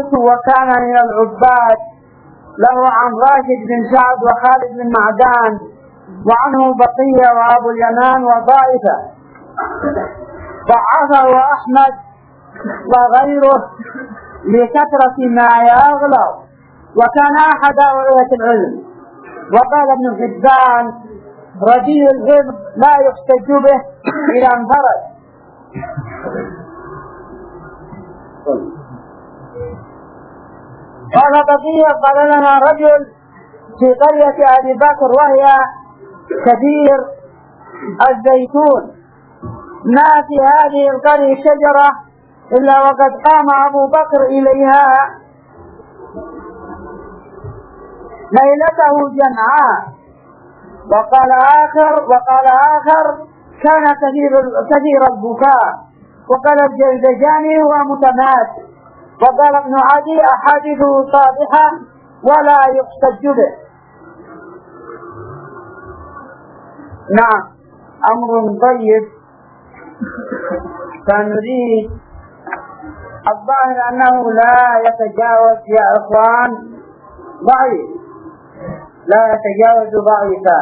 قلت وكان من العباد له عن راشد بن سعد وخالد بن معدان وعنه بقية وأبو اليمان وطائفة ضعفه أحمد وغيره لكثرة ما يغلط وكان أحد أوعية العلم. وقال ابن حبان رديء الحفظ لا يحتج به إلى انفرد. قال بقية قال لنا رجل في قرية أبي بكر وهي كثير الزيتون ما في هذه القرية شجرة إلا وقد قام أبو بكر إليها ليلته جمعاء. وقال آخر كان كثير البكاء. وقال الجلدجاني هو متماسك. وقال ابن عدي أحاديثه صادحة ولا يحتج به. نعم أمر طيب. فنريد الظاهر أنه لا يتجاوز يا إخوان ضعيف، لا يتجاوز ضعيفا.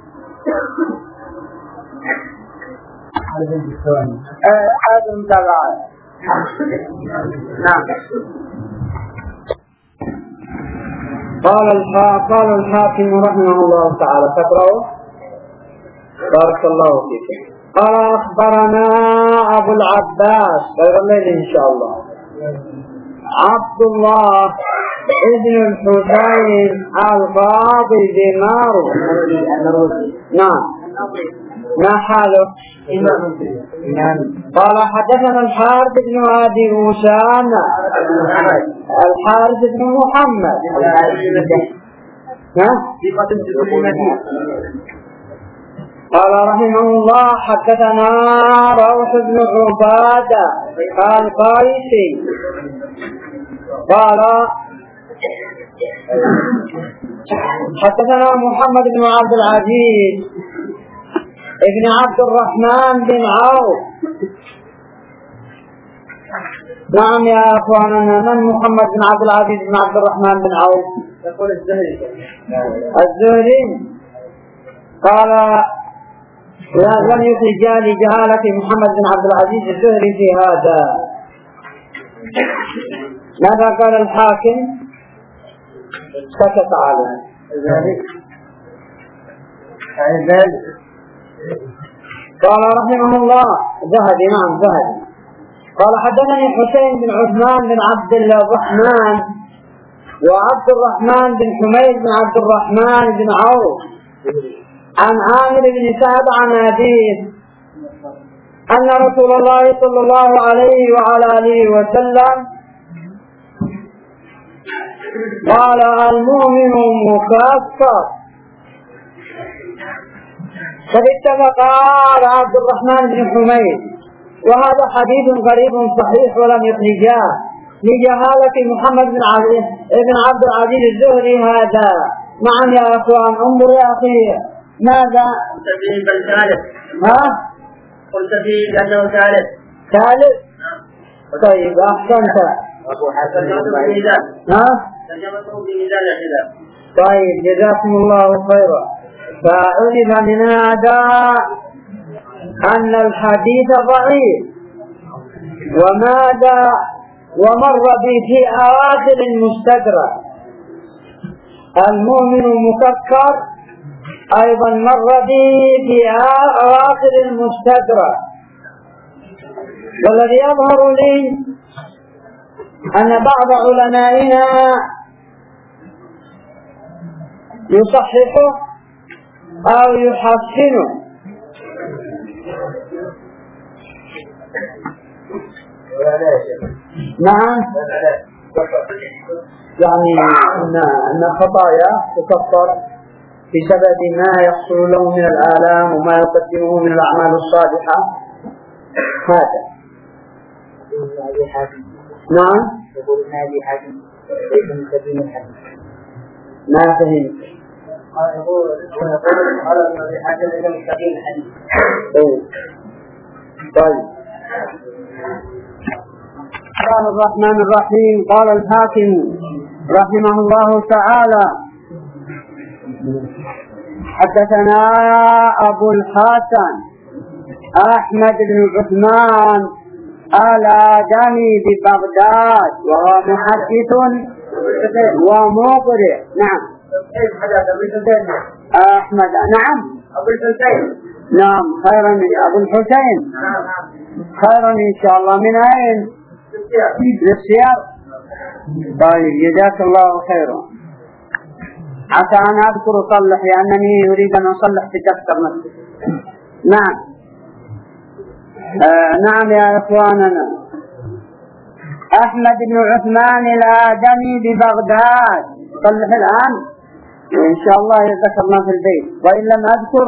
هذا متابعة. نعم. قال الحاكم رحمه الله تعالى تقرأوا. بارك الله فيك. قال أخبرنا أبو العباس غير الليل إن شاء الله عبد الله ابن الحسين القاضي دينار. نعم ما حاله؟ قال حدثنا الحارث بن أبي أسامة الحارث بن محمد قال رحمه الله حدثنا روح بن عبادة القيسي قال حدثنا محمد بن عبد العزيز ابن عبد الرحمن بن عوف. نعم يا أخواننا من محمد بن عبد العزيز بن عبد الرحمن بن عوف؟ يقول الزهري. قال لم يخرج جهالة محمد بن عبد العزيز الزهري في هذا. ماذا قال الحاكم؟ سكت عليه قال رحمه الله ذهبي. نعم ذهبي. قال حدثني حسين بن عثمان بن عبد الرحمن وعبد الرحمن بن حميد بن عبد الرحمن بن عوف عن عامر بن سعد عن أبيه أن رسول الله صلى الله عليه وعلى آله وسلم قال المؤمن مكافر. قد اتفق على عبد الرحمن بن حميد وهذا حديث غريب صحيح ولم يخرجاه لجهالة محمد بن عبد العزيز الزهري هذا. نعم يا أخوان انظر يا أخي ماذا قلت فيه بل ثالث. قلت فيه لأنه ثالث. طيب أحسنت. طيب جزاكم الله خيرا. فعلم من هذا أن الحديث ضعيف ومر به في أواخر المستدرك. المؤمن مكفر أيضا مر به في أواخر المستدرك. والذي يظهر لي أن بعض علمائنا يصححه أو يحسنه. نعم يعني أن خطايا تكفر بسبب ما يحصل له من الآلام وما يقدمه من الأعمال الصالحة. هذا نعم يقول نادي حاكم ما فهمت. يقول على الذي حاكم إلى مستقيم الحديث. طيب الله الرحمن الرحيم. قال الحاكم رحمه الله تعالى: حدثنا أبو الحسن أحمد بن عثمان الآدمي ببغداد، وهو محدث ومقرئ. نعم. أحمد. نعم. أبو الحسين. نعم. خيرا من أبو الحسين. خيرا إن شاء الله. من أين؟ للسياق. طيب، جزاك الله خيرا. عسى أن أذكر أصلح، لأنني أريد أن أصلح في دفتر نفسي. نعم. نعم يا إخواننا. أحمد بن عثمان الآدمي ببغداد. صلح الآن إن شاء الله يذكرنا في البيت، وإن لم أذكر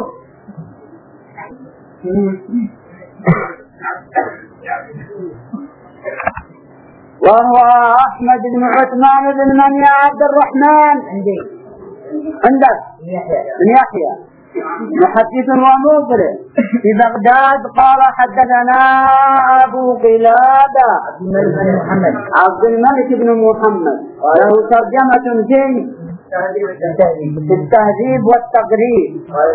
وهو أحمد بن عثمان بن من يا عبد الرحمن؟ عندك بن يحيى، محدث ومقرئ في بغداد. قال: حدثنا أبو قلادة عبد الملك بن محمد، وله ترجمة في التهذيب والتقريب.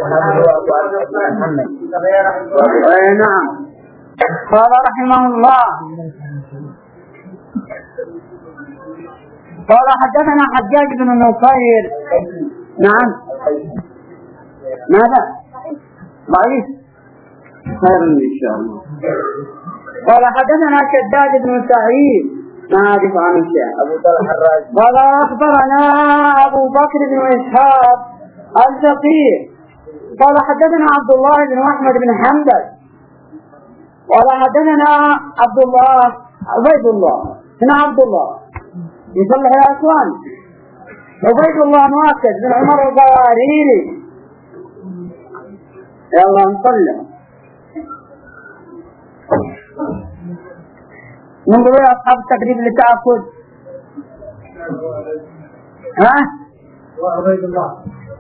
نعم. قال رحمه الله: قال: حدثنا حجاج بن نصير. نعم. ماذا؟ ضعيف. خير إن شاء الله. قال: حدثنا شداد بن سعيد، ما أعرف عنه شيء. قال: أخبرنا أبو بكر بن إسحاق الفقيه. قال: حدثنا عبد الله بن أحمد بن حنبل. قال: حدثنا عبد الله عبيد الله بن عبد الله. يصلح يا أخوان. عبيد الله مؤكد بن عمر القواريري. يلا نصلي. ننظر يا أصحاب التقريب للتأكد. ها؟ وعبيد الله.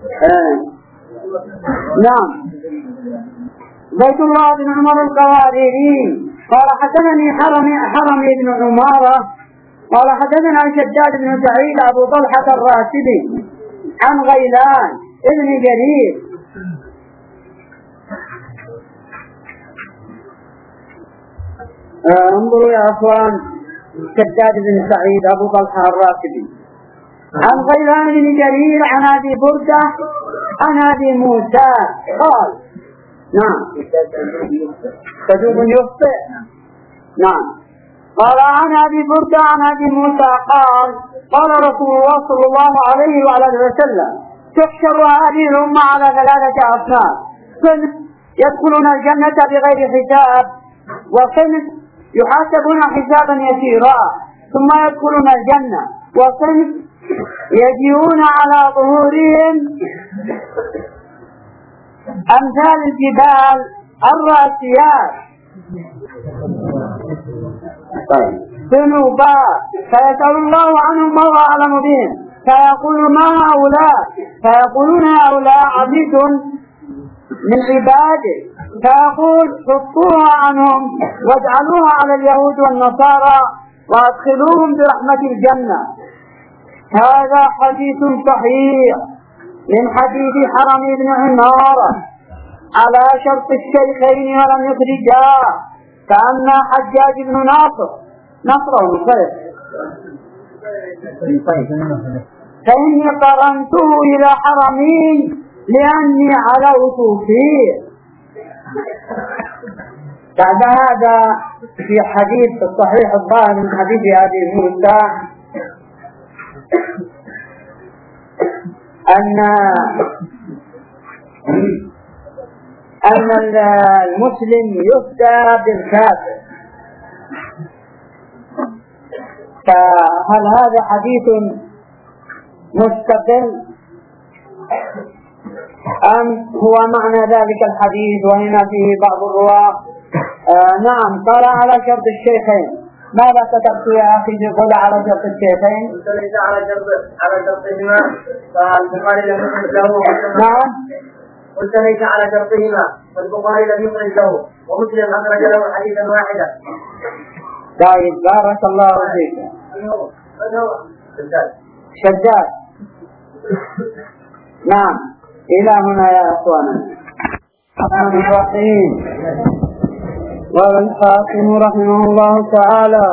نعم. عبيد الله بن عمر القواريري. قال: حدثني حرمي بن عمارة. قال: حدثنا شداد بن سعيد أبو طلحة الراشدي عن غيلان ابن جرير. انظروا يا أخوان، شداد بن سعيد أبو طلحة الراشدي عن غيلان بن جرير عن أبي بردة عن أبي موسى قال: نعم. تجوب يخطئ. نعم. قال: عن أبي بردة عن أبي موسى قال: قال رسول الله صلى الله عليه وعلى وسلم: تحشر هذه الأمة على 3 أصناف: صنف يدخلون الجنة بغير حساب، وصنف يحاسبون حسابا يسيرا ثم يدخلون الجنة، وصنف يجيئون على ظهورهم أمثال الجبال الراسيات ذنوبا، فيسأل الله عنهم وهو أعلم بهم، فيقول: ما هؤلاء؟ فيقولون: هؤلاء عبيد من عباده. فيقول: حطوها عنهم واجعلوها على اليهود والنصارى وادخلوهم برحمة الجنة. هذا حديث صحيح من حديث حرمي بن عمارة على شرط الشيخين ولم يخرجاه، فأما حجاج بن ناصر فإني قرنته إلى حرمي لأني علوت فيه. بعد هذا في حديث الصحيح الظاهر من حديث أبي موسى أن المسلم يفتى بالكافر. فهل هذا حديث مستقل أم هو معنى ذلك الحديث وهنا فيه بعض الرواة؟ نعم. قال: على شرط الشيخين. ماذا كتبت يا أخي تقول على شرط الشيخين؟ ليس على شرطهما، فالبخاري لم يخرج له. نعم. قلت ليس على شرطهما، فالبخاري لم يخرج له، ومسلم أخرج له حديثا واحدا. طيب بارك الله فيك. شداد. نعم إلى هنا يا أخوانا. الرحمن الرحيم. قال الحاكم رحمه الله تعالى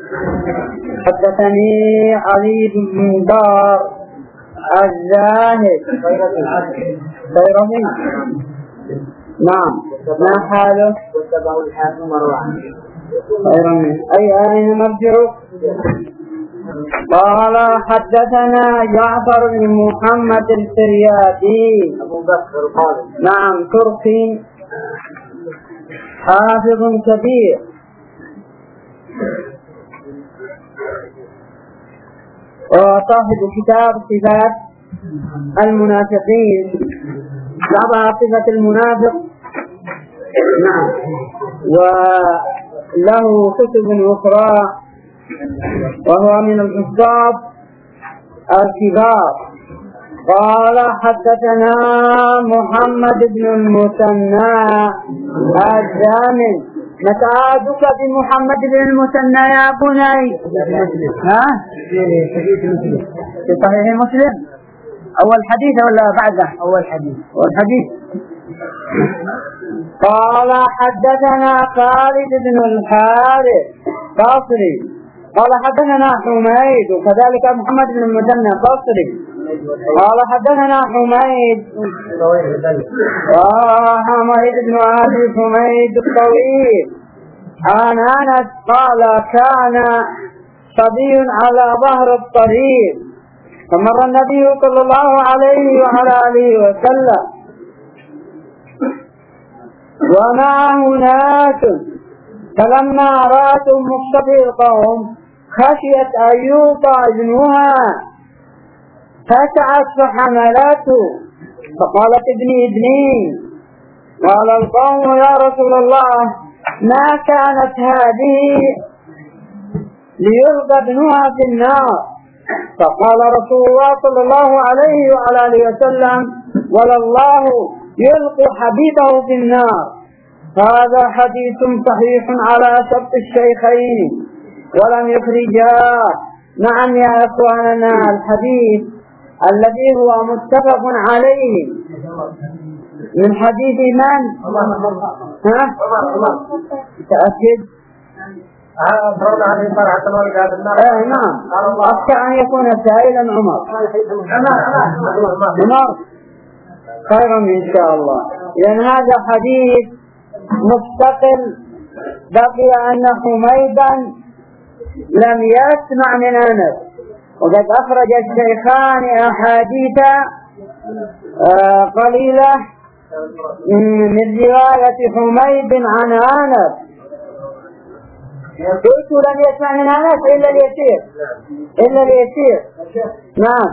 حدثني علي بن دار الزاهد بيرمي. نعم ما حاله؟ أين مرجعه؟ قال حدثنا جعفر بن محمد الفريابي نعم تركي حافظ كبير وصاحب كتاب صفات المنافقين، جابها صفة المنافق. نعم وله كتب أخرى وهو من الحفاظ الكبار. قال حدثنا محمد بن المثنى الزامل. نتعادك بمحمد بن المثنى يا بني؟ في صحيح مسلم أول حديث ولا بعده؟ أول حديث. قال حدثنا خالد بن الحارث بصري قال حدثنا حميد وكذلك محمد بن المثنى بصري قال حدثنا حميد بن أبي حميد الطويل عن أنس قال كان صبي على ظهر الطريق فمر النبي صلى الله عليه وعلى آله وسلم ومعه ناس فلما رأته مقتدي القوم خشيت أن يوطى ابنها فسعت فحملته فقالت ابني. قال القوم يا رسول الله ما كانت هذه ليلقى ابنها في النار. فقال رسول الله صلى الله عليه وعلى آله وسلم ولا الله يلقي حبيبه في النار. هذا حديث صحيح على شرط الشيخين ولم يخرجاه. نعم يا أخواننا الحديث الذي هو متفق عليه من حديث من؟ تأكد؟ نعم أخشى أن يكون سائلا عمر خيرا إن شاء الله، لأن هذا حديث مستقل. بقي أن حميدا لم يسمع من أنس، وقد أخرج الشيخان أحاديث قليلة من رواية حميد عن أنس. قلت لم يسمع من أنس إلا اليسير. نعم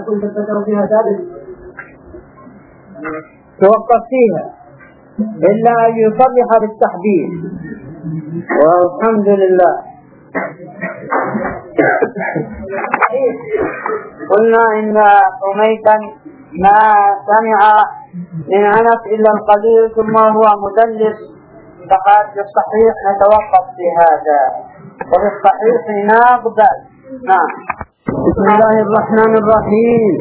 توقف فيها إلا أن يصرح بالتحديد والحمد لله. قلنا إن حميدا ما سمع من أنس إلا القليل ثم هو مدلس، فقال بالصحيح نتوقف في هذا وبالصحيح نقبل. نعم. بسم الله الرحمن الرحيم.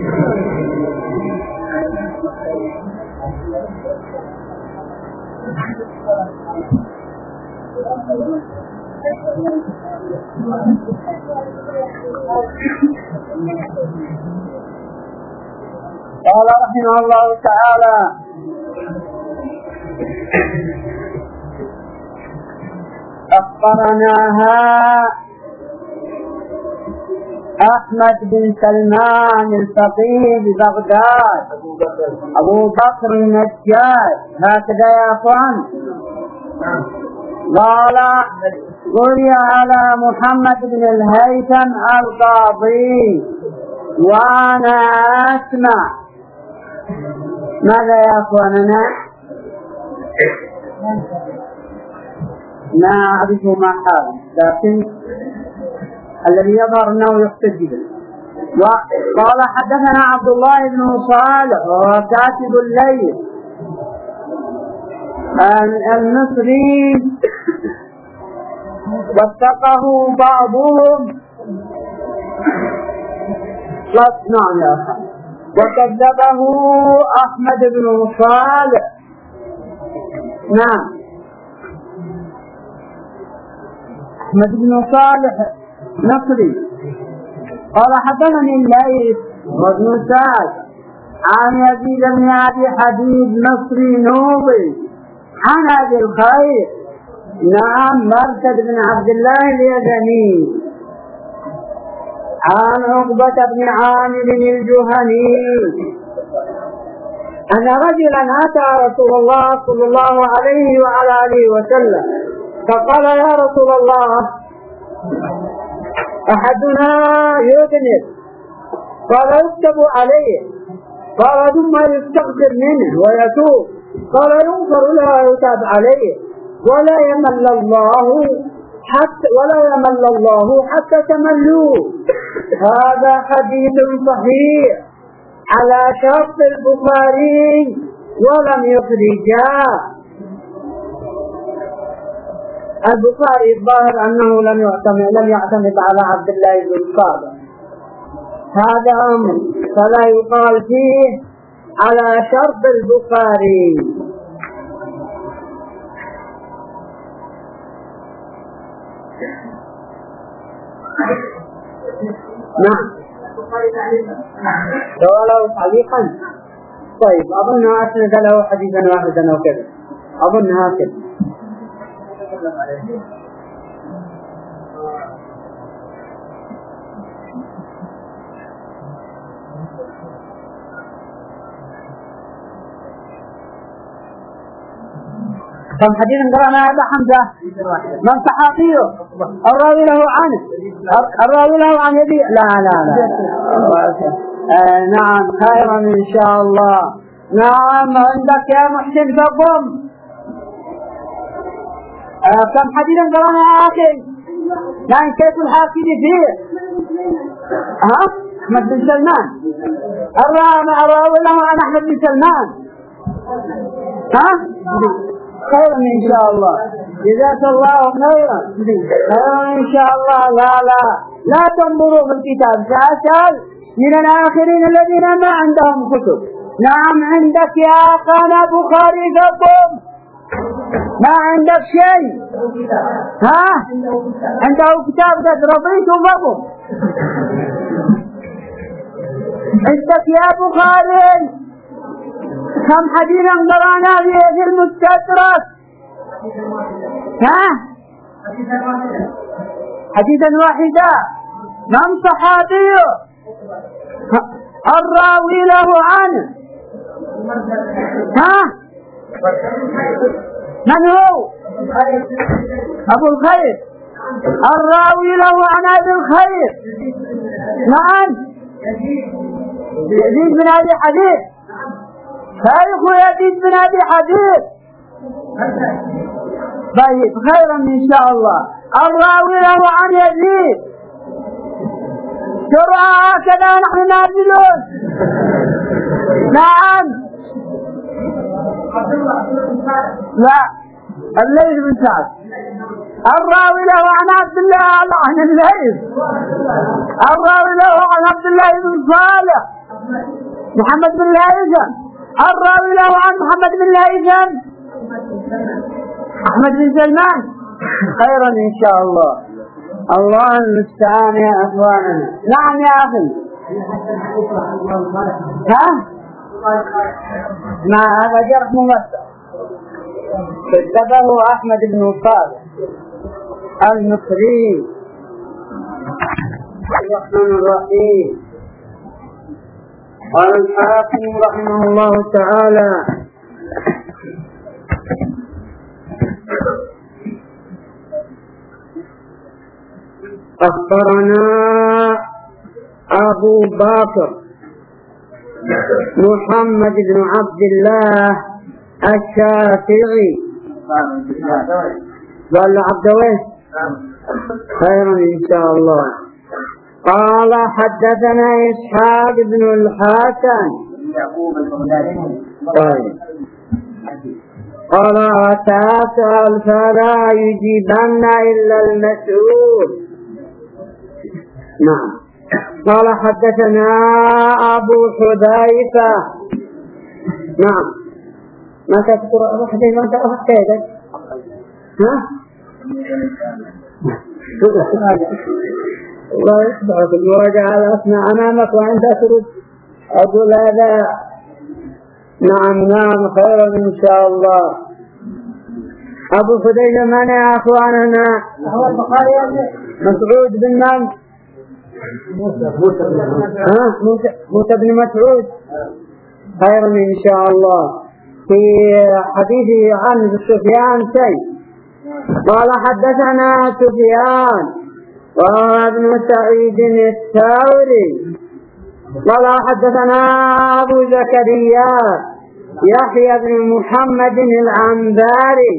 قال رحمه الله تعالى أخبرناها أحمد بن سلمان الفقيه ببغداد أبو بكر النجار. هكذا يا أخوان. قال قرئ على محمد بن الهيثم القاضي وأنا أسمع. ماذا يا أخواننا؟ لا أعرف ما حال، لكن الذي يظهر أنه يقتدي به. قال حدثنا عبد الله بن صالح وهو كاتب الليل المصري وثقه بعضهم وكذبه أحمد بن صالح. نعم، أحمد بن صالح نصري قال حدثني الليث وابن سعد عن يزيد بن أبي حبيب نصري نوبي عن أبي الخير نعم مرثد بن عبد الله اليزني عن عقبة بن عامر الجهني أن رجلا أتى رسول الله صلى الله عليه وعلى آله وسلم فقال يا رسول الله أحدنا يذنب قال يكتب عليه قال ثم يستغفر منه ويتوب قال يغفر له ويتاب عليه ولا يمل الله حتى تملوه. هذا حديث صحيح على شرط البخاري ولم يخرجاه. البخاري الظاهر أنه لم يعتمد على عبد الله بن صالح، هذا أمر فلا يقال فيه على شرط البخاري. نعم له تعليقا. طيب أظنها أسند له حديثا واحدا وكذا، أظنها كذا. كم حديث قرأنا هذا حمزة من صحابيه الراوي له عنه عن يبيع لا نعم خيرا إن شاء الله. نعم عندك يا محسن فقم كم حديث قرأنا آخر يعني كيف الحاكم فيه أحمد بن سلمان الراوي له عن أحمد بن سلمان خيرا إن شاء الله جزاك الله خيرا إن شاء الله. لا تنظروا في الكتاب سأسأل من الآخرين الذين ما عندهم كتب. نعم عندك يا قناة بخاري فقم ما عندك شيء عنده كتاب قد رضيت فقم عندك يا بخاري كم حديثا قرانا في المستدرك حديثا واحدا. من صحابيه الراوي له عنه من هو أبو الخير الراوي له عن أبي الخير نعم يزيد بن أبي حبيب شيخ يزيد بن أبي حبيب. طيب خيرا إن شاء الله. الراوي له عن يزيد ترى هكذا نحن نازلون. نعم لا الليث بن سعد الراوي له عن عبد الله عن الليث الراوي له عن عبد الله بن صالح محمد بن الهيثم الراوي له عن محمد بن الهيثم أحمد بن سلمان. خيرا إن شاء الله. الله المستعان يا أخواننا. نعم يا أخي ما هذا جرح ممثل كتبه أحمد بن صالح المصري. الرحمن الرحيم. قال الحاكم رحمه الله تعالى أخبرنا أبو بكر محمد بن عبد الله الشافعي قال عبدويه خيرا إن شاء الله. قال حدثنا إسحاق بن الحسن قال وتسأل فلا يجيبن إلا المسؤول. نعم. قال حدثنا أبو حذيفة. نعم. ما تذكر أبو حذيفة؟ ما تأخذ كيدك؟ ها؟ الله يصبحك وجعل أسمع أمامك وأنت ترد. أقول هذا نعم خيرا إن شاء الله. أبو حذيفة من يا أخواننا؟ هو البخاري مسعود بن من؟ موسى بن مسعود خيرا إن شاء الله. في حديثه عن سفيان شيء. قال حدثنا سفيان وابن سعيد الثوري قال حدثنا أبو زكريا يحيى بن محمد العنباري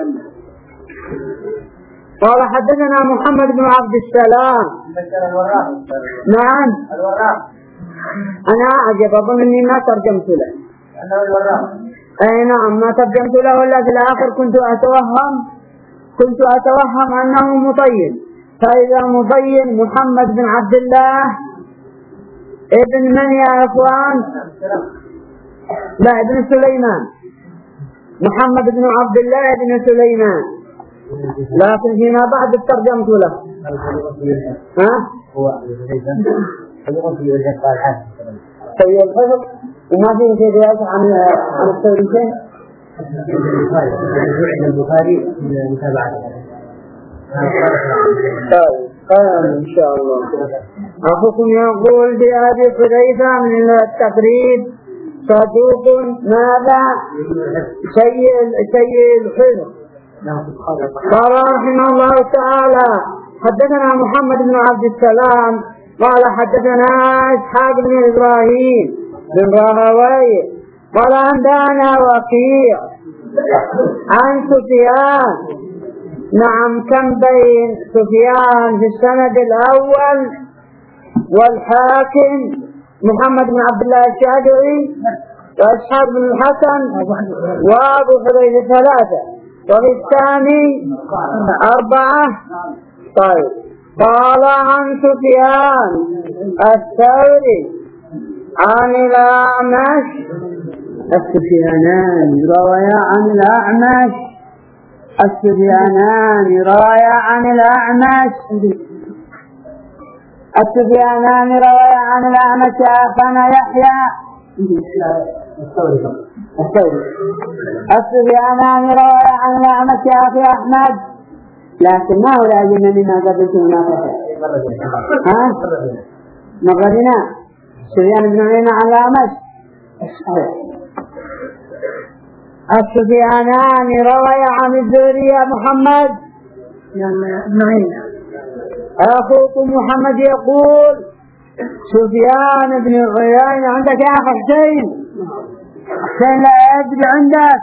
قال حدثنا محمد بن عبد السلام. نعم أنا أعجب أظن أني ما ترجمت له. أي نعم ما ترجمت له ولا في الآخر كنت أتوهم أنه مطين. فإذا مطين محمد بن عبد الله ابن من يا أخوان؟ لا ابن سليمان. محمد بن عبد الله ابن سليمان. لكن فيما بعد ترجمت له. ها؟ سيد الحفظ وما فيه شيء يأتي عن الثوريين. البخاري متابعة. إن شاء الله. أخوكم يقول بأبي حذيفة من التقريب صدوق ماذا؟ سيء الحفظ. قال رحمه الله تعالى حدثنا محمد بن عبد السلام قال حدثنا إسحاق بن إبراهيم بن راهويه قال عندنا وكيع عن سفيان. نعم كم بين سفيان في السند الأول والحاكم محمد بن عبد الله الشافعي وإسحاق بن الحسن وأبو حذيفة ثلاثة وفي الثاني أربعة. طيب قال عن سفيان الثوري عن الأعمش. السفيانان روايا عن الأعمش. السفيانان روايا عن الأعمش. السفيانان روايا عن الأعمش أخانا يحيى. السفيانان روايا عن الأعمش أخي أحمد. لكن ما هو لأجل ما قبلت منافسة. ها؟ مغرنا سفيان بن عيينة عن الأعمش. السفيانان روايا عن الزهري محمد بن عيينة. أخوكم محمد يقول سفيان بن عيينة عندك يا أخي حسين؟ حسين لا يدري عندك؟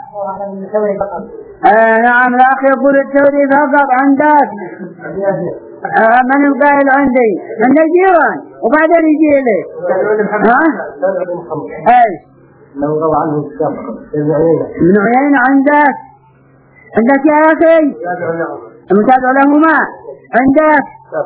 نعم الأخ يقول الثوري فقط عندك. من القائل عندي؟ عندي جيران وبعدين يجي لي. ها؟ ايش؟ لو روى عنه ابن عيينة عندك يا أخي؟ المتابع لهما عندك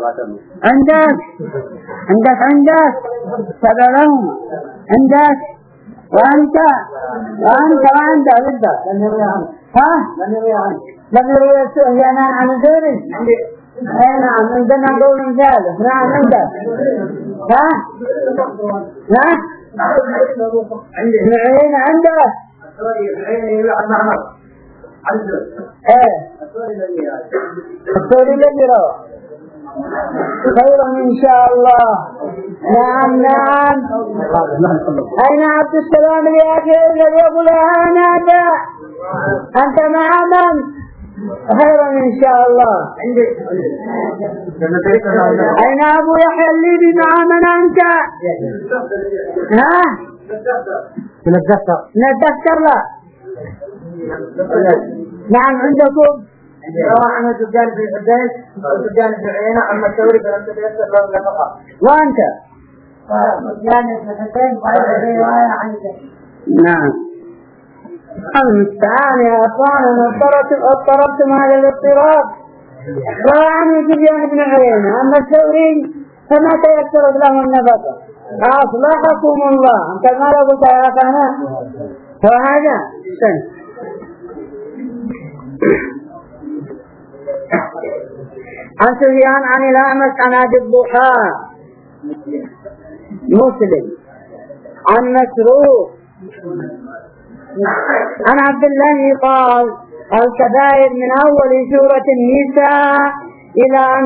تابع لهما عندك وأنت ما عندك ها؟ لم يروي السفيان عن الزهري. اي نعم عندنا قول ثالث. نعم عندك ها ابن عيينة عندك الثوري الذي روى خيرا إن شاء الله. نعم أين عبد السلام يا أخي الذي يقول هذا أنت مع من؟ خيرا إن شاء الله. أين أبو يحيى الليبي مع من أنت؟ ها؟ من الدفتر لا. نعم عندكم أحمد سفيان بن عبيد وسفيان بن عيينة أما الثوري فلم تتيسر له إلا فقط. وأنت؟ سفيان بن حسين وعلى رواية عنك. نعم المستعان يا أخواننا. اضطربتم هذا الاضطراب. روى عنه سفيان بن عيينة. أما الثوري فما تيسرت له النفقة. أصلحكم الله. أنت ما لو قلت يا أخانا وهذا سن. عن سفيان عن الأعمش عن أبي الضحى مسلم عن مسروق عن عبد الله قال الكبائر من أول سورة النساء إلى أن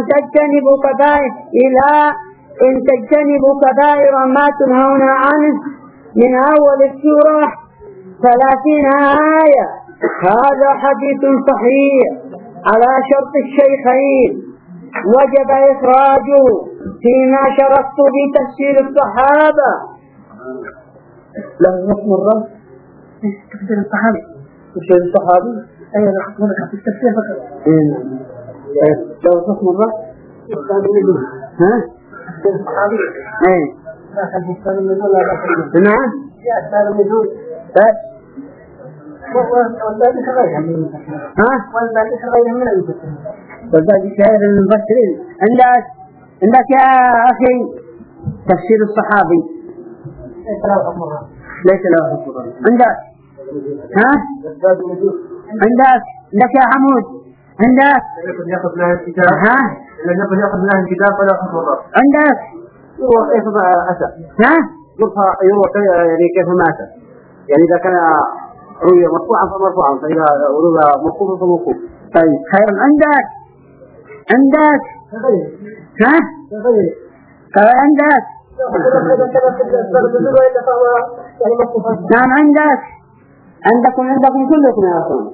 تجتنبوا كبائر ما تنهون عنه من أول السورة 30 آية. هذا حديث صحيح على شرط الشيخين وجب إخراجه فيما شرطت بتفسير الصحابة. له حكم الرد تفسير الصحابي. تفسير الصحابي أيضا حكمك في التفسير فقط. له حكم الرد ها تفسير الصحابي. لا خلف الثاني من دون لا نعم في أسباب النزول بس والذلك غيرها من المفسرين. والذلك غيرها من المفسرين. والذلك غير المفسرين. عندك يا أخي تفسير الصحابي ليس له حكم الرد. ليس له حكم الرد. عندك عندك يا حمود عندك يأخذ لها الكتاب لن يأخذ لها الكتاب فلا حكم الرد. عندك هو كيف أتى يعني كيف مات يعني إذا كان روي مرفوعا فمرفوعا فإذا روي موقوفا فموقوف. طيب خير. عندك عندك عندك نعم عندكم كلكم يا أخوان.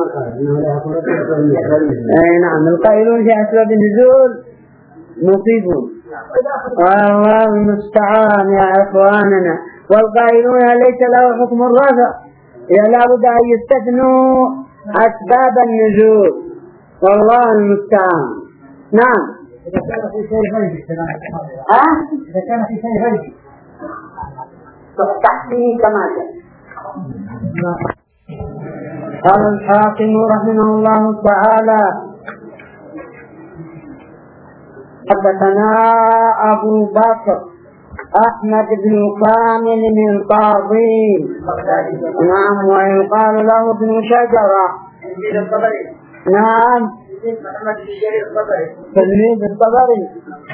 نعم القائلون في أسباب النزول مصيبون والله المستعان يا إخواننا. والقائلون ليس له حكم الرفع لابد أن يستثنوا أسباب النزول والله المستعان. نعم إذا كان في شيء غيبي إذا كان في شيء غيبي تحتيه كما جاء. قال الحاكم رحمه الله تعالى حدثنا أبو بكر أحمد بن كامل القاضي. نعم ويقال له ابن شجرة. نعم تلميذ الطبري.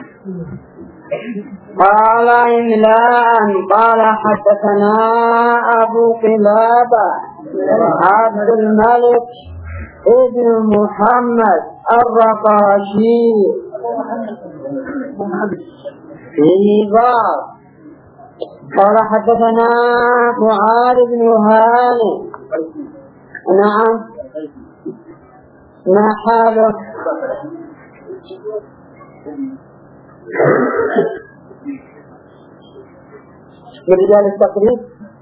قال إملاء قال حدثنا أبو قلابة عبد الملك ابن محمد الرقاشي في ضار. قال حدثنا معاذ بن هاني. نعم ما حاله برجال التقريب.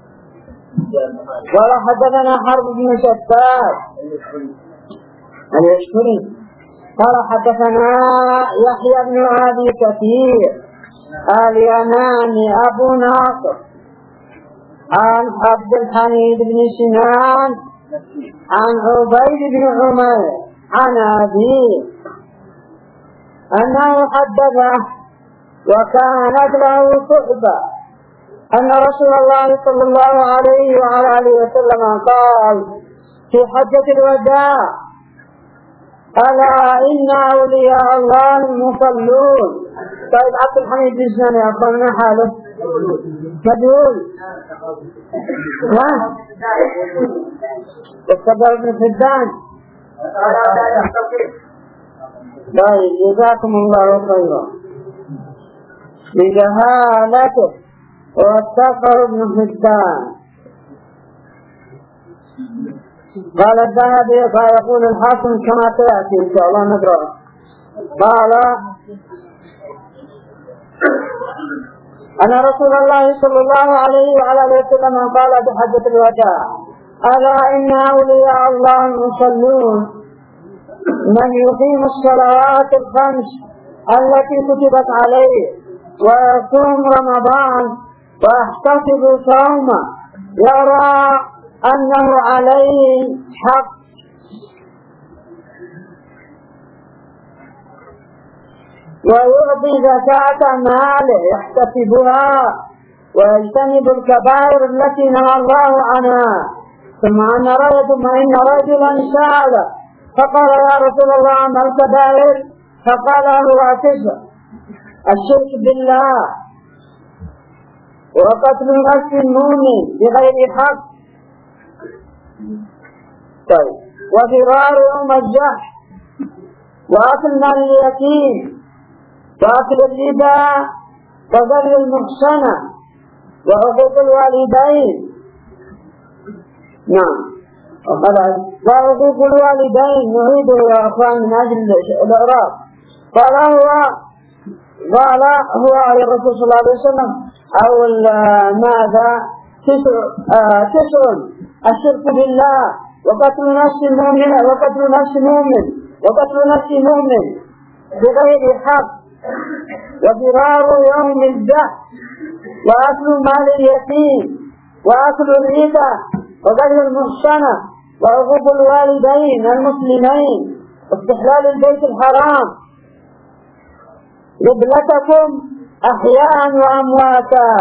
قال حدثنا حرب بن شتات اليشكري. قال حدثنا يحيى بن أبي كثير اليماني أبو ناصر عن عبد الحميد بن سنان عن عبيد بن عمر عن أبيه أنه حدثه وكانت له صحبة أن رسول الله صلى الله عليه وعلى آله وسلم قال في حجة الوداع ألا إن أولياء الله المصلون. طيب عبد الحميد بن سنان يا أخوان ما حاله مجهول الصدر بن فدان. طيب جزاكم الله خيرا بجهالته. والصدر بن فدان قال الذهبي فيقول الحاكم كما سيأتي إن شاء الله نقرأ. قال أن رسول الله صلى الله عليه وعلى آله وسلم قال بحجة الوداع ألا إن أولياء الله المصلون من يقيم الصلوات الخمس التي كتبت عليه ويصوم رمضان ويحتسب صومه يرى أنه عليه حق ويعطي زكاة ماله يحتسبها ويجتنب الكبائر التي نهى الله عنها. ثم إن رجلا سأل فقال يا رسول الله عن الكبائر؟ فقال هو 9: الشرك بالله، وقتل نفس المؤمن بغير حق، طيب، وفرار يوم الجحش، وأكل مال اليتيم، وأكل الربا، وقتل المحصنة، وعقوق الوالدين. نعم، وعقوق الوالدين نعيده يا أخوان من أجل الإعراب. قال هو على الرسول صلى الله عليه وسلم أو ماذا 9: الشرك بالله، وقتل نفس المؤمن بغير حق، وفرار يوم الجحش، وأكل مال اليتيم، وأكل الربا، وقتل المحصنة، وعقوق الوالدين المسلمين، واستحلال البيت الحرام، قبلتكم أحياء وأمواتا.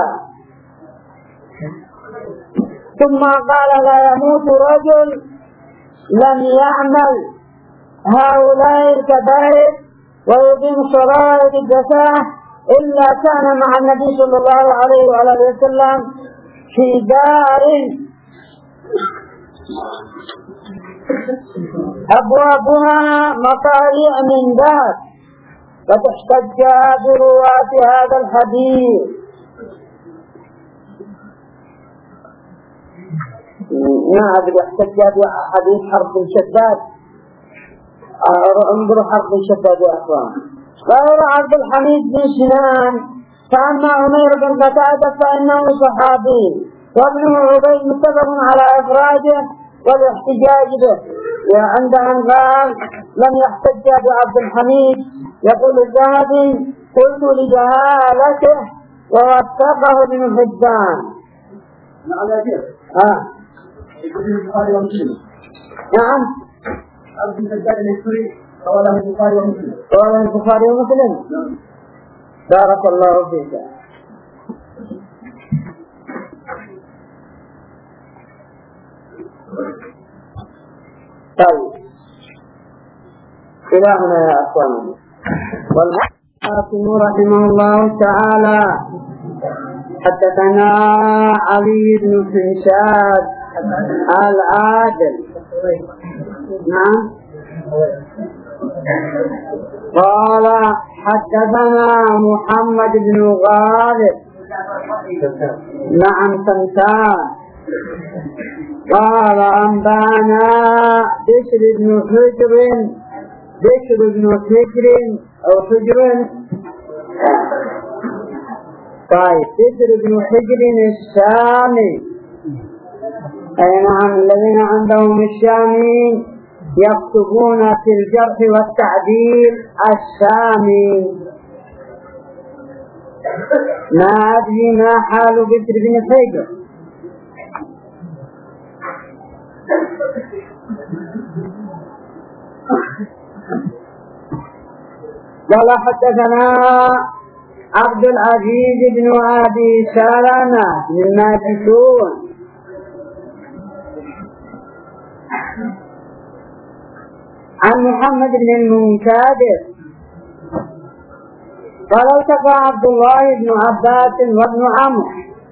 ثم قال لا يموت رجل لم يعمل هؤلاء الكبائر ويقيم شرائط الزكاة إلا كان مع النبي صلى الله عليه وآله وسلم في دار أبوابها مطالع من ذهب، فتحتج برواة هذا الحديث. نعم، يحتج بحديث حرب الشداد. انظروا حرب الشداد يا أخوان. قال عبد الحميد بن سنان: فأما عمير بن قتادة فإنه صحابي، وابنه عبيد متفق على إخراجه والاحتجاج به. وعند من قال لم يحتج بعبد الحميد، يقول الذهبي: قلت لجهالته ووثقه ابن حبان. نعم، عبد الحجاج الاسوري رواه البخاري ومسلم. بارك الله فيك. طيب، إلى هنا يا أخوان. والحاكم رحمه الله تعالى حدثنا علي بن شنشاد العادل. نعم، قال حدثنا محمد بن غالب. نعم، سمسان. قال أنبانا بشر بن حجر أو حجر. طيب، بشر بن حجر الشامي. أي نعم، الذين عندهم الشامي يكتبون في الجرح والتعديل الشامي. ما أدري ما حال بشر بن حجر. قال حدثنا عبد العزيز بن أبي سلمة من ماجشون عن محمد بن المنكدر قال التقى عبد الله بن عباس وابن عمرو.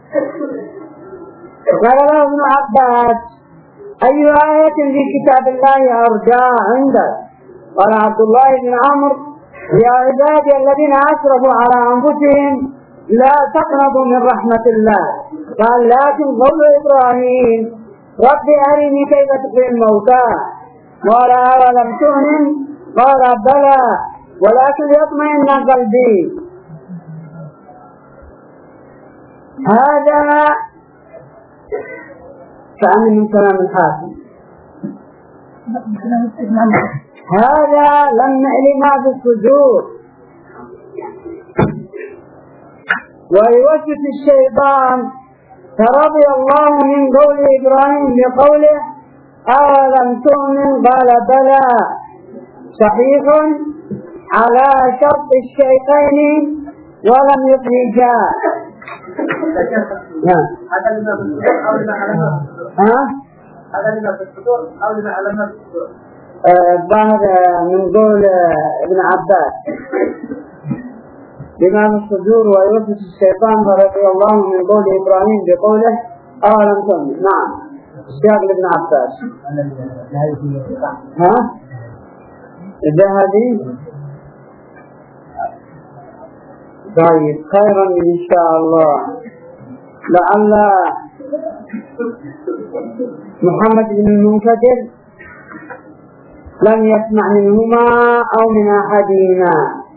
قال له ابن عباس: أي آية في كتاب الله أرجى عندك؟ قال عبد الله بن عمرو: يا عبادي الذين أسرفوا على أنفسهم لا تقنطوا من رحمة الله. قال: لكن قول إبراهيم: رب أرني كيف تحيي الموتى. قال: أولم تؤمن؟ قال: بلى ولكن ليطمئن قلبي. هذا فأمن من كلام الحاكم. هذا لمع لما في الصدور، ويوسوس الشيطان فرضي الله من قول إبراهيم بقوله أولم تؤمن قال بلى صحيح على شرط الشيخين ولم يخرجا. هذا لما في الصدور أو لما على هذا لما في الصدور أو لما على الصدور. الظاهر من قول ابن عباس بما في الصدور ويوسوس الشيطان رضي الله من قول إبراهيم بقوله أولم تؤمن. نعم سياق ابن عباس. الذهبي. طيب خيرا إن شاء الله. لعل محمد بن المنكدر لم يسمع منهما أو من أحدهما.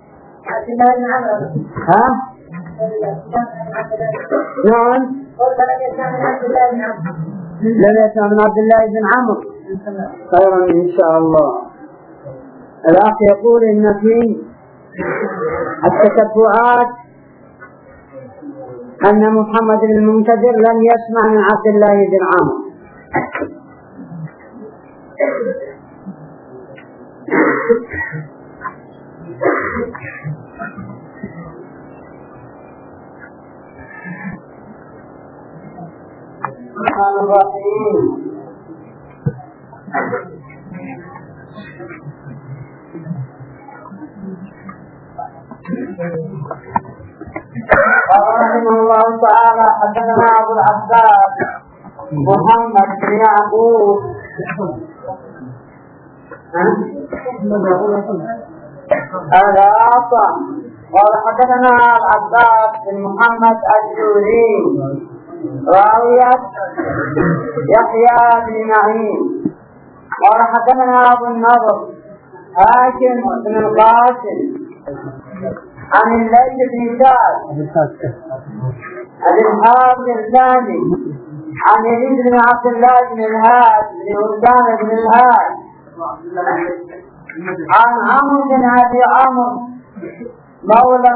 نعم لم يسمع من عبد الله بن عمرو. خيرا إن شاء الله. الأخ يقول إن في التتبعات أن محمد بن المنكدر لم يسمع من عبد الله بن عمرو. الرحمن الرحيم. قال رحمه الله تعالى حدثنا أبو العباس محمد بن يعقوب هذا أعطى. قال حدثنا العباس بن محمد الجوري راوية يحيى بن معين. قال حدثنا أبو النضر هاشم بن القاسم عن الليث بن سعد عن الحارث الثاني عن يزيد بن عبد الله بن الهاد بن هشام بن الهاد عن عمرو بن أبي عمرو مولى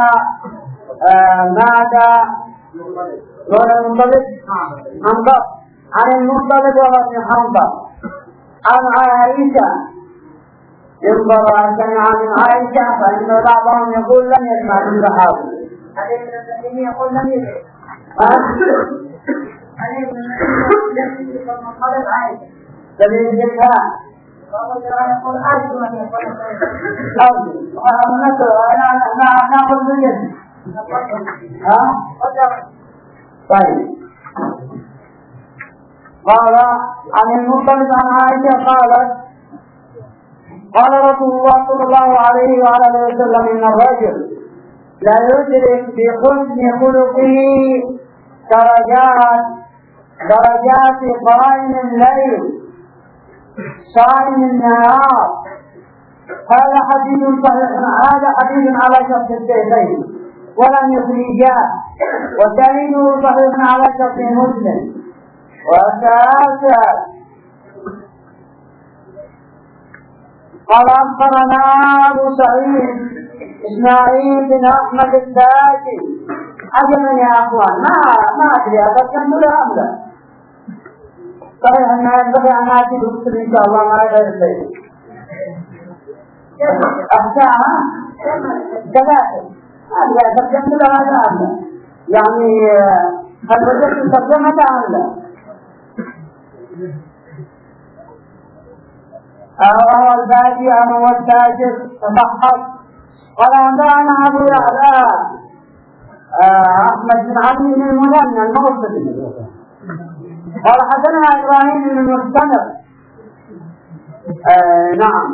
ماذا مولى المنطلق حنظل عن المنطلق وابن حنظل عن عائشة ينظر أن سمع من عائشة فإن بعضهم يقول لم يسمع من صحابه. عليه بن المسلمين يقول لم يسمع. عليه بن المسلمين يقول من قال عائشة سبيل الجهة فأقول أنا يقول عائشة من يقول أنا نأخذ بالجهة. طيب قال عن المنطلق عن عائشة قالت قال رسول الله صلى الله عليه وعلى اله وسلم ان الرجل لا يدرك بحسن خلقه درجات قائم الليل صائم النهار. هذا حديث صحيح على شرط الشيخين ولم يخرجاه ودليله صحيح على شرط مسلم. وأساسا قال أخبرنا أبو سعيد إسماعيل بن أحمد الداجي. عجبا يا أخوان ما أدري أتكلم ولا أبدا. صحيح أن ينبغي أن آتي بمثل إن شاء الله ما غير شيء. أحساها ثلاثة أبدا أتكلم ولا أبدا. يعني هل وجدت ترجمة أم لا؟ وهو البادي أو التاجر تضحك. قال أنبأنا أبو يعلى أحمد بن علي بن المثنى الموصلي. قال حدثنا إبراهيم بن المستمر نعم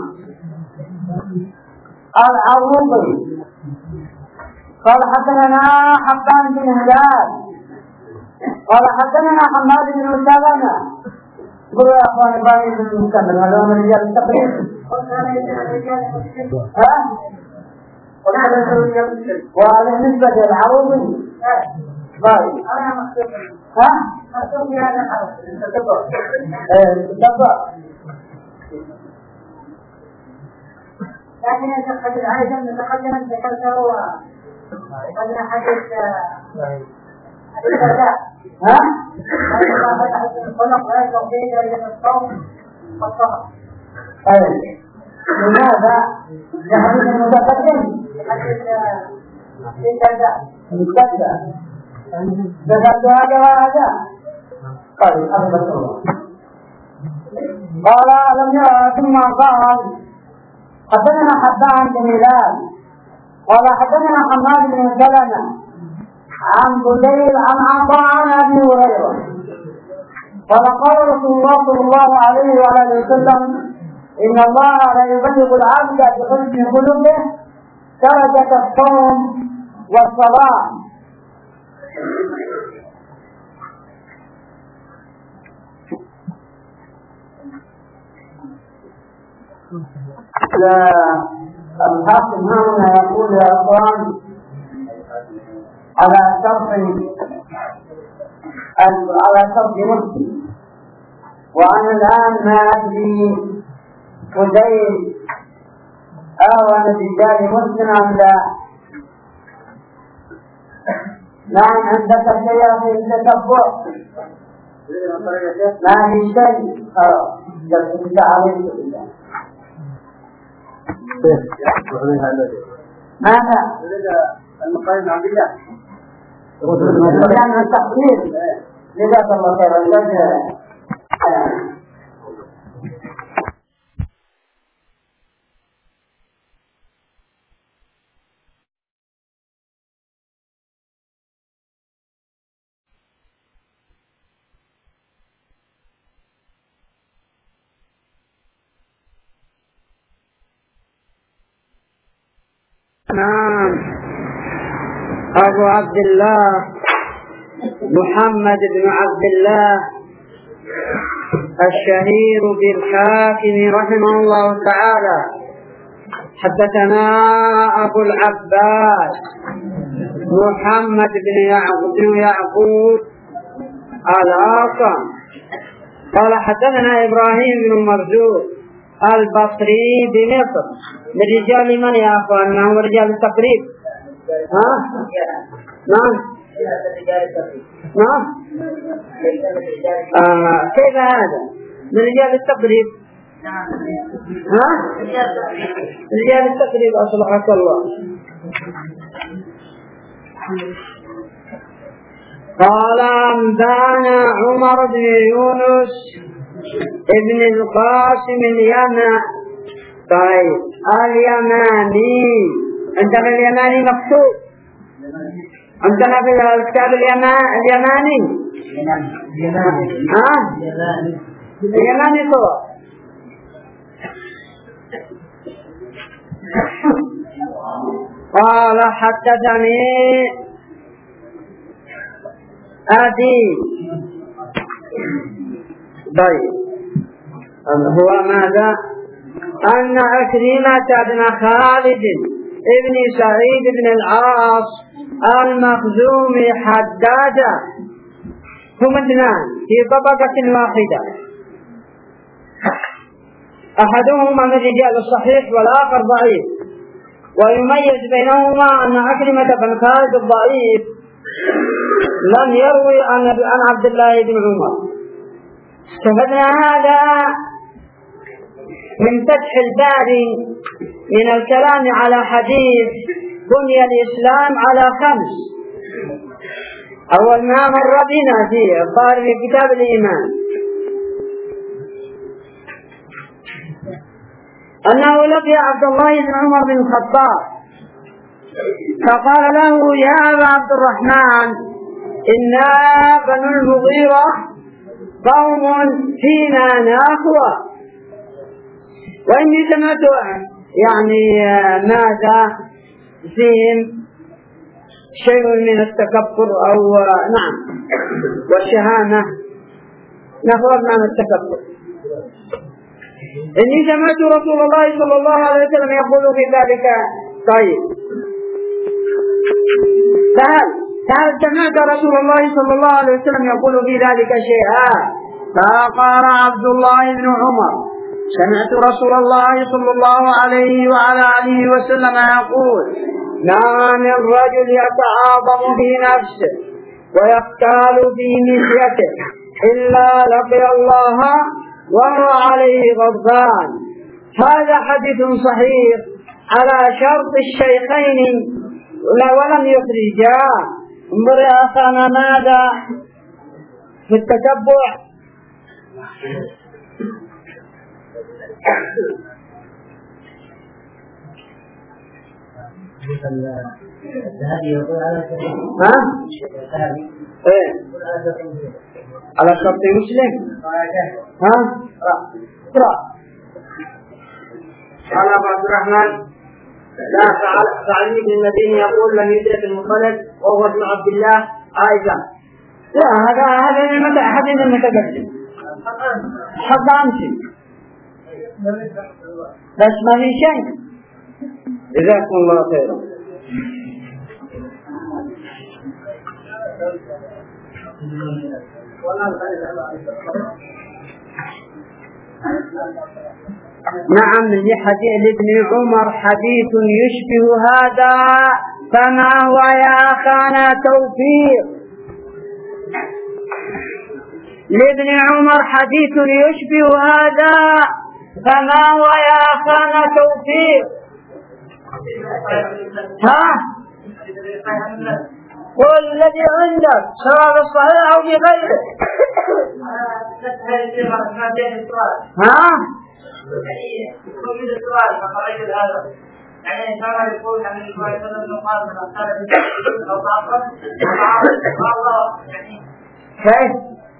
العروضي. قال حدثنا حبان بن هلال. قال حدثنا حماد بن سلمة. قولوا يا أخوان إبراهيم بن المستمر هذا من رجال التقريب. وهذا بالنسبة للعروضي. طيب مكتوب في هذا الحرف تتبع. لكن يتخذ العائشة نتقدم ذكرته وقد حدث الأداء ها؟ لماذا؟ لحديث المتقدم مستبدأ ذكرت هذا وهذا. طيب أثبت الله. قال لم يرى ثم قال حدثنا حبان بن هلال قال حدثنا حماد بن سلمة عن بديل عن عطاء عن ابي هريره قال قال رسول الله صلى الله عليه وعلى اله وسلم ان الله لا يبلغ العبد بحسن خلقه درجه الصوم والصلاه. الحاكم هنا يقول يا اخوان على شرط مسلم، وانا الان ما ادري بديل اهون برجال مسلم ام لا. نعم عندك شيء في التتبع ما في شيء جلست عليه بالله. ماذا؟ المقايد عبد الله يعني التقدير جزاك الله خيرا. نعم أبو عبد الله محمد بن عبد الله الشهير بالحاكم رحمه الله تعالى حدثنا أبو العباس محمد بن يعقوب الأصم قال حدثنا إبراهيم بن مرزوق البصري بمصر من رجال من يا أخوان؟ ما هو رجال التقريب؟ ها؟ نعم نعم كيف هذا؟ من رجال التقريب؟ ها؟ رجال التقريب أصلحك الله. قال أنبانا عمر بن يونس ابن القاسم اليماني. طيب اليماني عندنا اليماني مكتوب عندنا في الكتاب اليماني ها اليماني صور. قال حدثني أبي. طيب هو ماذا؟ أن عكرمة بن خالد ابن سعيد بن العاص المخزومي حدادا هم اثنان في طبقة واحدة، أحدهما من رجال الصحيح والآخر ضعيف، ويميز بينهما أن عكرمة بن خالد الضعيف لم يروي عن عبد الله بن عمر. استفدنا هذا من فتح الباري من الكلام على حديث بني الإسلام على 5. أول ما مر بنا فيه قال في كتاب الإيمان أنه لقي عبد الله بن عمر بن الخطاب فقال له يا أبا عبد الرحمن إنا بنو المغيرة قوم فينا نخوة، وإني سمعت يعني ماذا فيهم شيء من التكبر أو نعم والشهامة، نخوة من التكبر. إني سمعت رسول الله صلى الله عليه وسلم يقول في ذلك. طيب فهل سمعت رسول الله صلى الله عليه وسلم يقول في ذلك شيئا؟ فقال عبد الله بن عمر سمعت رسول الله صلى الله عليه وعلى آله وسلم يقول ما من رجل يتعاظم في نفسه ويختال في مشيته إلا لقي الله وهو عليه غضبان. هذا حديث صحيح على شرط الشيخين ولم يخرجا. انظر يا أخانا ماذا في التتبع. على شرط مسلم. اقرأ. قال أبو عبد الرحمن لا فعلي بن المديني يقول لم يدرك المطلب وهو ابن عبد الله عائشة. لا هذا حديث المتقدم حق أمشي بس ما في شيء. جزاكم الله خيرا. نعم لحديث ابن عمر حديث يشبه هذا فما هو يا أخانا توفيق. لابن عمر حديث يشبه هذا فما هو يا أخانا توفيق. قل الذي عندك سواء الصحيح أو بغيره. يعني كما يقول عن النبي صلى الله عليه وسلم قال من أخذ أو تعصب يعني كيف؟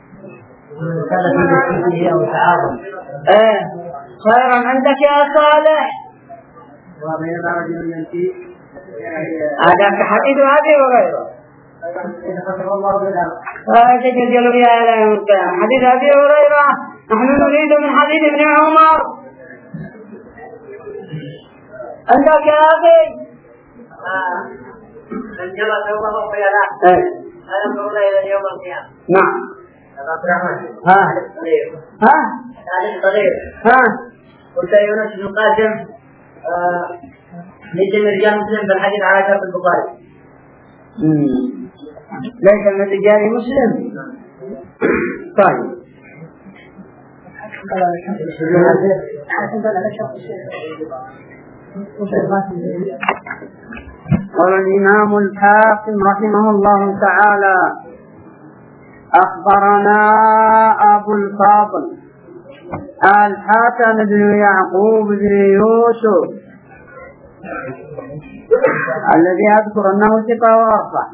خيرا عندك يا صالح. هذا حديث هذه وغيره. حديث أبي هريرة نحن نريد من حديث ابن عمر. عندك يا أخي من جلس الله خيالا ينظرون إلى يوم القيامة. نعم. قلت يونس بن قاسم ليس من رجال مسلم بالحديث على شرط البخاري. ليس من رجال مسلم. طيب قال الإمام الحاكم رحمه الله تعالى أخبرنا أبو الفاضل الحسن بن يعقوب بن يوسف الذي أذكر أنه ثقة وأصح.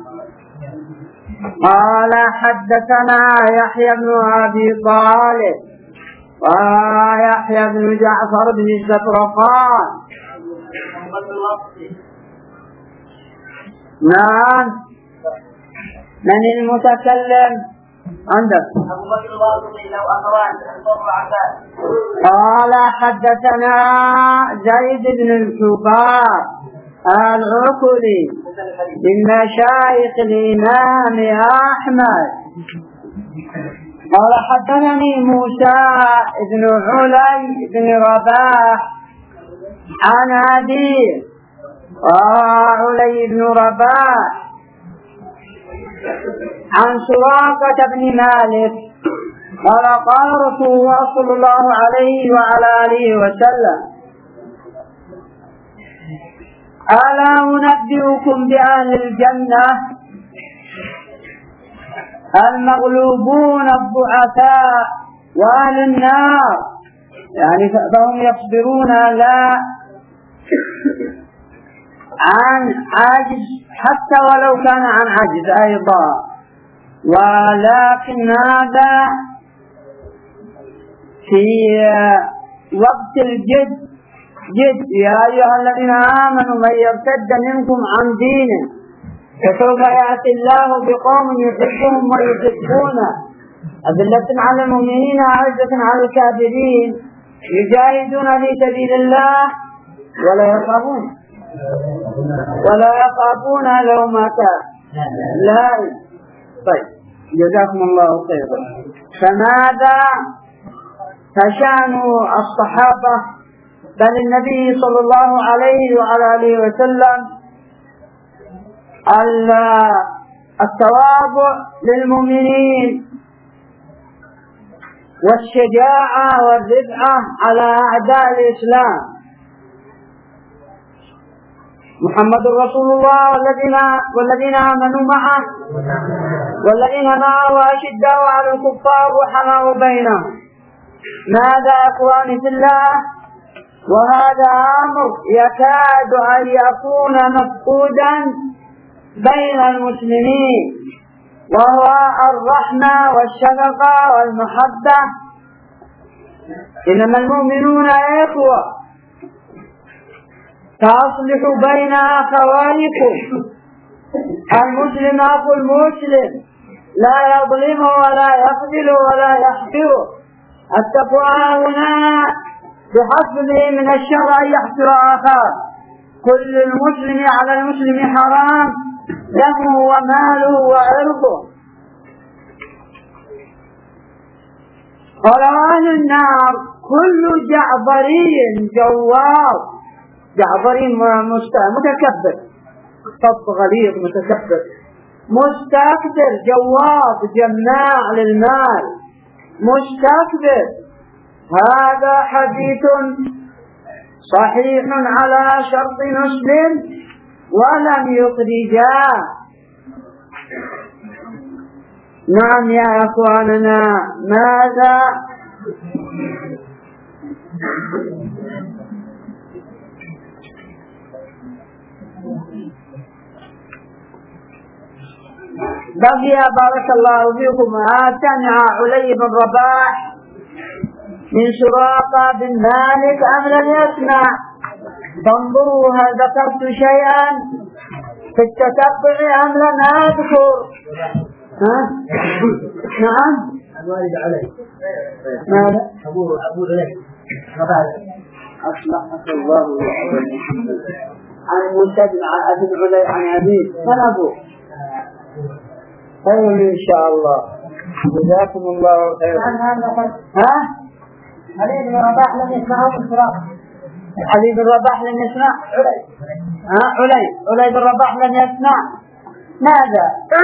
قال حدثنا يحيى بن أبي طالب ويحيى بن جعفر بن الزفرقان. نعم. من المتكلم عندك؟ قال حدثنا زيد بن الحباب العقلي من مشايخ الإمام أحمد. قال حدثني موسى بن علي بن رباح عن أبيه علي بن رباح عن سراقة بن مالك قال قال رسول الله صلى الله عليه وعلى آله وسلم ألا أنبئكم بأهل الجنة المغلوبون الضعفاء وأهل النار يعني فهم يصبرون لا عن عجز حتى ولو كان عن عجز أيضا ولكن هذا في وقت الجد جد. يا أيها الذين آمنوا من يرتد منكم عن دينه فسوف يأتي الله بقوم يحبهم ويحبونه أذلة على المؤمنين أعزة على الكافرين يجاهدون في سبيل الله ولا يخافون لومة لائم. طيب جزاكم الله خيرا. فماذا فشأن الصحابة بل النبي صلى الله عليه وعلى آله وسلم التواضع للمؤمنين والشجاعة والرفعة على أعداء الإسلام. محمد رسول الله والذين آمنوا معه أشداء على الكفار رحماء بينهم. ماذا يا إخواني في الله؟ وهذا أمر يكاد أن يكون مفقودا بين المسلمين، وهو الرحمة والشفقة والمحبة. إنما المؤمنون إخوة، فأصلحوا بين أخوانكم. المسلم أخو المسلم، لا يظلم ولا يخذل ولا يحقر. التقوى هنا بحسبه من الشر أن يحقر آخر. كل المسلم على المسلم حرام، دمه وماله وعرضه. قال أهل النار كل جعبري جواب. جعبري متكبر، صف غليظ متكبر مستكبر، جواب جماع للمال مستكبر. هذا حديث صحيح على شرط مسلم ولم يخرجاه. نعم يا أخواننا، ماذا بقي بارك الله فيكم؟ سمع علي بن رباح من سراقة بن مالك أم لم يسمع؟ فانظروا هل ذكرت شيئا في التتبع أم لم أذكر؟ نعم الوالد علي. ماذا؟ أبو علي أصلحك الله عن المنتج عن أبي علي عن أبيه. من أبوه؟ خير إن شاء الله، جزاكم الله خيرا. علي بن رباح لم يسمعه في الصراحة. علي بن رباح لم يسمع؟ علي بن رباح لم يسمع. ماذا؟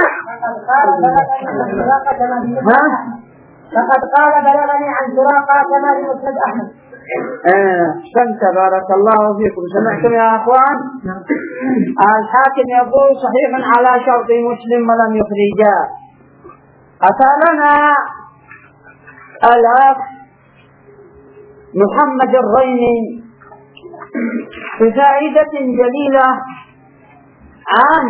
فقد قال بلغني عن سراقة كما في مسند أحمد. أحسنت بارك الله فيكم. سمعتم يا أخوان؟ الحاكم يقول صحيح على شرط مسلم ولم يخرجاه. أتانا الأخ محمد الريني بفائدة جليلة عن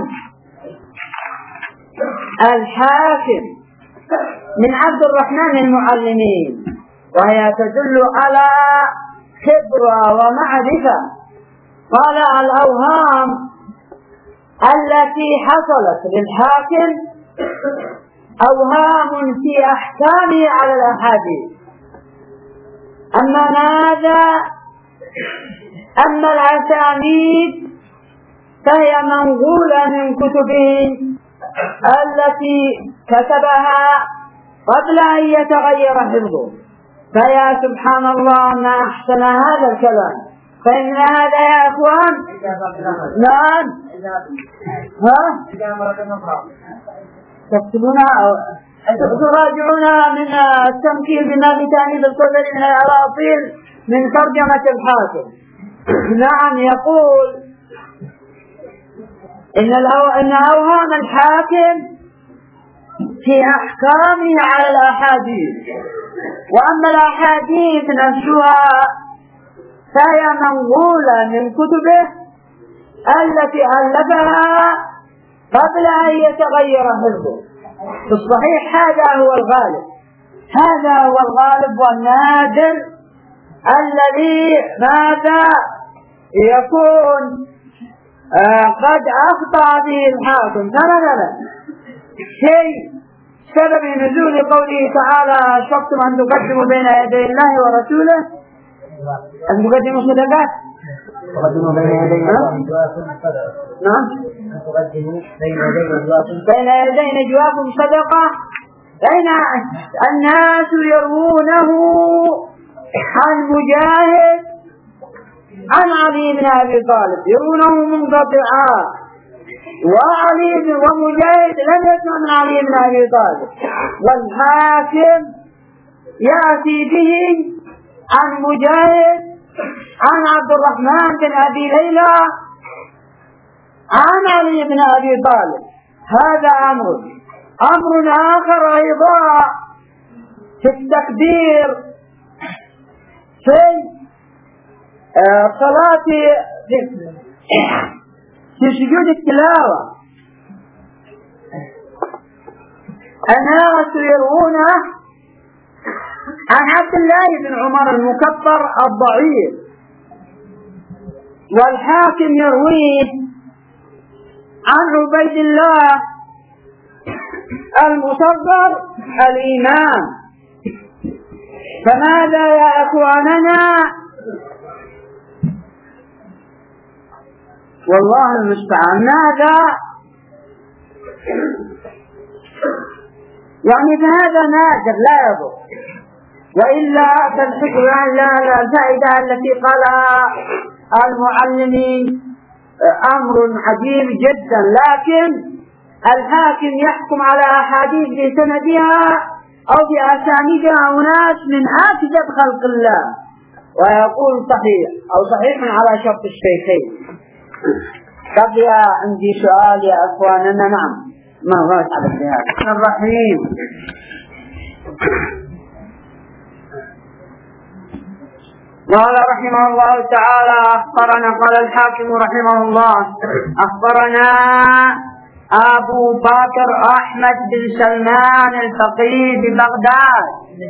الحاكم من عبد الرحمن المعلمين، وهي تدل على خبرة ومعرفة. قال الأوهام التي حصلت للحاكم أوهام في أحكامه على الأحاديث. أما الأسانيد فهي منقولة من كتبه التي كتبها قبل أن يتغير حفظه. فيا سبحان الله ما أحسن هذا الكلام. فإن هذا يا أخوان نعم تكتبونها أو تراجعونها من التمكين بناء تأنيب القدر من الأراطيل من ترجمة الحاكم. نعم يقول إن أوهام الحاكم في أحكامه على الأحاديث، وأما الأحاديث نفسها فهي منقولة من كتبه التي ألفها قبل أن يتغير حفظه. في الصحيح هذا هو الغالب والنادر الذي ماذا يكون قد أخطأ به الحاكم. لا شيء سبب نزول قوله تعالى أشفقتم أن تقدموا بين يدي الله ورسوله، أن تقدموا صدقات نعم بين يدي نجواكم صدقة، بين الناس يروونه عن مجاهد عن علي بن أبي طالب، يرونه منقطعا ومجاهد لم يسمع من علي بن أبي طالب، والحاكم يأتي به عن مجاهد عن عبد الرحمن بن أبي ليلى عن علي بن أبي طالب. هذا أمر آخر أيضا في التكبير في صلاة في سجود التلاوة. الناس يروونه عن عبد الله بن عمر المكبر الضعيف، والحاكم يرويه عن عبيد الله المصغر الإمام. فماذا يا أخواننا؟ والله المستعان. ماذا يعني؟ فهذا نادر لا يضر، وإلا فالفكرة الفائدة التي قالها المعلمين أمر عجيب جدا، لكن الحاكم يحكم على أحاديث بسندها أو بأسانيدها أناس من أكذب خلق الله ويقول صحيح أو صحيح على شرط الشيخين. بقي عندي سؤال يا أخواننا. نعم، ما هو على الجهاد الرحيم. قال رحمه الله تعالى: أخبرنا، قال الحاكم رحمه الله: أخبرنا أبو بكر أحمد بن سلمان الفقيه ببغداد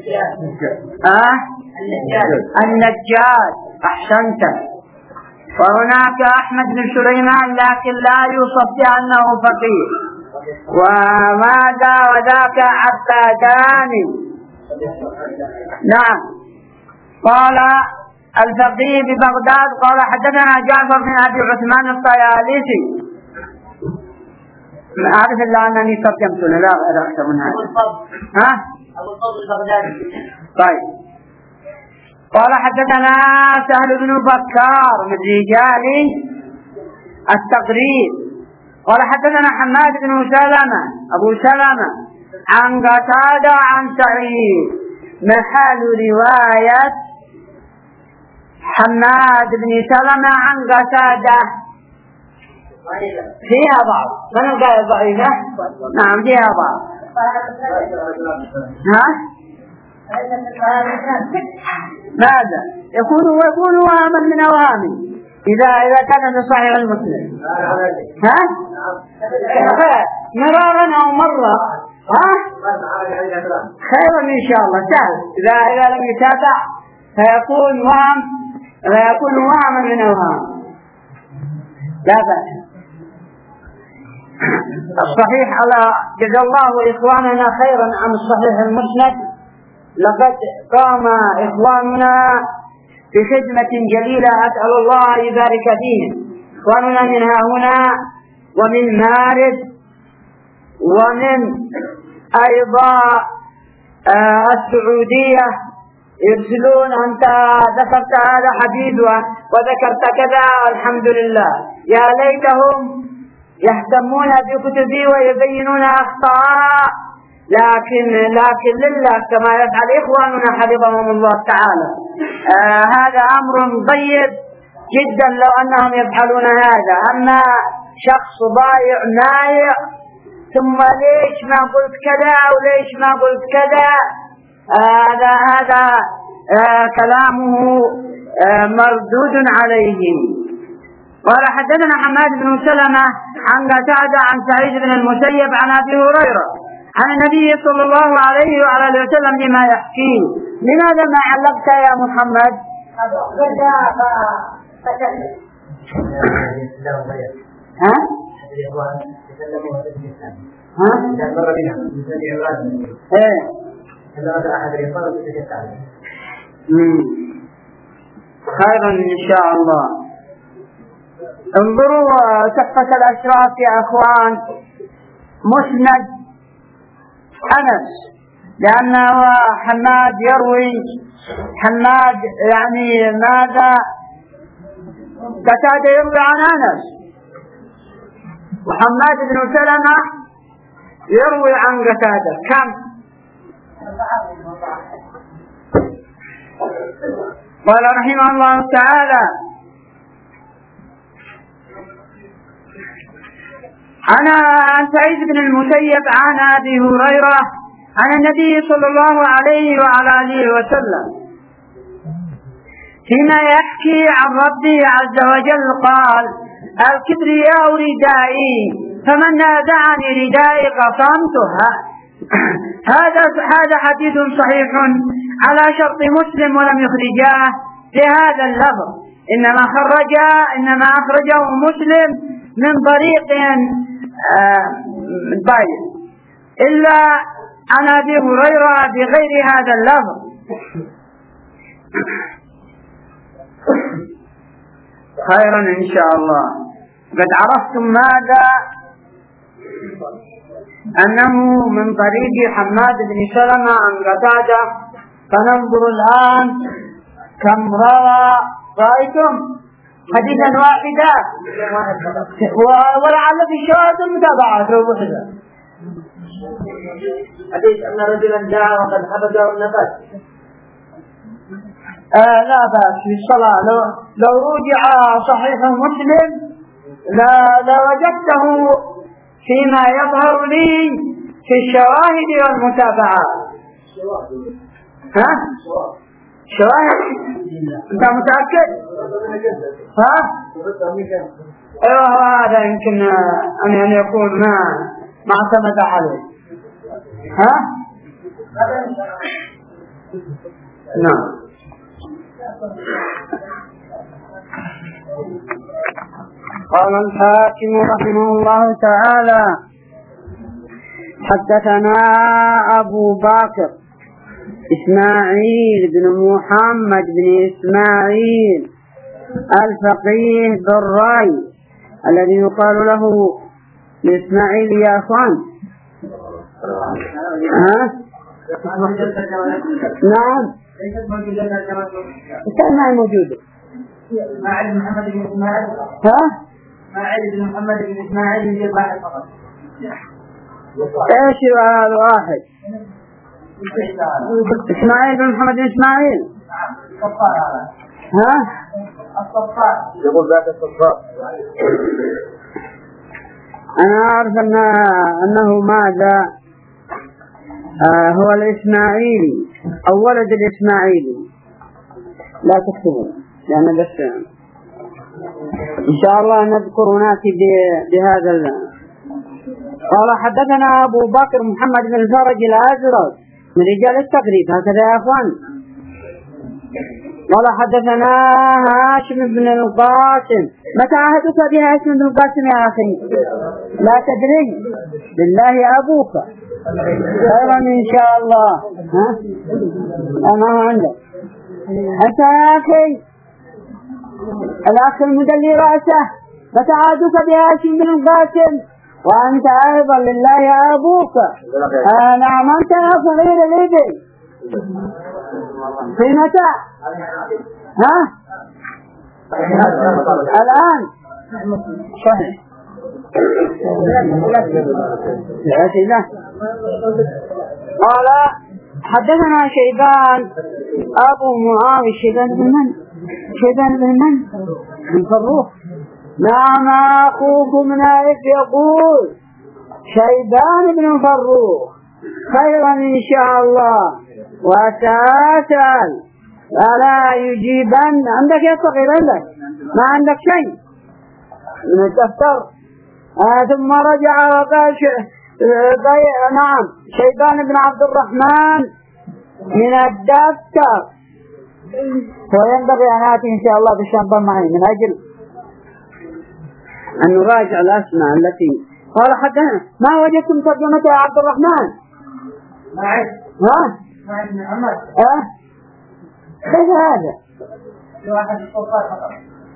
النجاد. أحسنت. وهناك أحمد بن سليمان لكن لا يوصف بأنه فقيه. وماذا وذاك عباداني. نعم. قال الفقيه ببغداد قال حدثنا جعفر بن أبي عثمان الطيالسي. أعرف إلا أنني ترجمت لا غير أكثر من هذا. أبو الفضل البغدادي. طيب. قال حدثنا سهل بن بكار من رجال التقريب. قال حدثنا حماد بن سلمة أبو سلمة عن قتادة عن سعيد. محل رواية حماد بن سلمة عن قتادة فيها بعض. من القائل ضعيفة؟ نعم فيها بعض. ماذا؟ يكون وهما من أوهامه إذا كان في صحيح المسلم. مرارا أو مرة. خيرا إن شاء الله سهل. إذا لم يتابع فيكون وهما من أوهام. لا بأس. الصحيح على جزا الله إخواننا خيرا عن الصحيح المسند. لقد قام إخواننا بخدمة جليلة أسأل الله يبارك فيهم. إخواننا من هنا ومن مارس ومن أيضا السعودية يرسلون: أنت ذكرت هذا حديث وذكرت كذا. الحمد لله. يا ليتهم يهتمون بكتبي ويبينون أخطاء، لكن لله كما يفعل إخواننا حفظهم الله تعالى. هذا أمر طيب جدا لو أنهم يفعلون هذا. أما شخص ضايع نايع ثم ليش ما قلت كذا وليش ما قلت كذا، هذا كلامه مردود عليهم. قال حدثنا حماد بن سلمة عن قتادة عن سعيد بن المسيب عن أبي هريرة عن النبي صلى الله عليه وعلى وسلم بما يحكيه. لماذا ما علقت يا محمد؟ خيرا إن شاء الله. انظروا تحفة الأشراف يا أخوان، مسند أنس، لأنه حماد يروي حماد يعني ماذا؟ قتادة يروي عن أنس. وحماد بن سلمة يروي عن قتادة كم؟ قال رحمه الله تعالى عن سعيد بن المسيب عن أبي هريرة عن النبي صلى الله عليه وعلى آله وسلم فيما يحكي عن ربه عز وجل قال الكبرياء ردائي فمن نازعني ردائي قصمته. هذا حديث صحيح على شرط مسلم ولم يخرجاه بهذا اللفظ، إنما أخرجه مسلم من طريق باين إلا عن أبي هريرة بغير هذا اللفظ. خيرا إن شاء الله. قد عرفتم ماذا أنه من طريق حماد بن سلمة عن قتادة، فننظر الآن كم روى. رأيتم حديثا واحدا ولعل في شواهد المتابعات وحده. حديث أن رجلا جاء وقد حبسه النفس. لا بأس في الصلاة. لو رجع صحيح مسلم لوجدته فيما يظهر لي في الشواهد والمتابعات. ها؟ شواهد؟ أنت متأكد؟ ها؟ أيوة هذا يمكن أن يكون ما اعتمد عليه. ها؟ نعم. قال الحاكم رحمه الله تعالى حدثنا أبو بكر إسماعيل بن محمد بن إسماعيل الفقيه بالرأي الذي يقال له إسماعيل يا أخوان. ها؟ نعم ما موجودة. إسماعيل بن محمد بن إسماعيل. ها؟ إسماعيل بن محمد بن إسماعيل يجيب واحد فقط. إيش هذا واحد؟ إسماعيل بن محمد بن إسماعيل. الصفار هذا. ها؟ الصفار. يقول ذاك الصفار. أنا أعرف أنه ماذا هو الإسماعيلي أو ولد الإسماعيلي. لا تكتبوا لأن بس إن شاء الله نذكر ونأتي بهذا. قال حدثنا أبو بكر محمد بن الفرج الأزرق من رجال التقريب. هكذا يا أخوان. قال حدثنا هاشم بن القاسم. متى عهدك بهاشم بن القاسم يا أخي؟ لا تدري بالله أبوك خيرا إن شاء الله. ها؟ أنا عندك أنت يا أخي الأخ المدلي رأسه. متى عهدك بهاشم بن القاسم وأنت أيضا لله أبوك. نعم أنت يا صغير الإبل في متى؟ ها؟ الآن صحيح. قال حدثنا شيبان أبو معاوية. شيبان بن من؟ شيبان بن من؟ من فروخ. نعم أخوكم نائف يقول شيبان بن فروخ خيرا إن شاء الله. وسأسأل ألا يجيبن. عندك يا صغير؟ عندك ما عندك شيء من الدفتر؟ ثم رجع وقال نعم شيبان بن عبد الرحمن من الدفتر. وينبغي أن آتي إن شاء الله بالشنطة معي من أجل أن نراجع الأسماء التي قال حدثنا. ما وجدتم ترجمة يا عبد الرحمن؟ معي. ها؟ معي بن محمد. كيف هذا؟ واحد الصفار فقط.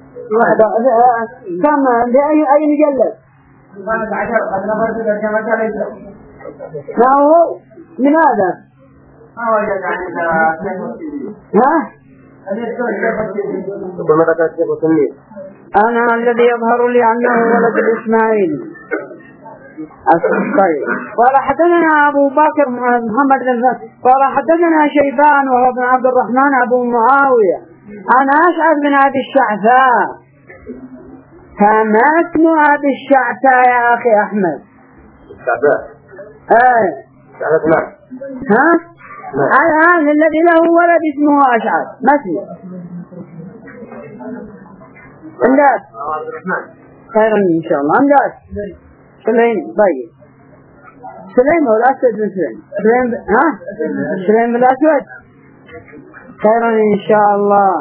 كم بأي مجلد؟ 15 قد نظرت ترجمة ليس. ما هو؟ من هذا؟ ما وجد عن ها؟ يقول ماذا كانت شيخ التلميذ؟ أنا الذي يظهر لي أنه ولد الإسماعيلي. طيب. قال حدثنا أبو بكر محمد بن قال حدثنا شيبان وهو بن عبد الرحمن أبو معاوية عن أشعث بن أبي الشعثاء. فما اسم أبي الشعثاء يا أخي أحمد؟ الشعثاء. الشعثاء. ها؟ الآن الذي له ولد اسمه أشعث ما اسمه؟ أمداد. خيرا إن شاء الله. أمداد. سليم. طيب. سليم هو الأسود من سليم. سليم بالأسود. خيرا إن شاء الله.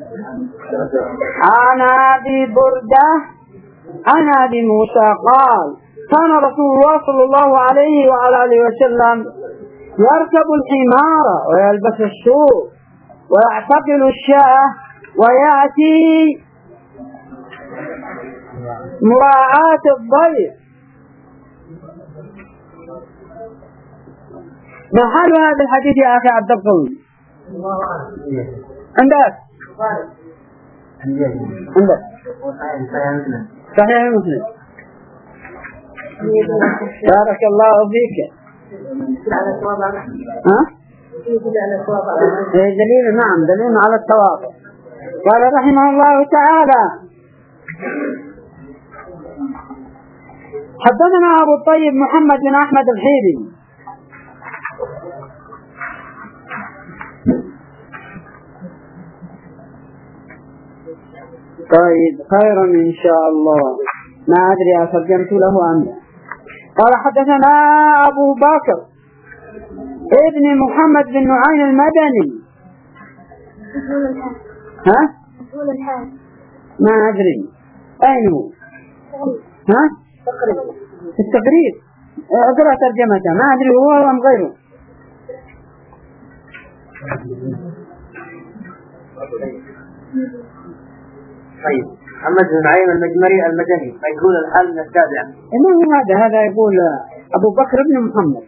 عن أبي بردة عن أبي موسى قال كان رسول الله صلى الله عليه وعلى آله وسلم يركب الحمار ويلبس السوق ويعتقل الشاة ويأتي مراعاة الضيف. ما حال هذا الحديث يا أخي عبد القوي؟ عندك صحيح مسلم. بارك الله فيك. دليل نعم دليل على التواضع. قال رحمه الله تعالى حدثنا أبو الطيب محمد بن أحمد الحيري طيب خيرا إن شاء الله. ما أدري أترجمت له أم لا. قال حدثنا أبو بكر ابن محمد بن نعيم المدني. ها؟ ما أدري أين هو؟ ها؟ التقريب. أقرأ ترجمته ما أدري هو أم غيره. طيب محمد بن نعيم المجمري المدني فيقول الحال من التابعة. ما هو هذا يقول أبو بكر بن محمد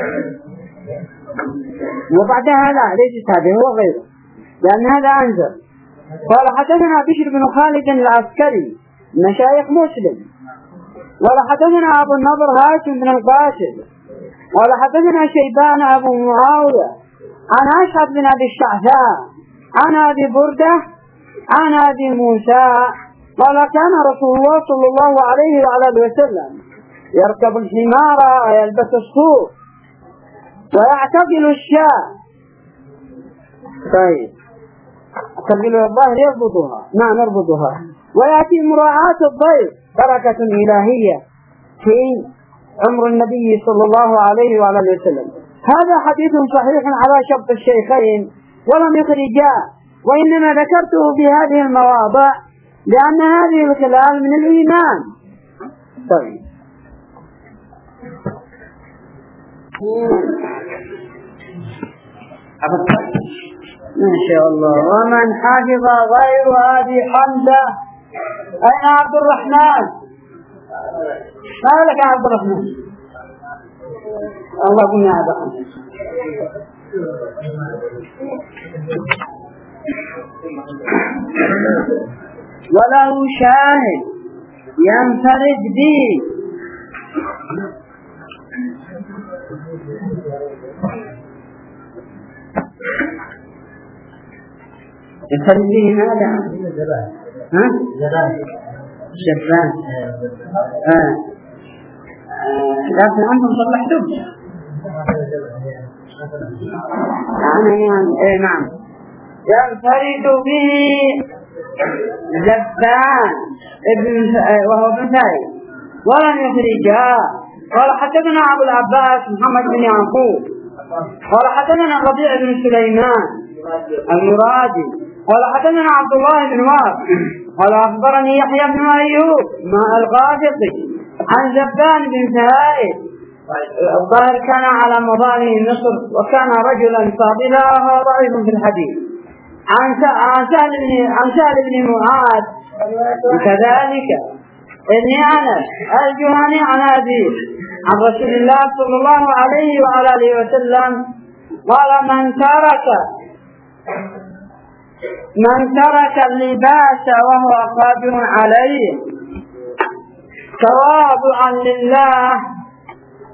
وبعدها لا ليس تابع هو غيره لأن هذا أنزل. قال حدثنا بشر بن خالد العسكري مشايخ مسلم. قال حدثنا أبو النضر هاشم بن القاسم. قال حدثنا شيبان أبو معاوية عن أشعث بن أبي الشعثاء عن أبي بردة عن أبي موسى قال كان رسول الله صلى الله عليه وعلى آله وسلم يركب الحمار ويلبس الصوف ويعتقل الشاة. طيب اعتقل الظاهر يربطها نعم يربطها ويأتي مراعاة الضيف بركة إلهية في عمر النبي صلى الله عليه وعلى آله وسلم. هذا حديث صحيح على شرط الشيخين ولم يخرجاه وإنما ذكرته في هذه المواضع لأن هذه الخلال من الإيمان. طيب ما شاء الله. ومن حفظ غير هذه حمزة. أين عبد الرحمن؟ ما لك يا عبد الرحمن؟ الله قلنا يا عبد الرحمن. وله شاهد ينفرد به ينفرد به ماذا؟ ها؟ جبان. لكن أنتم صلحتم نعم ينفرد به زبان وهو ابن ثالث ولم يخرجها. قال حدثنا أبو العباس محمد بن يعقوب قال حدثنا ربيع بن سليمان المرادي قال حدثنا عبد الله بن وهب قال أخبرني يحيى بن أيوب مع الغافقي عن زبان بن ثالث الظاهر كان على مظالم مصر وكان رجلا فاضلا وهو ضعيف في الحديث عن سهل بن معاذ كذلك ابن أنس الجهني عن أبيه عن رسول الله صلى الله عليه وعلى آله وسلم قال من ترك اللباس وهو قادر عليه تواضعا لله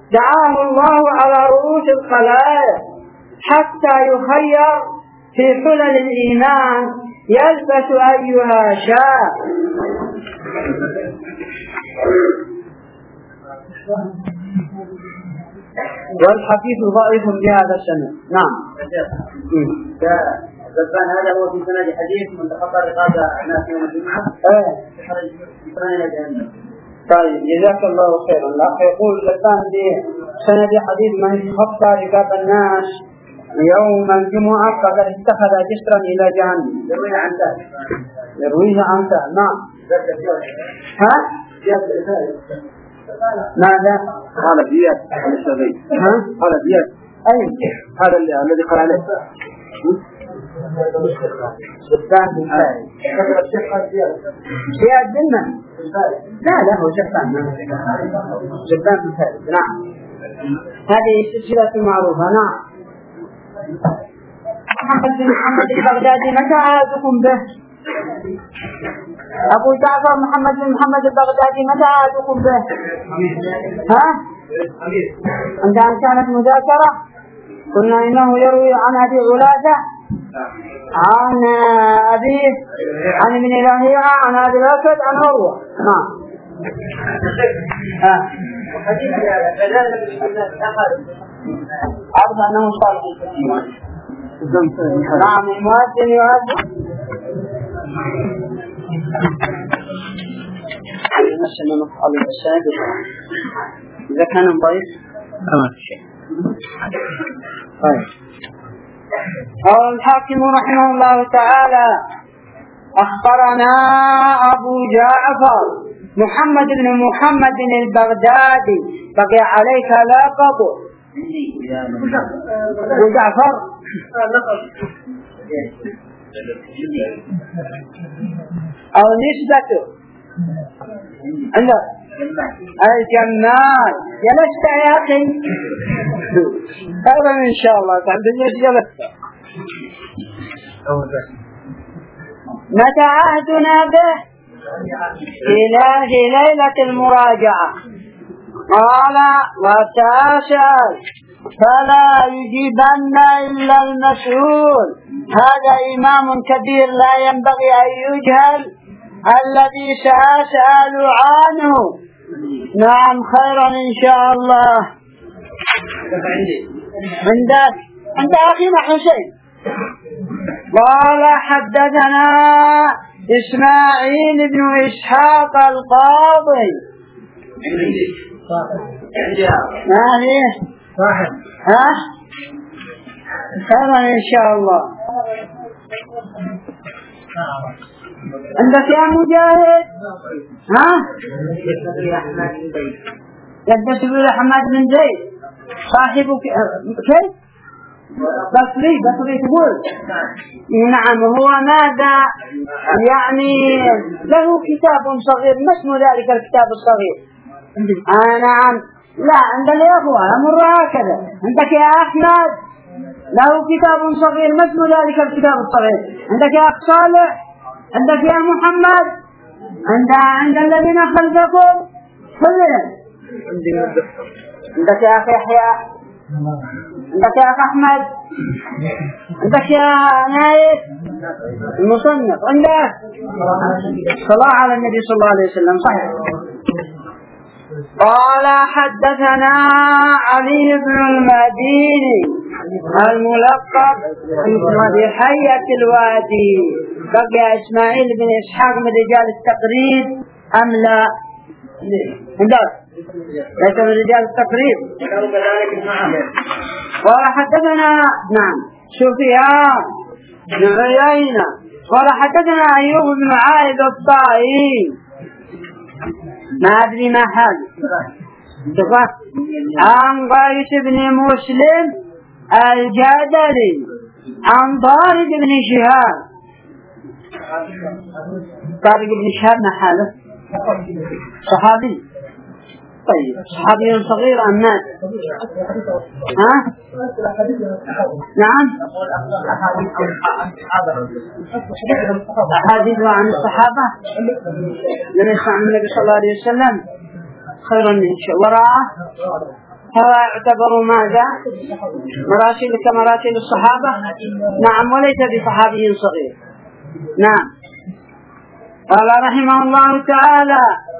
دعاه الله على رؤوس الخلائق حتى يخير في حلل الإيمان يلبس أيها شاء. والحديث ضعيف بهذا السند. نعم. زبان هذا هو في سند حديث من تخطى رقاب ناس يوم الجمعة. طيب جزاك الله خيرا. لا يقول زبان بسند حديث من تخطى رقاب الناس يوم الجمعة فقد اتخذ جسرا إلى جهنم. يرويه عن سهل. نعم. ها؟ ماذا؟ قال زياد الشافعي. قال زياد. أي هذا الذي قال عليه. شبان بن فارس. زياد بن من؟ لا هو شبان. شبان بن فارس. نعم. هذه سلسلة معروفة. نعم. محمد بن محمد البغدادي متى عادكم به؟ أبو جعفر محمد بن محمد البغدادي متى عادكم به؟ ها؟ عندما كانت مذاكرة قلنا إنه يروي عن أبي علاجة عن أبيه عن ابن لهيعة عن أبي الأسود عن عروة. نعم. عرض أنه صالح نعم. المؤذن يؤذن نسمى مفعول السند إذا كان ضعيف. طيب. قال الحاكم رحمه الله تعالى أخبرنا أبو جعفر محمد بن محمد البغدادي بقي عليك لقب أبو جعفر أو نسبته عندك الجمال. جلست يا أخي هذا إن شاء الله تعالى جلست. متى عهدنا به؟ في ليلة المراجعة. قال وتسأل فلا يجيبن إلا المسؤول. هذا إمام كبير لا ينبغي أن يجهل الذي سأسأل عنه. نعم خيرا إن شاء الله. عند أخينا حسين. قال حدثنا إسماعيل بن إسحاق القاضي. ما ليه؟ ها؟ خيرا إن شاء الله. عندك يا مجاهد؟ ها؟ يدس بن حماد بن زيد صاحبك كيف؟ بصري تقول. نعم. هو ماذا يعني له كتاب صغير. ما اسم ذلك الكتاب الصغير؟ نعم. لا عند الإخوة أمر هكذا. عندك يا أحمد له كتاب صغير. ما اسم ذلك الكتاب الصغير؟ عندك يا أخ صالح؟ عندك يا محمد؟ عند الذين خلفكم كلهم. عندك يا أخي يحيى؟ عندك يا أخ أحمد؟ عندك يا نايف المصنف؟ عندك صلاة على النبي صلى الله عليه وسلم. صحيح. قال حدثنا علي بن المديني الملقب بحية الوادي. بقي إسماعيل بن إسحاق من رجال التقريب أم لا؟ ليس من رجال التقريب. قال حدثنا نعم سفيان بن عيينة قال حدثنا أيوب بن عائد الطائي. ما أدري ما حال. عن قيس بن مسلم الجدلي عن طارق بن شهاب. طارق بن شهاب ما حاله؟ صحابي. طيب صحابي صغير أم مات؟ ها؟ نعم. أحاديث عن الصحابة لم يسمع عن النبي صلى الله عليه وسلم. خيرا إن شاء الله. وراءه هذا يعتبر ماذا؟ مراسل كمراسل الصحابة؟ نعم، وليس بصحابي صغير. نعم. قال رحمه الله تعالى: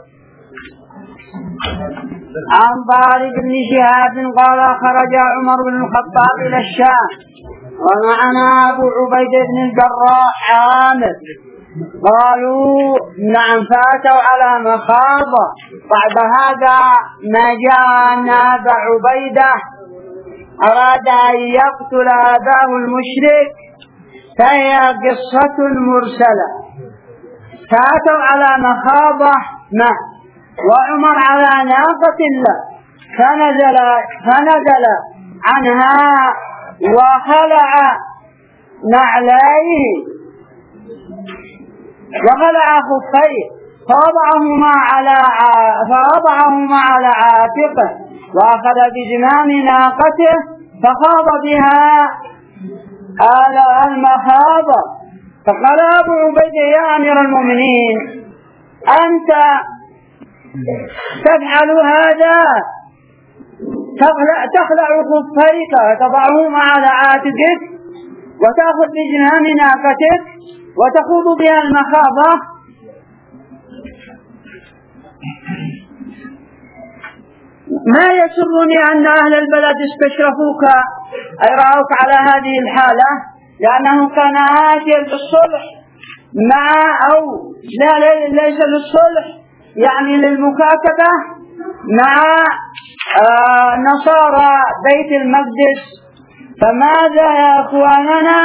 عن طارق بن شهاب قال: خرج عمر بن الخطاب إلى الشام ومعنا أبو عبيدة بن الجراح عامر. قالوا: نعم. فأتوا على مخاضة. بعد هذا ما جاء أن أبا عبيدة أراد أن يقتل أباه المشرك، فهي قصة مرسلة. فأتوا على مخاضة وعمر على ناقة له، فنزل عنها وخلع نعليه وخلع خفيه فوضعهما على عاتقه، وأخذ بزمام ناقته فخاض بها المخاضة. فقال أبو عبيدة: يا أمير المؤمنين، أنت تفعل هذا، تخلع خفيك وتضعهما على عاتقك وتأخذ بزمام ناقتك وتخوض بها المخاضة. ما يسرني أن أهل البلد استشرفوك أي رأوك على هذه الحالة، لأنه كان آتيا بالصلح ليس للصلح، يعني للمكاتبة مع نصارى بيت المقدس. فماذا يا أخواننا؟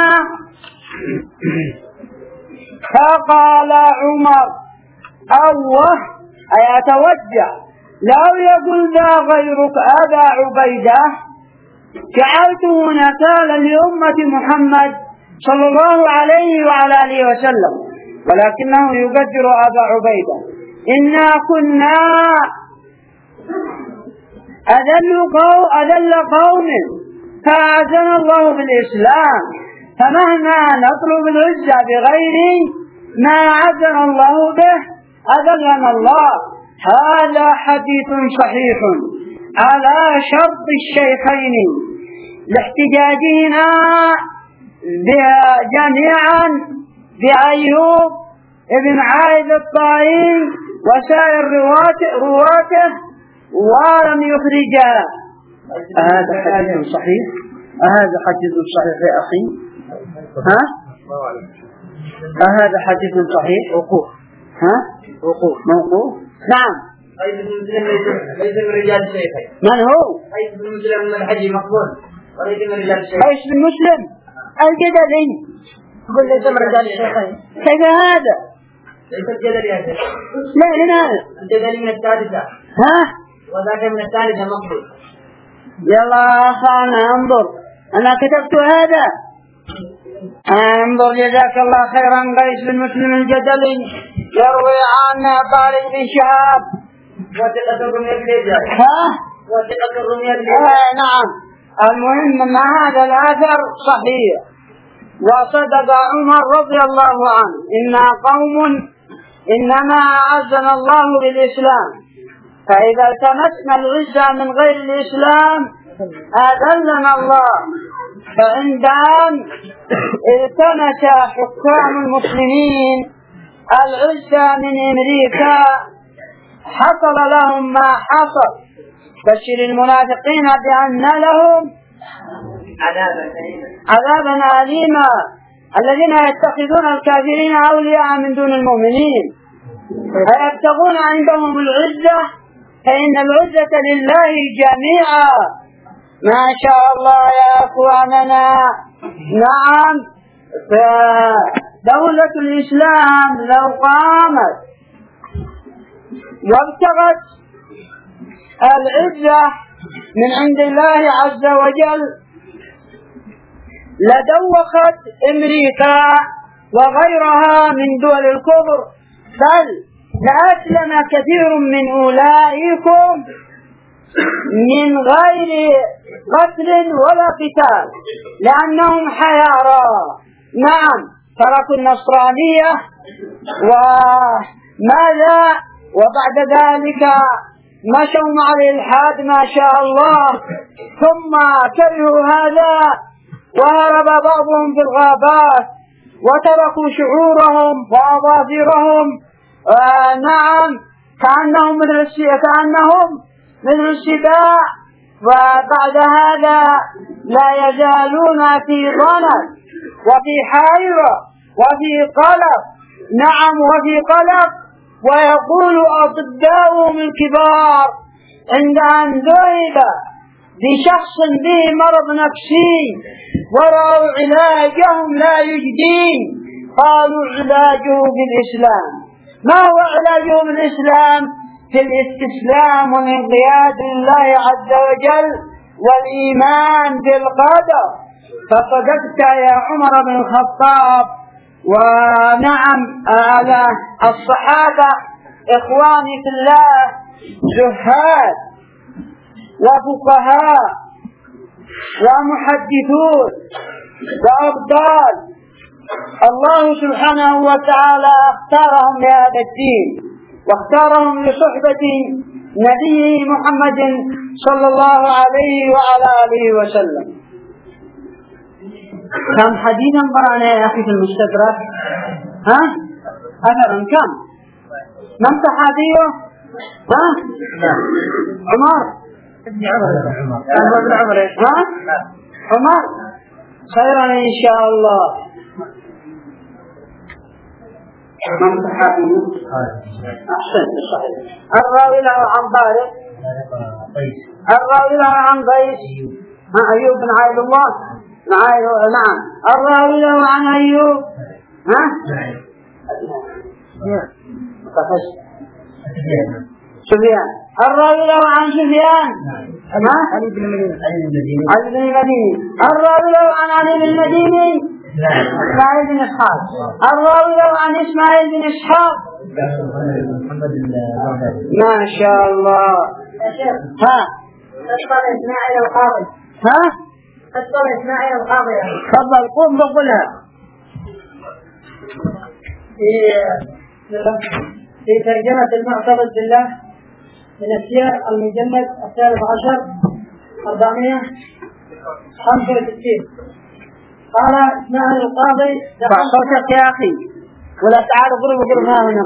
فقال عمر: الله، أي أتوجه لو يقول ذا غيرك أبا عبيدة جعلته نكالا لأمة محمد صلى الله عليه وعلى آله وسلم، ولكنه يقدر أبا عبيدة. إنا كنا أذل قوم فأعزنا الله بالإسلام، فمهما نطلب العزة بغير ما أعزنا الله به أذلنا الله. هذا حديث صحيح على شرط الشيخين لاحتجاجنا جميعا بأيوب ابن عائد الطائي وسائر رواته ولم يخرجا. هذا حديث صحيح؟ هذا حديث صحيح يا أخي؟ هذا حديث صحيح؟ وقوف. موقوف. نعم. قيس بن مسلم ليس من رجال الشيخين. من هو؟ قيس بن مسلم من الحج مقبول وليس من رجال الشيخين. قيس بن مسلم الجدلي يقول ليس من رجال الشيخين. كيف هذا؟ ليس الجدلي يا شيخ. لا لماذا؟ الجدلي من الثالثة. وذاك من الثالثة مقبول. يلا أخانا انظر، أنا كتبت هذا. انظر جزاك الله خيرا. قيس بن مسلم الجدلي يروي عن طارق بن شهاب وثقة الرمية بالإجازة. وثقة الرمية بالإجازة. نعم. المهم أن هذا الأثر صحيح، وصدق عمر رضي الله عنه: إنا قوم إنما أعزنا الله بالإسلام، فإذا التمسنا العزة من غير الإسلام أذلنا الله. فعند أن التمس حكام المسلمين العزة من أمريكا حصل لهم ما حصل. بشر المنافقين بأن لهم عذابا أليما الذين يتخذون الكافرين أولياء من دون المؤمنين ويبتغون عندهم العزة، فإن العزة لله جميعا. ما شاء الله يا أخواننا. نعم. فدولة الإسلام لو قامت وابتغت العزة من عند الله عز وجل لدوخت أمريكا وغيرها من دول الكفر، بل لأسلم كثير من أولئكم من غير قتل ولا قتال لأنهم حيارى. نعم. تركوا النصرانية وماذا وبعد ذلك مشوا مع الإلحاد ما شاء الله، ثم كرهوا هذا وهرب بعضهم في الغابات وتركوا شعورهم وأظافرهم، نعم كأنهم مثل السباع. وبعد هذا لا يزالون في ضنك وفي حيرة وفي قلق، نعم وفي قلق. ويقول أطباؤهم الكبار عند أن ذهب بشخص به مرض نفسي ورأوا علاجهم لا يجدين، قالوا علاجه بالإسلام. ما هو علاجه بالإسلام؟ في الاستسلام والانقياد لله عز وجل والإيمان بالقدر. فصدقت يا عمر بن الخطاب. ونعم على الصحابة إخواني في الله زهاد وفقهاء ومحدثون وأبطال، الله سبحانه وتعالى اختارهم لهذا الدين واختارهم لصحبة نبيه محمد صلى الله عليه وعلى آله وسلم. كم حديثا قرأنا يا أخي في المستدرك؟ أثرا كم؟ من صحابيه؟ عمر عمر خيرا إن شاء الله. من صحابيه؟ أحسن صحيح. الراوي له عن طارق، الراوي له عن قيس، أيوب بن عبد الله، نعم. الراوي له عن أيوب، سفيان. الراوي له عن سفيان، علي بن المديني. الراوي له عن علي بن المديني، إسماعيل بن إسحاق. الراوي له عن إسماعيل بن إسحاق. ما شاء الله. أسأل إسماعيل القاضي. أسأل إسماعيل القاضي. تفضل قم بقولها. في ترجمة المعتضد بالله من السير المجلد 13 465 قال إسماعيل القاضي صوتك يا أخي ولا تعال قرب ما هنا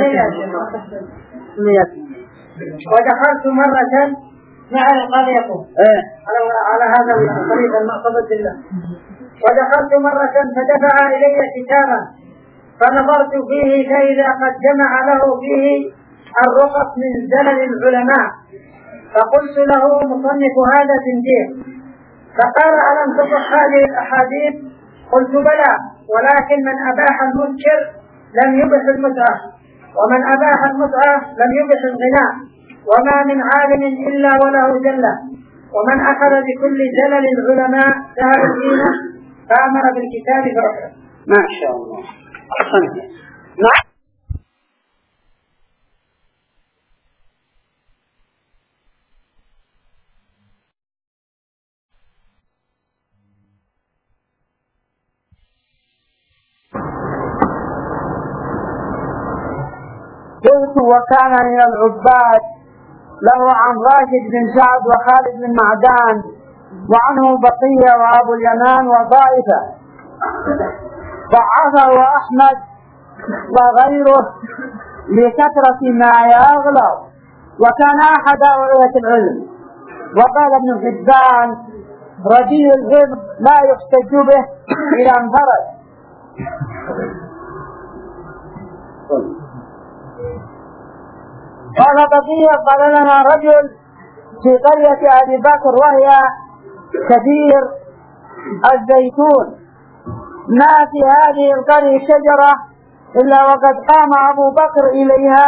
ودخلت مرة إسماعيل القاضي يقول على هذا الطريق المعتضد بالله. ودخلت مرة فدفع إلي كتابا فنظرت فيه فإذا قد جمع له فيه الرقص من زمن العلماء، فقلت له مصنف هذا زنديق، فقال ألم تصح هذه الأحاديث؟ قلت بلى، ولكن من أباح المسكر لم يبح المتعة، ومن أباح المتعة لم يبح الغناء، وما من عالم إلا وله زلة، ومن أخذ بكل زلل العلماء سهل دينه فأمر بالكتاب فرحه. ما شاء الله. أحسنت. قلت وكان من العباد له عن راشد بن سعد وخالد بن معدان، وعنه بقية وأبو اليمان وطائفة، ضعفه أحمد وغيره لكثرة ما يغلط، وكان أحد أولية العلم. وقال ابن حبان رديء الحفظ لا يحتج به إلى انفرد. قال بقية قال لنا رجل في قرية أبي بكر وهي كثير الزيتون، ما في هذه القرية شجرة إلا وقد قام أبو بكر إليها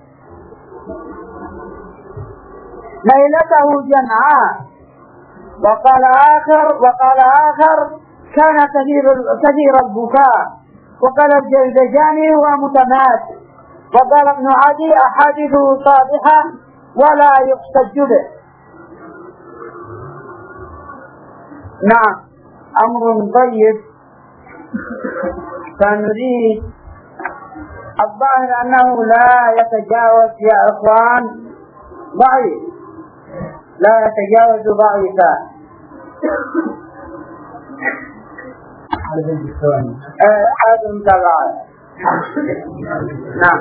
ليلته جمعاء. وقال آخر كان كثير البكاء. وقال الجلدجاني هو متمات. وقال ابن عدي أحاديثه صادحة ولا يحتج به. نعم أمر طيب. فنريد الظاهر أنه لا يتجاوز يا إخوان ضعيف لا يتجاوز ضعيفا. هذا المتابعات. نعم.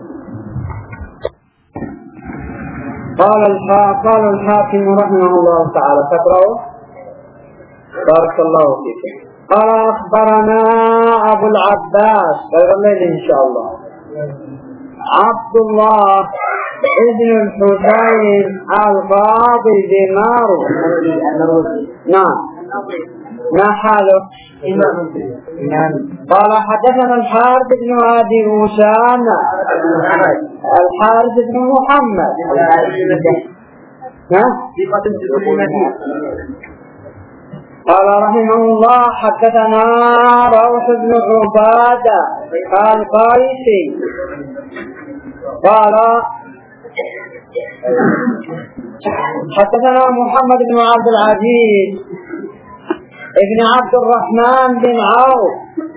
قال الحاكم رحمه الله تعالى تقرأوا. بارك الله فيك. قال أخبرنا أبو العباس غير الليل إن شاء الله عبد الله ابن الحسين القاضي دمار. نعم. ما حاله؟ قال حدثنا الحارث بن أبي موسى الحارث بن محمد. قال رحمه الله حدثنا روح بن عبادة القيسي قال حدثنا محمد بن عبد العزيز ابن عبد الرحمن بن عوف.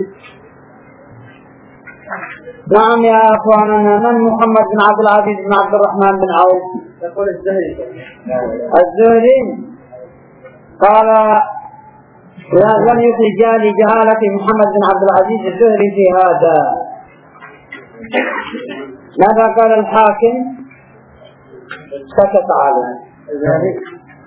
نعم يا أخواننا، من محمد بن عبد العزيز بن عبد الرحمن بن عوف؟ يقول الزهري. قال لم يخرج لجهالة محمد بن عبد العزيز الزهري في هذا. ماذا قال الحاكم؟ سكت على ذلك.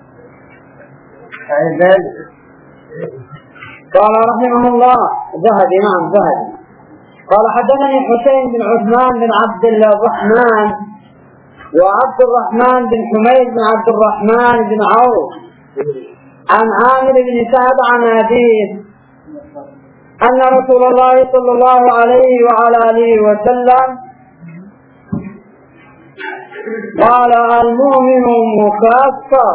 قال رحمه الله ذهبي. نعم ذهبي. قال حدثني حسين بن عثمان بن عبد الرحمن وعبد الرحمن بن حميد بن عبد الرحمن بن عوف عن عامر بن سعد عن أبيه أن رسول الله صلى الله عليه وعلى آله وسلم قال المؤمن مكافر.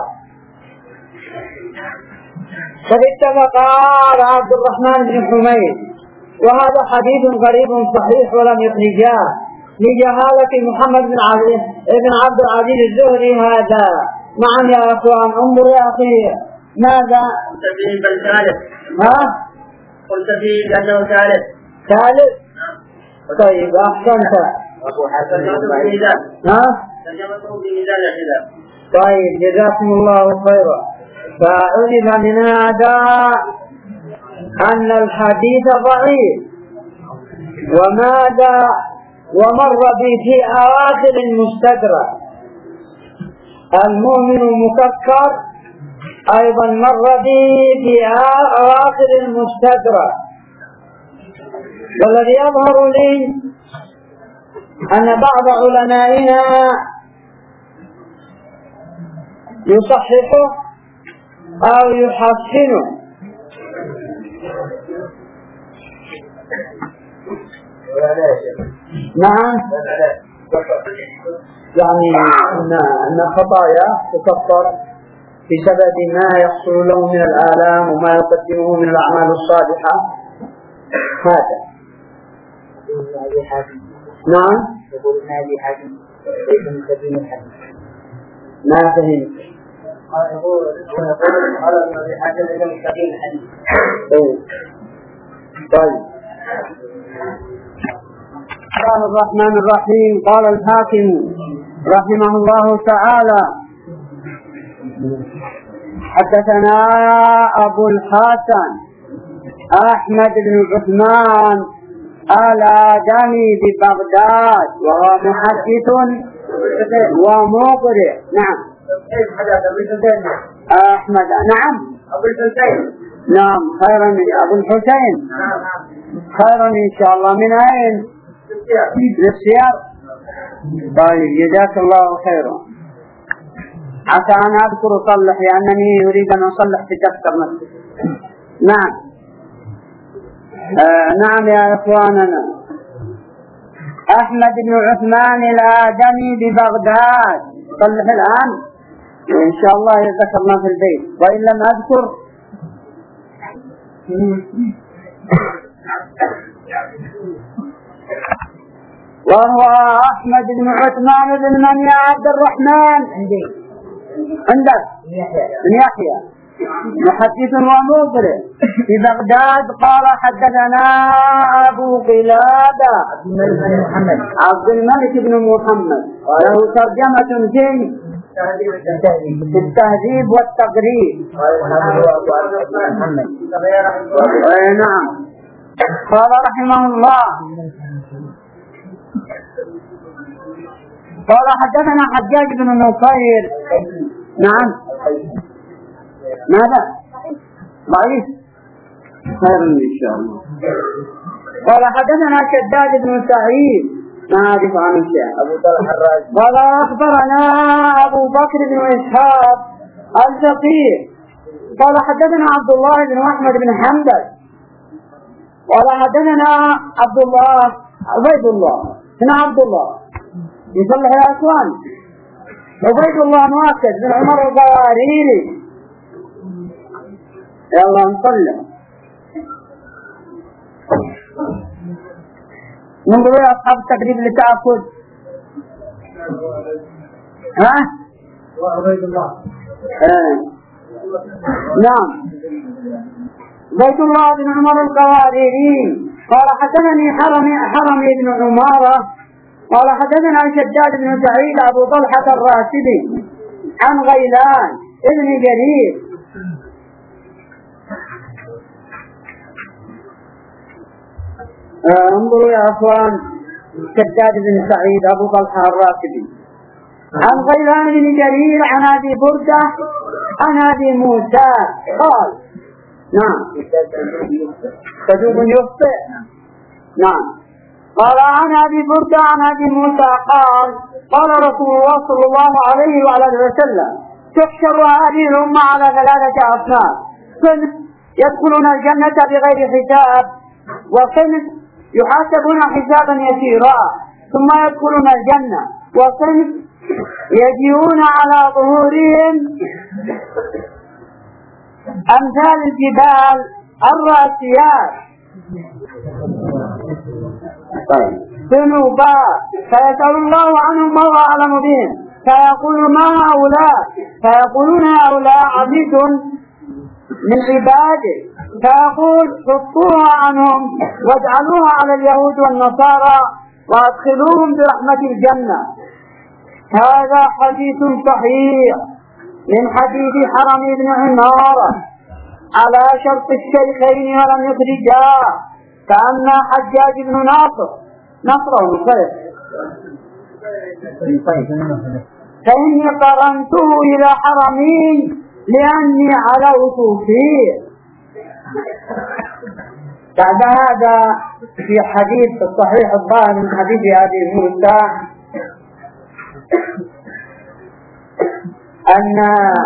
قد اتفق على عبد الرحمن بن حميد، وهذا حديث غريب صحيح ولم يخرجاه لجهالة محمد بن عبد العزيز الزهري هذا. نعم يا أخوان، انظر يا أخي ماذا قلت فيه بل ثالث. قلت فيه بأنه ثالث. طيب أحسنت. ترجمته بميزان الاعتدال. طيب جزاكم الله خيرا. فعلم من هذا أن الحديث ضعيف، ومر به في أواخر المستدرك. المؤمن مكفر أيضا مر به في أواخر المستدرك. والذي يظهر لي أن بعض علمائنا يصححه أو يحسنه. نعم، يعني أن الخطايا تكفر بسبب ما يحصل له من الآلام وما يقدمه من الأعمال الصالحة. هذا نعم. ما فهمت. طيب. قال الرحمن الرحيم. قال الحاكم رحمه الله تعالى حدثنا أبو الحسن أحمد بن عثمان الآدمي ببغداد، وهو محدث ومقرئ. نعم أحمد. نعم أبو الحسين. نعم خيرا من أبو الحسين. خيرا إن شاء الله. من أين؟ للسيار. طيب جزاك الله خيرا. عسى أن أذكر أصلح لأنني أريد أن أصلح في دفتر نفسي. نعم. نعم يا إخواننا، أحمد بن عثمان الآدمي ببغداد. صلح الآن إن شاء الله ذكرنا في البيت، وإن لم أذكر وهو أحمد بن عثمان بن من يا عبد الرحمن؟ عندك بن يحيى، محدث ومقرئ في بغداد. قال حدثنا أبو قلادة عبد الملك بن محمد، له ترجمة في في التهذيب والتقريب. نعم. قال رحمه الله قال حدثنا حجاج بن نصير. نعم. ماذا؟ ضعيف. خير إن شاء الله. قال حدثنا شداد بن سعيد ما أعرف عن شيء. قال أخبرنا أبو بكر بن إسحاق الفقيه قال حدثنا عبد الله بن أحمد بن حنبل قال حدثنا عبد الله عبيد الله هنا عبد الله يصلح يا أخوان عبيد الله مؤكد بن عمر القواريري. يلا نصلح. ننظر يا أصحاب التقريب لتأكد. ها؟ وعبيد الله. نعم. بيت الله بن عمر القواريري قال حدثني حرمي بن عمارة قال حدثنا شداد بن سعيد أبو طلحة الراشدي عن غيلان ابن جرير انظروا يا أخوان شداد بن سعيد أبو طلحة الراشدي عن غيلان بن جرير عن أبي بردة عن أبي موسى قال نعم صدوق يخطئ. نعم. قال عن أبي بردة عن أبي موسى قال قال رسول الله صلى الله عليه وعلى اله وسلم تحشر هذه الأمة على 3 أصناف صنف يدخلون الجنة بغير حساب وصنف يحاسبون حسابا يسيرا ثم يدخلون الجنة وصنف يجيئون على ظهورهم أمثال الجبال الراسيات ذنوبا فيسأل الله عنهم وهو أعلم بهم فيقول ما هؤلاء فيقولون هؤلاء عبيد من عباده فيقول حطوها عنهم واجعلوها على اليهود والنصارى وادخلوهم برحمة الجنة. هذا حديث صحيح من حديث حرمي بن عمارة على شرط الشيخين ولم يخرجاه كأن حجاج بن ناصر فإني قرنته إلى حرمي لأني علوت فيه. بعد هذا في حديث الصحيح الظاهر من حديث أبي موسى أن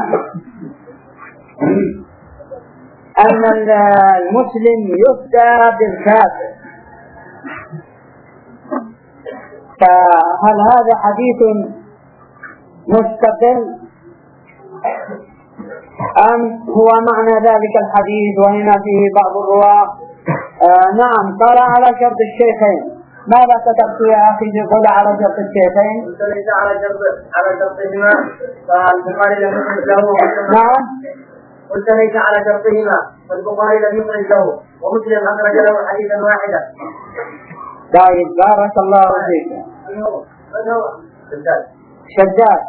المسلم يفتى بالكافر. فهل هذا حديث مستقل أم هو معنى ذلك الحديث وهنا فيه بعض الرواة؟ نعم. قال على شرط الشيخين. ماذا كتبت يا أخي يقول على شرط الشيخين؟ ليس على شرطهما فالبخاري لم يخرج له. نعم. قلت ليس على شرطهما فالبخاري لم يخرج له ومسلم أخرج له حديثا واحدا. طيب بارك الله فيك. من هو؟ شداد.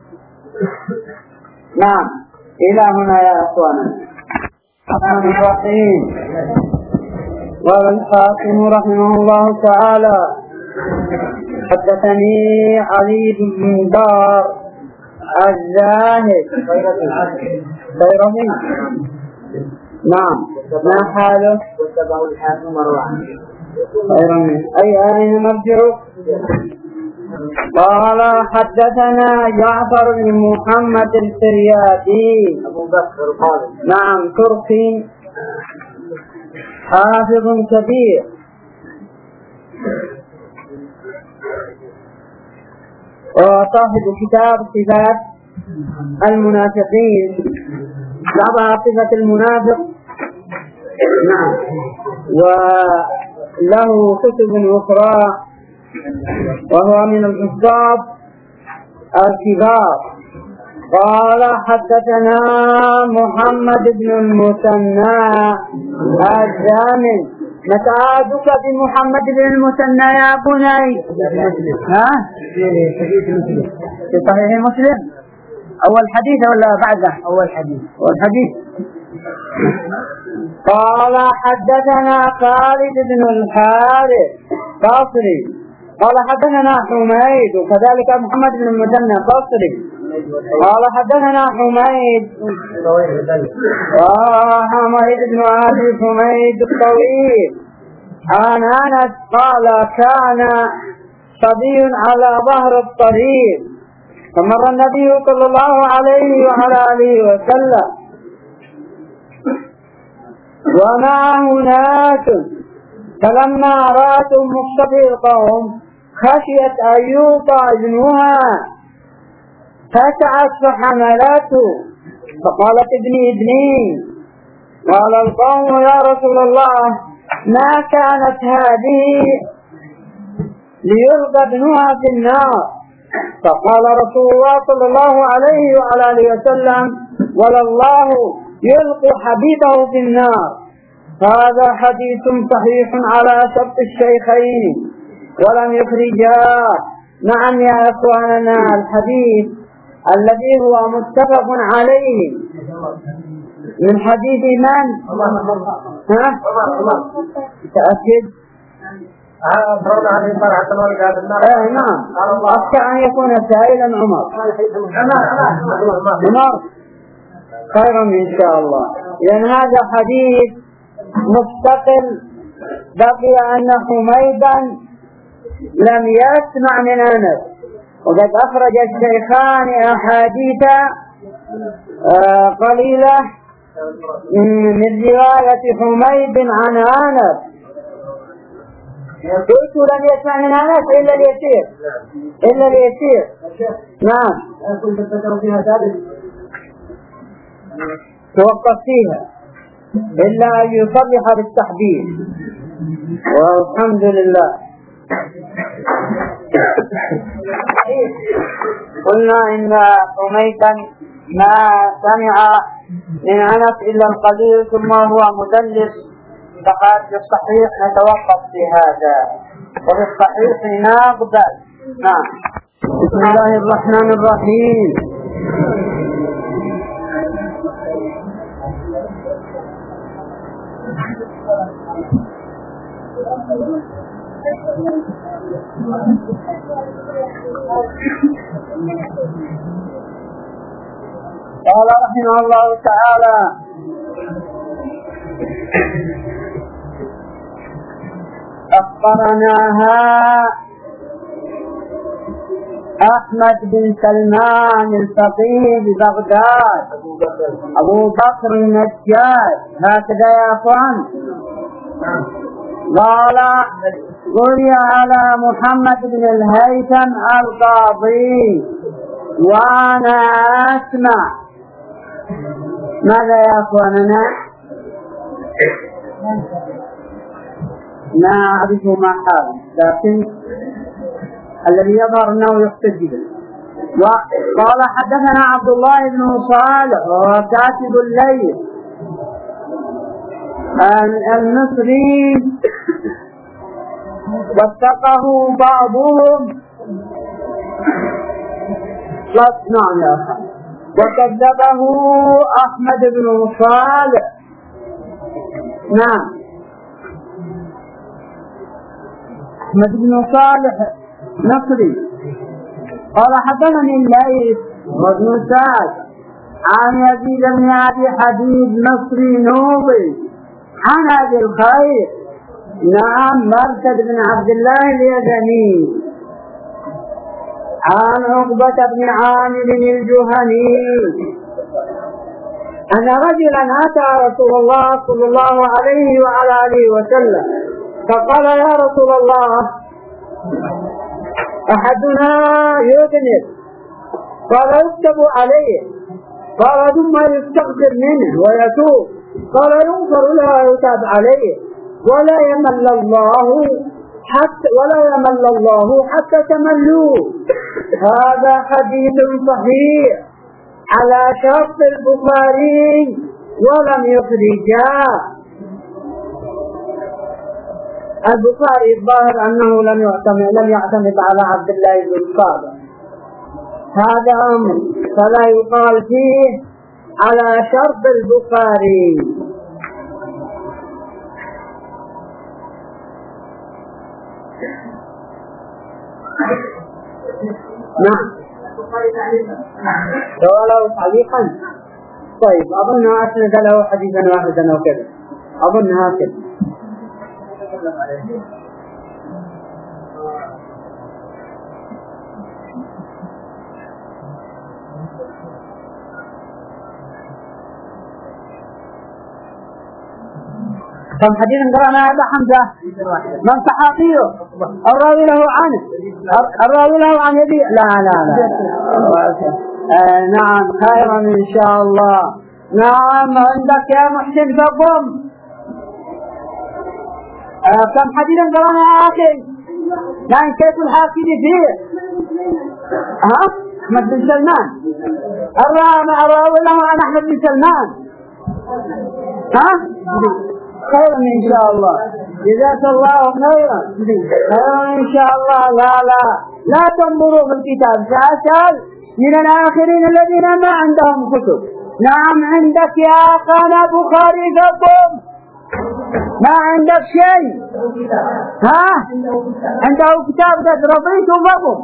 نعم. إلى هنا يا أخوانا. الرحمن الرحيم. قال الحاكم رحمه الله تعالى حدثني علي بن دار الزاهد بيرمي. نعم. ما حاله؟ واتبعه الحاكم مروان. بيرمي. أين مرجعه؟ قال حدثنا جعفر بن محمد الفريابي أبو بكر قال. نعم تركي حافظ كبير وصاحب كتاب صفات المنافقين بعضها صفة المنافق. نعم. وله كتب أخرى وهو من الحفاظ الكبار. قال حدثنا محمد بن المثنى الزامن. متعادك بمحمد بن المثنى يا بني؟ ها؟ في صحيح مسلم. أول حديث ولا بعده؟ أول حديث. قال حدثنا خالد بن الحارث بصري قال حدثنا حميد وكذلك محمد بن المثنى بصري قال حدثنا حميد بن أبي حميد الطويل عن أنس قال كان صبي على ظهر الطريق فمر النبي صلى الله عليه وعلى آله وسلم ومعه ناس فلما رأت مقتدي القوم خشيت أن يوطى ابنها فسعت فحملته فقالت ابني قال القوم يا رسول الله ما كانت هذه ليلقى ابنها في النار فقال رسول الله صلى الله عليه وعلى آله وسلم ولا الله يلقي حبيبه في النار. هذا حديث صحيح على شرط الشيخين ولم يخرجاه. نعم يا أخواننا الحديث الذي هو متفق عليه من حديث من؟ تأكد؟ نعم أخشى أن يكون سائلا عمر خيرا إن شاء الله لأن هذا حديث مستقل. بقي أن حميدا لم يسمع من أنس وقد أخرج الشيخان أحاديث قليلة من رواية حميد عن أنس. قلت لم يسمع من أنس إلا اليسير. نعم توقف فيها إلا أن يصرح بالتحديد والحمد لله. قلنا إن حميدا ما سمع من أنس إلا القليل ثم هو مدلس فقال بالصحيح نتوقف في هذا وبالصحيح نقبل. نعم. بسم الله الرحمن الرحيم. قال رحمه الله تعالى أخبرناها أحمد بن سلمان الفقيه ببغداد أبو بكر النجار هكذا يا أخوان. قال قرئ على محمد بن الهيثم القاضي وأنا أسمع. ماذا يا أخواننا؟ لا أعرف ما حال لكن الذي يظهر أنه يحتج به. قال حدثنا عبد الله بن صالح وهو كاتب الليل المصري وثقه بعضهم نعم يا أخي وكذبه أحمد بن صالح. نعم أحمد بن صالح نصري قال حدثني الليث وابن سعد عن يزيد بن أبي حبيب نصري نوبي عن أبي الخير نعم مرثد بن عبد الله اليزني عن عقبة بن عامر الجهني أن رجلا أتى رسول الله صلى الله عليه وعلى آله وسلم فقال يا رسول الله أحدنا يذنب قال يكتب عليه قال ثم يستغفر منه ويتوب قال يغفر له ويتاب عليه ولا يمل الله حتى تملوه. هذا حديث صحيح على شرط البخاري ولم يخرجاه. البخاري الظاهر أنه لم يعتمد على عبد الله بن صالح. هذا أمر. فلا يقال فيه على شرط البخاري. نعم ولو تعليقا. طيب أظنها أسند له حديثا واحدا أو كذا، أظنها كذا. كم حديث قرأنا هذا حمزة من صحابيه الراوي له عنه الراوي له عن يدي لا نعم خيرا إن شاء الله. نعم عندك يا محسن فضم كم حديث قرأنا آخر يعني كيف الحاكم فيه أحمد بن سلمان الراوي له عن أحمد بن سلمان خيرا إن شاء الله. جزاك الله خيرا إن شاء الله. لا تنظروا في الكتاب. سأسأل من الآخرين الذين ما عندهم كتب. نعم عندك يا أخانا بخاري فقم ما عندك شيء عنده كتاب قد رضيت فقم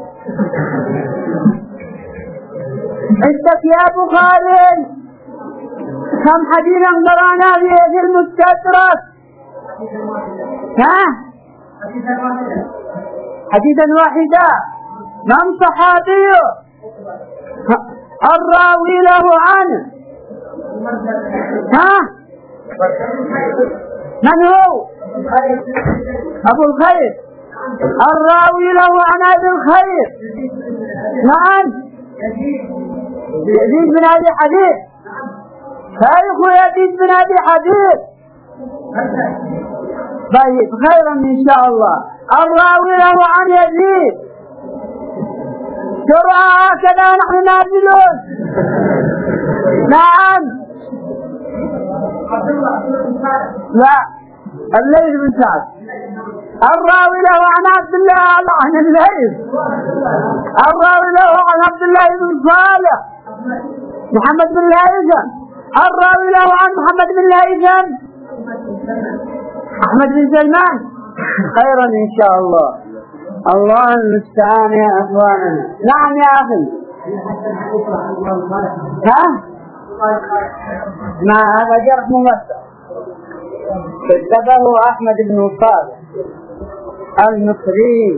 عندك يا بخاري كم حديثا قرأنا في المستدرك حديثا واحدا. من صحابي الراوي له عنه من هو أبو الخير الراوي له عن أبي الخير. نعم يزيد بن أبي حديث شيخ يزيد بن أبي حديث. طيب خيرا إن شاء الله. الراوي له عن يزيد ترى هكذا نحن نازلون. نعم لا الليث بن سعد الراوي له عن عبد الله عن الليث الراوي له عن عبد الله بن صالح محمد بن الهيثم الراوي له عن محمد بن الهيثم أحمد بن سلمان. خيرا إن شاء الله. الله المستعان يا أخواننا. نعم يا أخي ما هذا جرح ممثل كتبه أحمد بن صالح المصري.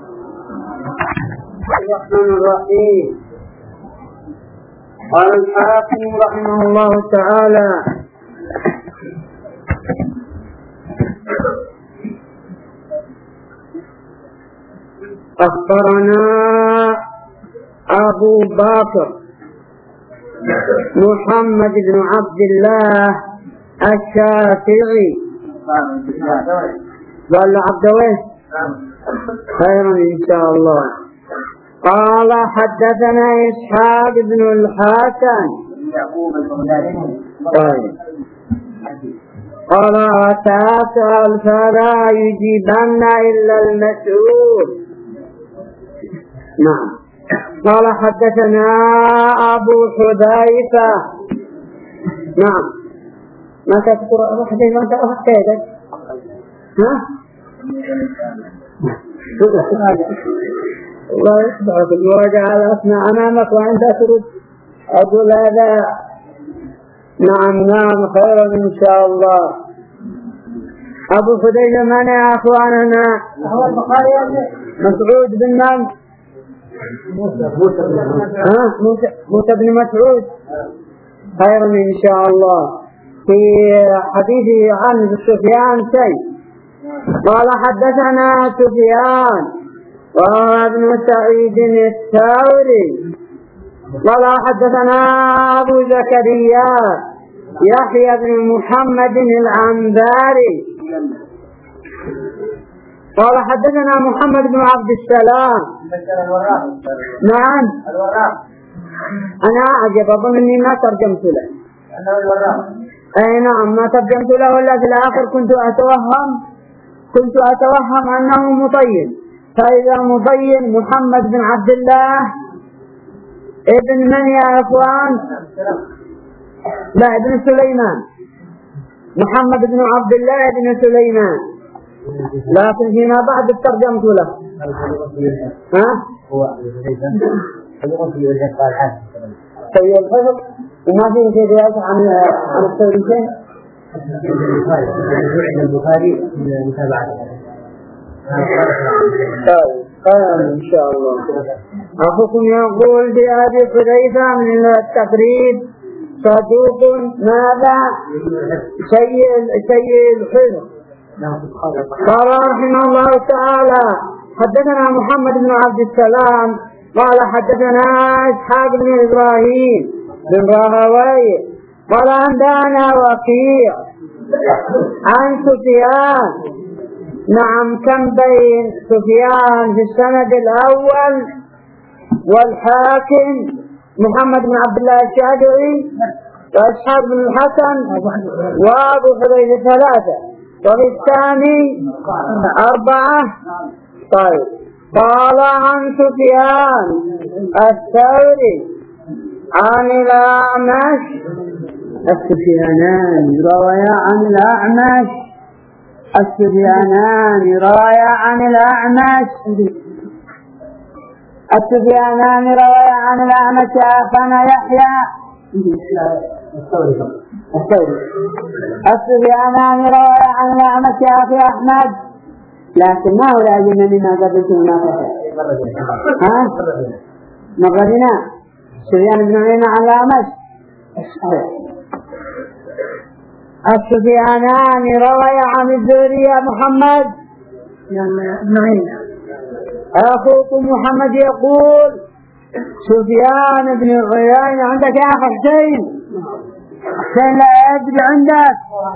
الرحمن الرحيم. قال الحاكم رحمه الله تعالى أخبرنا أبو بكر محمد بن عبد الله الشافعي قال عبدويه خيرا إن شاء الله. قال حدثنا إسحاق بن الحسن قال تسأل فلا يجيبن إلا المسؤول. نعم. قال حدثنا أبو حذيفة. نعم ما تذكر أبو حذيفة أنت أخذت الله يصبحك الوجع على أسمع أمامك وأنت ترد أقول هذا. نعم خيرا إن شاء الله. أبو حذيفة من يا أخواننا؟ مسعود بن من؟ موسى بن مسعود. خيرا إن شاء الله. في حديثه عن سفيان شيء. قال حدثنا سفيان وابن سعيد الثوري قال حدثنا أبو زكريا يحيى بن محمد العنباري قال حدثنا محمد بن عبد السلام. نعم أنا أعجب أظن أني ما ترجمت له. أي نعم ما ترجمت له ولا في الآخر كنت أتوهم أنه مطين. فإذا مطين محمد بن عبد الله ابن من يا أخوان؟ لا، ابن سليمان، محمد بن عبد الله بن سليمان، لكن فيما بعد ترجمت له. ها؟ سيد الحفظ وما فيه شيء عن السوريين. البخاري متابعة. إن شاء الله. أخوكم يقول بأبي حذيفة من التقريب صدوق ماذا؟ سيء الحفظ. قال رحمه الله تعالى حدثنا محمد بن عبد السلام قال حدثنا إسحاق بن إبراهيم بن راهويه قال عندنا وكيع عن سفيان. نعم، كم بين سفيان في السند الأول والحاكم محمد بن عبد الله الشافعي وإسحاق بن الحسن وأبو حذيفة 3 وفي الثاني 4. طيب، قال عن سفيان الثوري عن الأعمش. السفيانان روايا عن الأعمش. السفيانان روايا عن الأعمش. السفيانان روايا عن الأعمش أخانا يحيى. السفيانان روايا عن الأعمش أخي أحمد. لكن ما هو لازم أننا قبلتم المنافسة. ها؟ مغرنا سفيان بن عيينة عن الأعمش. السفيانان روايا عن الزهري محمد بن عيينة. أخوكم محمد يقول سفيان بن عيينة. عندك يا أخي حسين؟ حسين لا يدري عندك؟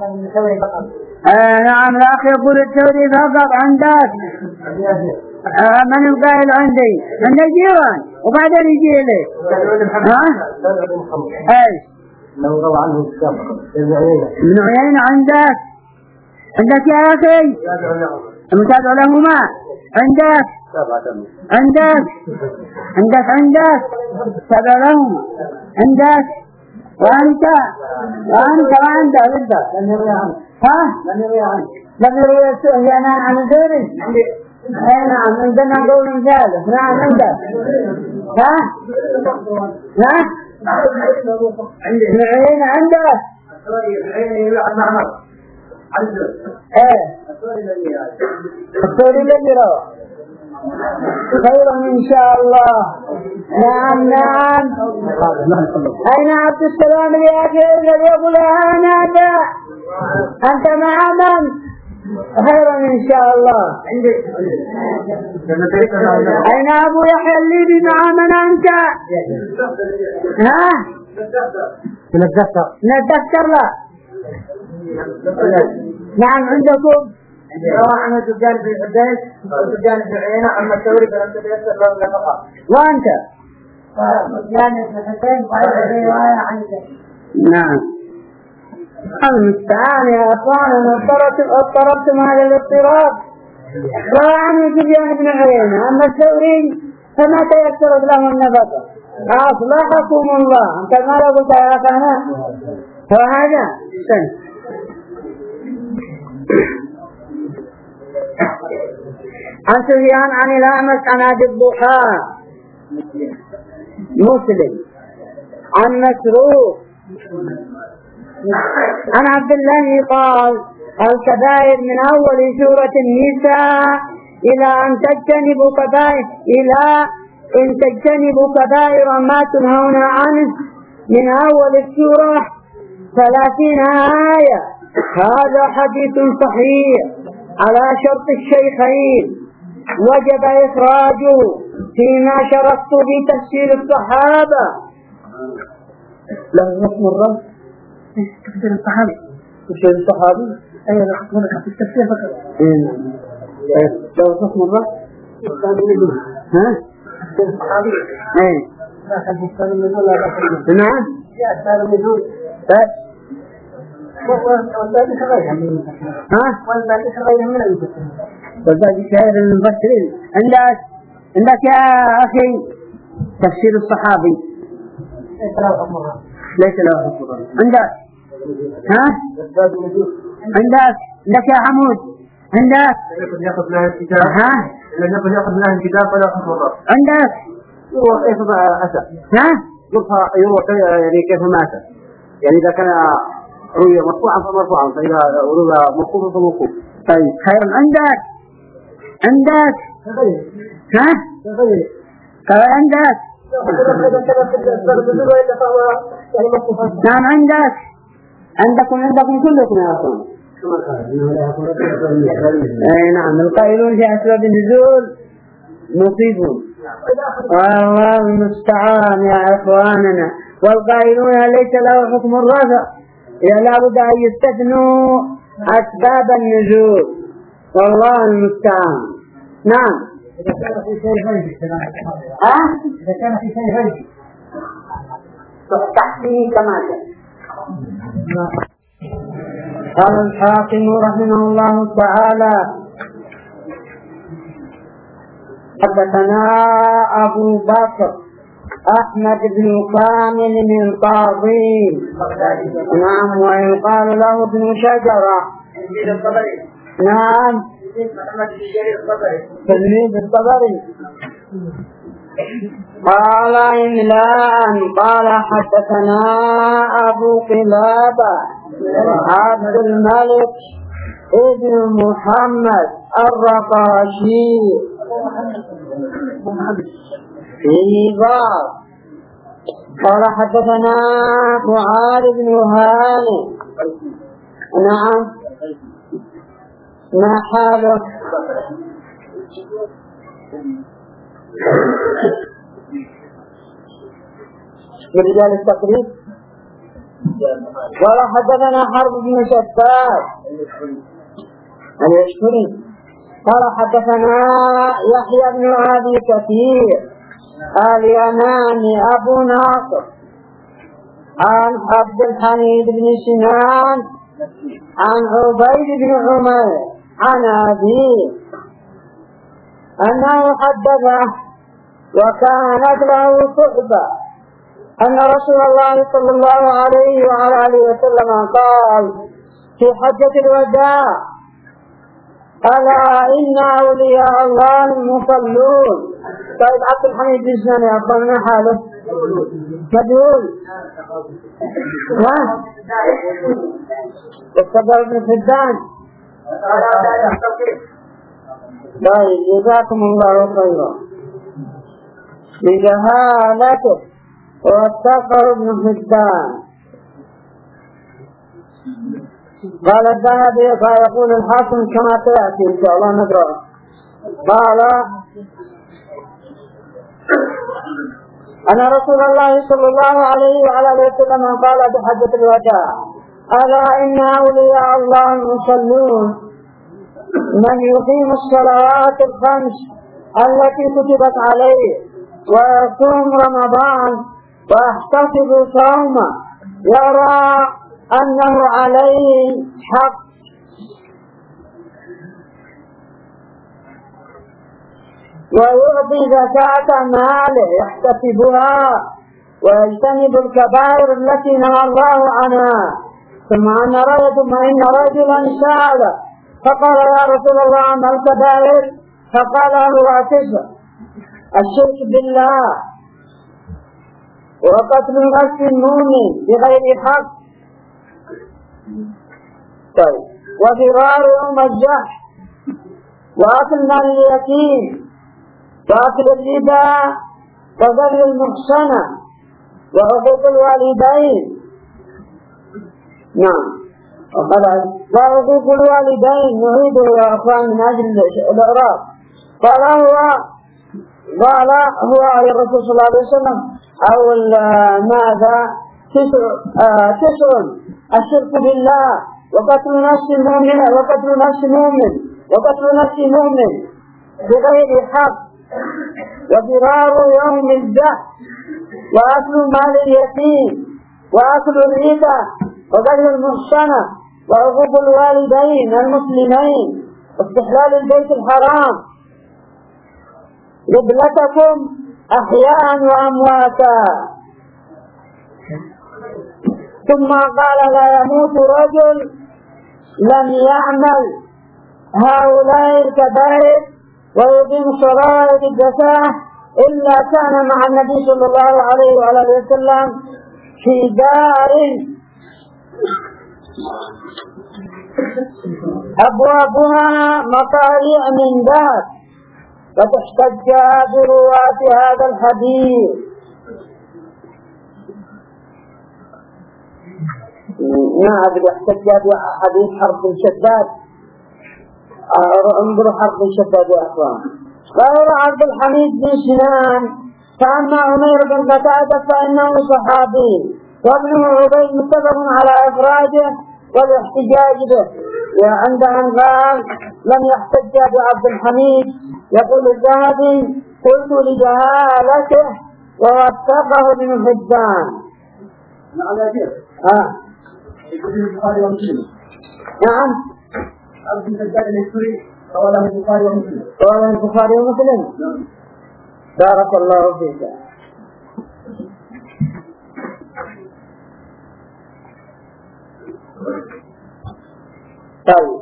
نعم، الأخ يقول الثوري فقط. عندك؟ من القائل عندي؟ عند جيران وبعدين يجي لي. ها؟ ايش؟ لو روى عنه ابن عيينة. عندك يا أخي؟ المتابع لهما. عندك تابع لهما. عندك وأنت ها؟ لم يروي سفيان عن الزهري. نعم، عندنا قول ثالث. نعم، عندك. ها؟ ابن عيينة عندك؟ الثوري الذي روى خير إن شاء الله. نعم. أين عبد السلام اليافعي الذي يقول أنا أنت مع من؟ خير إن شاء الله. أين أبو يحيى الليبي مع من أنت؟ ها؟ نتذكر لا. نعم، عندكم روى عنه سفيان بن حسين وسفيان بن عيينة عن الثوري فلم تتيسر له النفقة. وأنت؟ سفيان بن حسين قال رواية عن نعم. المستعان يا أخوان، اضطربتم هذا الاضطراب. روى عنه سفيان بن عيينة أما الثوري فما تيسرت له النفقة. أصلحكم الله. أنت ما لو قلت يا أخانا وهذا سنة. عن سفيان عن الأعمش عن أبي الضحى مسلم عن مسروق عن عبد الله قال الكبائر من أول سورة النساء إلى أن تجتنبوا كبائر ما تنهون عنه من أول السورة 30 آية. هذا حديث صحيح على شرط الشيخين، وجب إخراجه فيما شرطت في تفسير الصحابة. له حكم الرد تفسير الصحابي. تفسير الصحابي أيوة، حكمك في التفسير فقط. له حكم الرد. ها؟ تفسير الصحابي. لا تفسير النزول لا تفسير. نعم. يا تفسير النزول. والباقي غيرها من المفسرين. والباقي غير المفسرين. عندك يا أخي تفسير الصحابي ليس له حكم الرجل. عندك ها؟ عندك يا حمود عندك يأخذ لها الكتاب ها؟ لم يأخذ لها الكتاب فلا حكم الرجل. عندك يروى كيف ما أتى ها؟ يروى يعني كيف ما أتى يعني إذا كان روي مرفوعا فمرفوعا فإذا روي موقوفا فموقوف. طيب خير. عندك ها؟ قال عندك نعم عندكم كلكم يا أخوان. أي نعم. القائلون في أسباب النزول مصيبون والله المستعان يا إخواننا. والقائلون ليس له حكم الرفع لابد أن يستثنوا أسباب النزول والله المستعان. نعم. إذا كان في شيء غيبي إذا كان في شيء غيبي تحسين كما قال الحاكم رحمه الله تعالى حدثنا أبو بكر أحمد بن كامل من قاضي نعم ويقال له ابن شجرة نعم تلميذ الطبري قال إملاء قال حدثنا أبو قلابة عبد الملك ابن محمد الرقاشي فيه باب. قال حدثنا معاذ بن هاني نعم ما حاله برجال التقريب. قال حدثنا حرب بن شتات اليشكري قال حدثنا يحيى بن أبي كثير اليماني أبو ناصر عن عبد الحميد بن سنان عن عبيد بن عمر عن أبيه أنه حدثه وكانت له صحبة أن رسول الله صلى الله عليه وعلى آله وسلم قال في حجة الوداع ألا إن أولياء الله المصلون. طيب عبد الحميد بن سنان يا أخوان ما حاله مجهول ها الصدر بن حبان. طيب جزاكم الله خيرا بجهالته واتقوا ابن حبان. قال الذهبي فيقول الحاكم كما سيأتي إن شاء الله نقرأ. قال أن رسول الله صلى الله عليه وعلى آله وسلم قال بحجة الوداع ألا إن أولياء الله المصلون من يقيم الصلوات الخمس التي كتبت عليه ويصوم رمضان ويحتسب صومه يرى أنه عليه حق ويعطي زكاة ماله يحتسبها ويجتنب الكبائر التي نهى الله عنها. ثم إن رجلا سأل فقال يا رسول الله ما الكبائر؟ فقال هو 9: الشرك بالله وقتل نفس المؤمن بغير حق طيب وفرار يوم الجحش وأكل مال اليتيم وأكل الربا وقتل المحصنة وعقوق الوالدين. نعم وعقوق الوالدين نعيده يا أخوان من أجل الإعراب. قال هو على الرسول صلى الله عليه وسلم أو ماذا 9: الشرك بالله وقتل نفس مؤمن بغير حق وفرار يوم الجحش وأكل مال اليتيم وأكل الربا وقتل المحصنة وعقوق الوالدين المسلمين واستحلال البيت الحرام قبلتكم أحياء وأمواتا. ثم قال لا يموت رجل لم يعمل هؤلاء الكبائر ويقيم شرائط الزكاة إلا كان مع النبي صلى الله عليه وآله وسلم في دار أبوابها مطالع من ذهب، وتحتج برواة هذا الحديث. ما أدري احتج بحديث حرب شداد. انظروا حرب شداد يا أخوان. قال عبد الحميد بن سنان فأما عمير بن قتادة فإنه صحابي، وابنه عبيد متفق على إفراده والاحتجاج به. وعند أن قال لم يحتج بعبد الحميد يقول الذهبي قلت لجهالته ووثقه ابن حبان. نعم يا شيخ. نعم. عبد الحجاج الهشري رواه البخاري ومسلم. رواه البخاري ومسلم. بارك الله فيك. طيب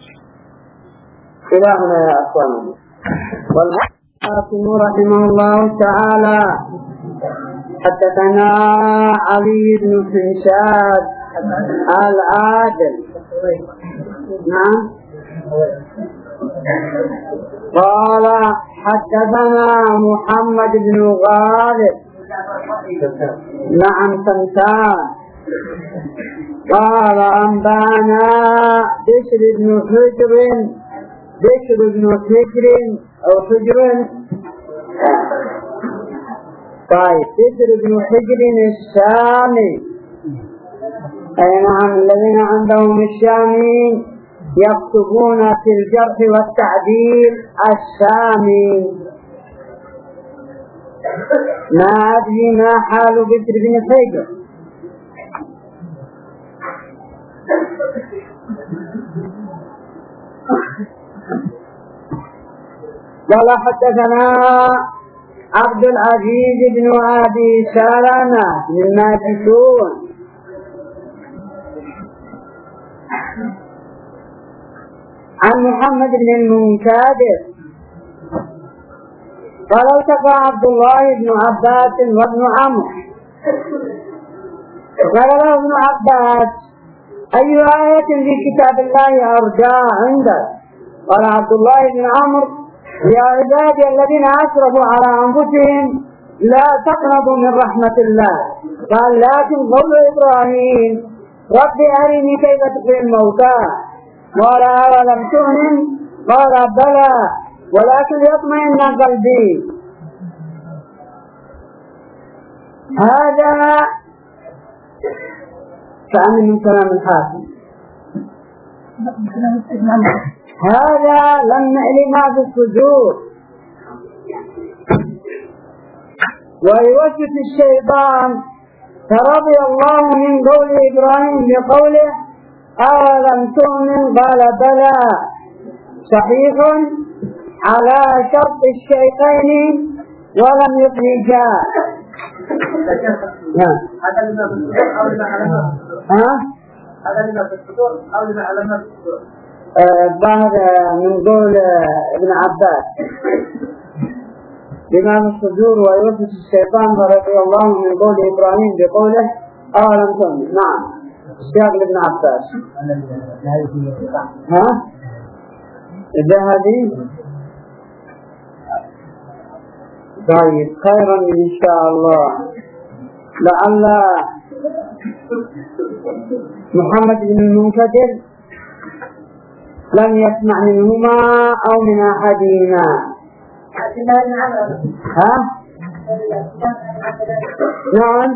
إلى هنا يا أخواني. والحاكم رحمه الله تعالى حدثنا علي بن حنشاد العادل. نعم. قال حدثنا محمد بن غالب. نعم سمسان. قال أنبانا بشر بن حجر أو حجر. طيب بشر بن حجر الشامي. أي نعم الذين عندهم الشامي يكتبون في الجرح والتعديل الشامي. ما أدري ما حال بشر بن حجر. قال حدثنا عبد العزيز بن أبي سلمة من ماجشون عن محمد بن المنكدر قال التقى عبد الله بن عباس وابن عمرو قال له ابن عباس أي آية في كتاب الله أرجى عندك؟ قال عبد الله بن عمرو يا عبادي الذين أسرفوا على أنفسهم لا تقنطوا من رحمة الله. قال لكن قول إبراهيم رب أرني كيف تحيي الموتى. قال أولم تؤمن؟ قال بلى ولكن يطمئن قلبي. هذا فأمن من كلام الحاكم. هذا لما في الصدور ويوسوس الشيطان فرضي الله من قول إبراهيم بقوله أولم تؤمن؟ قال بلى صحيح على شرط الشيخين ولم يخرجا. هذا لما في الصدور أو لما على النص. هذا لما في الصدور أو لما على النص. ظاهر من قول ابن عباس بما في الصدور ويوسوس الشيطان فرضي الله من قول إبراهيم بقوله أولم تؤمن. نعم سياق ابن عباس. الذهبي. طيب خيرا إن شاء الله. لعل محمد بن المنكدر لم يسمع منهما أو من أحدهما. نعم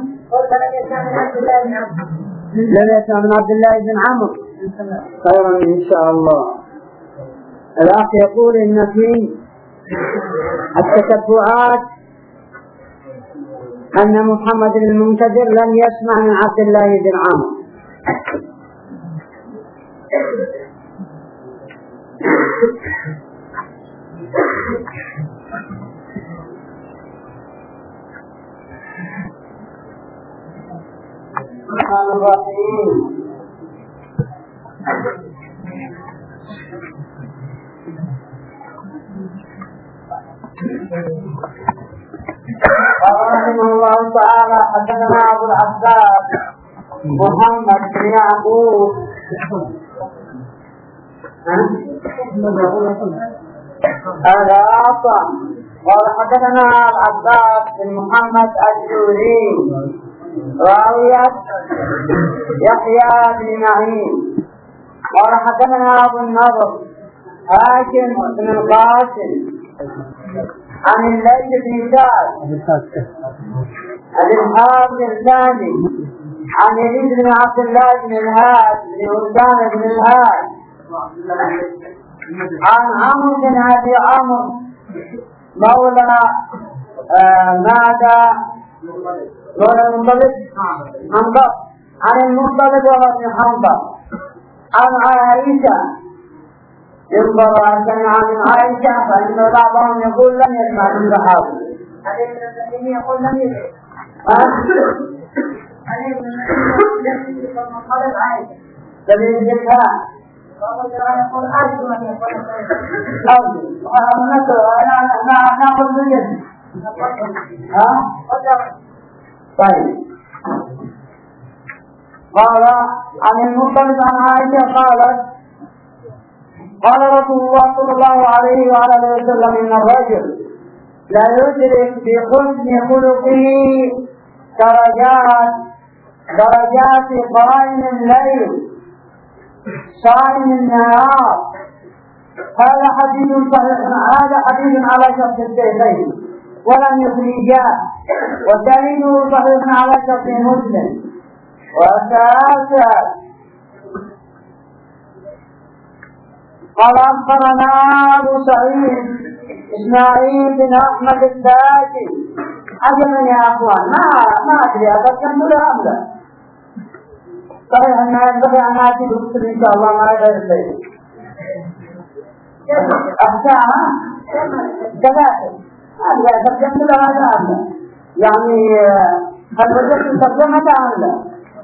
لم يسمع من عبد الله بن عمرو. خيرا إن شاء الله. الأخ يقول إن في التتبعات أن محمد بن المنكدر لم يسمع من عبد الله بن عمرو. الرحيم. قال رحمه الله تعالى حدثنا أبو العباس محمد بن يعقوب هذا أعطى. قال حدثنا العباس بن محمد الجوري راوية يحيى بن معين. قال حدثنا أبو النضر هاشم بن القاسم عن الليث بن سعد عن الحارث الثاني عن يزيد بن عبد الله بن الهاد بن أسامة بن الهاد عن عمرو بن أبي عمرو مولى مولى المنطلق حنظل عن المنطلق وهو ابن حنظل عن عائشة ينظر سمع من عائشة فإن بعضهم يقول لم يسمع من صحابه. هذه ابن المسلمين يقول لم يسمع. هذه ابن المسلمين يسمع من قلب عائشة. سبيل الجهاد. يقول أرجو أن يكون أرجو. أنا نأخذ بالجد. طيب. قال عن المنطلق عن عائشة قالت قال رسول الله صلى الله عليه وعلى اله وسلم ان الرجل لا يدرك بحسن خلقه درجات قائم الليل صائم النهار. هذا حديث صحيح. هذا حديث على شرط الشيخين ولم يخرجاه ودليله صحيح على شرط مسلم. وثالثا قال أخبرنا أبو سعيد إسماعيل بن أحمد الداجي. عجبا يا أخوان ما أدري أتكلم ولا أبدا. صحيح أن ينبغي أن آتي بكتب إن شاء الله ما غير شيء. أخشاها كذلك أدري أتكلم ولا أبدا. يعني هل وجدت ترجمة أم لا؟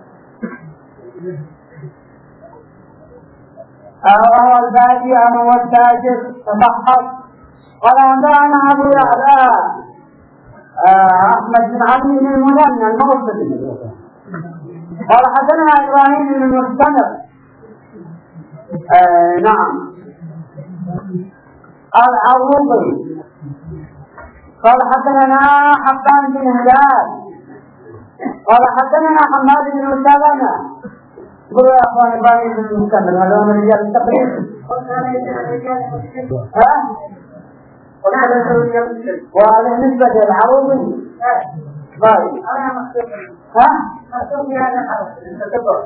وهو البادي وهو التاجر تفحص. قال أنبأنا أبو يعلى أحمد بن علي بن المنى الموصلي قال حدثنا إبراهيم بن المستمر نعم العروضي قال حدثنا حبان بن هلال قال حدثنا حماد بن سلمة. قولوا يا أخوان إبراهيم بن المستمر هذا من رجال التقريب. وهذا نسبة للعروضي. طيب مكتوب في هذا الحرف التتبع.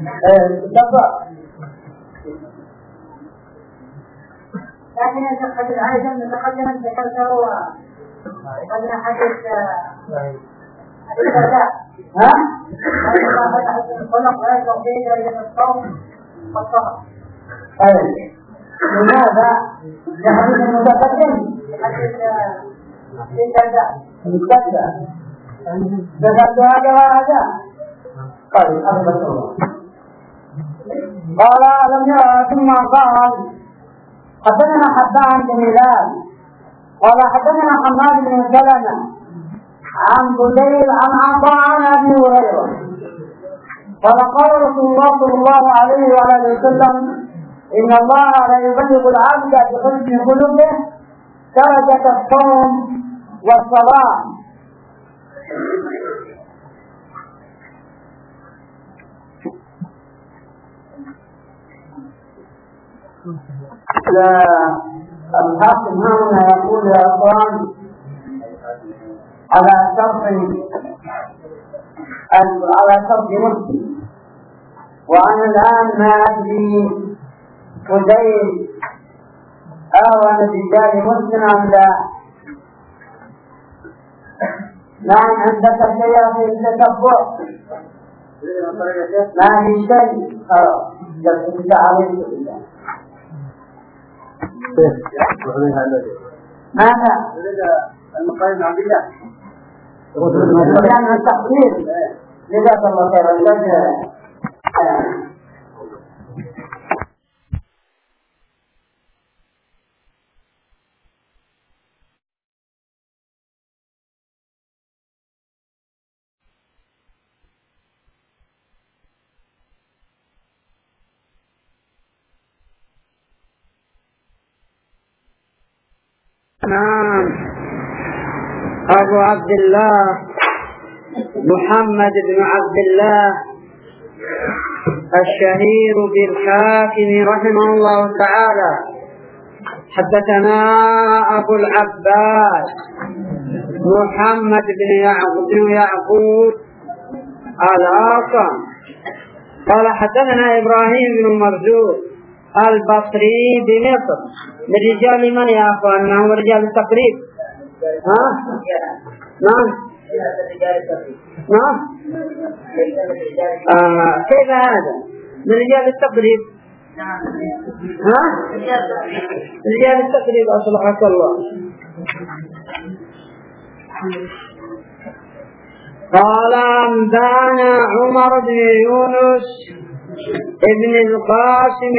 لكن يا حديث عائشة نتقدم ذكرته وقد حديث الأداء الخلق لا توحيد إلى الصوم والصبر. لماذا؟ لحديث المتقدم حديث الأداء ذكرت هذا وهذا. طيب أبدا الله قال لم يرى ثم قال حدثنا حبان بن هلال قال حدثنا حماد بن سلمة عن بديل عن عطاء عن أبي هريرة قال قال رسول الله صلى الله عليه وعلى اله وسلم إن الله لا يبلغ العبد بحسن خلقه درجة الصوم والصلاة. الحاكم هنا يقول يا أخوان على شرط مسلم. وأنا الآن ما أدري بديل أهون برجال مسلم أم لا. نعم عندك شيء في التتبع ما في شيء خلاص جلسك عليك بالله. ماذا؟ المقايم عبد الله لأن التقدير جزاك الله خيرا. نعم. أبو عبد الله محمد بن عبد الله الشهير بالحاكم رحمه الله تعالى حدثنا أبو العباس محمد بن يعقوب الأعصم قال حدثنا إبراهيم بن مرزوق البصري بمصر من رجال من يا أخواننا هو رجال التقريب. ها؟ نعم نعم. كيف هذا من رجال التقريب؟ ها؟ رجال التقريب أصلحك الله. قال أنبانا عمر بن يونس ابن القاسم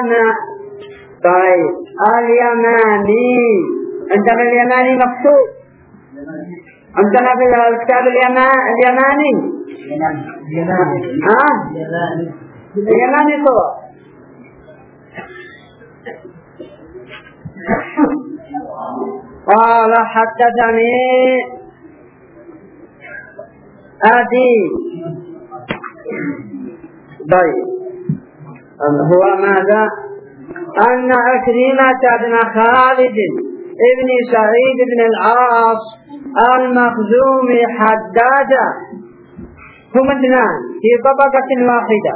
طيب اليماني. عندنا اليماني مكتوب عندنا في الكتاب اليماني. اليماني صواب. قال حدثني أبي طيب هو ماذا؟ أن عكرمة بن خالد ابن سعيد بن العاص المخزومي حدادا هم اثنان في طبقة واحدة،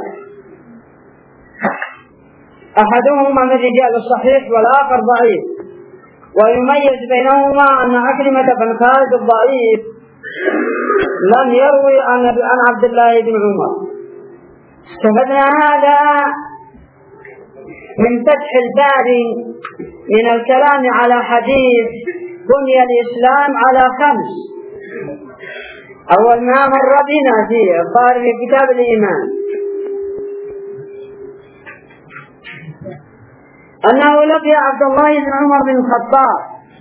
أحدهما من رجال الصحيح والآخر ضعيف، ويميز بينهما أن عكرمة بن خالد الضعيف لم يروي عن عبد الله بن عمر. استفدنا هذا من فتح الباري من الكلام على حديث بني الإسلام على 5. أول ما مر بنا فيه قال في كتاب الإيمان أنه لقي عبد الله بن عمر بن الخطاب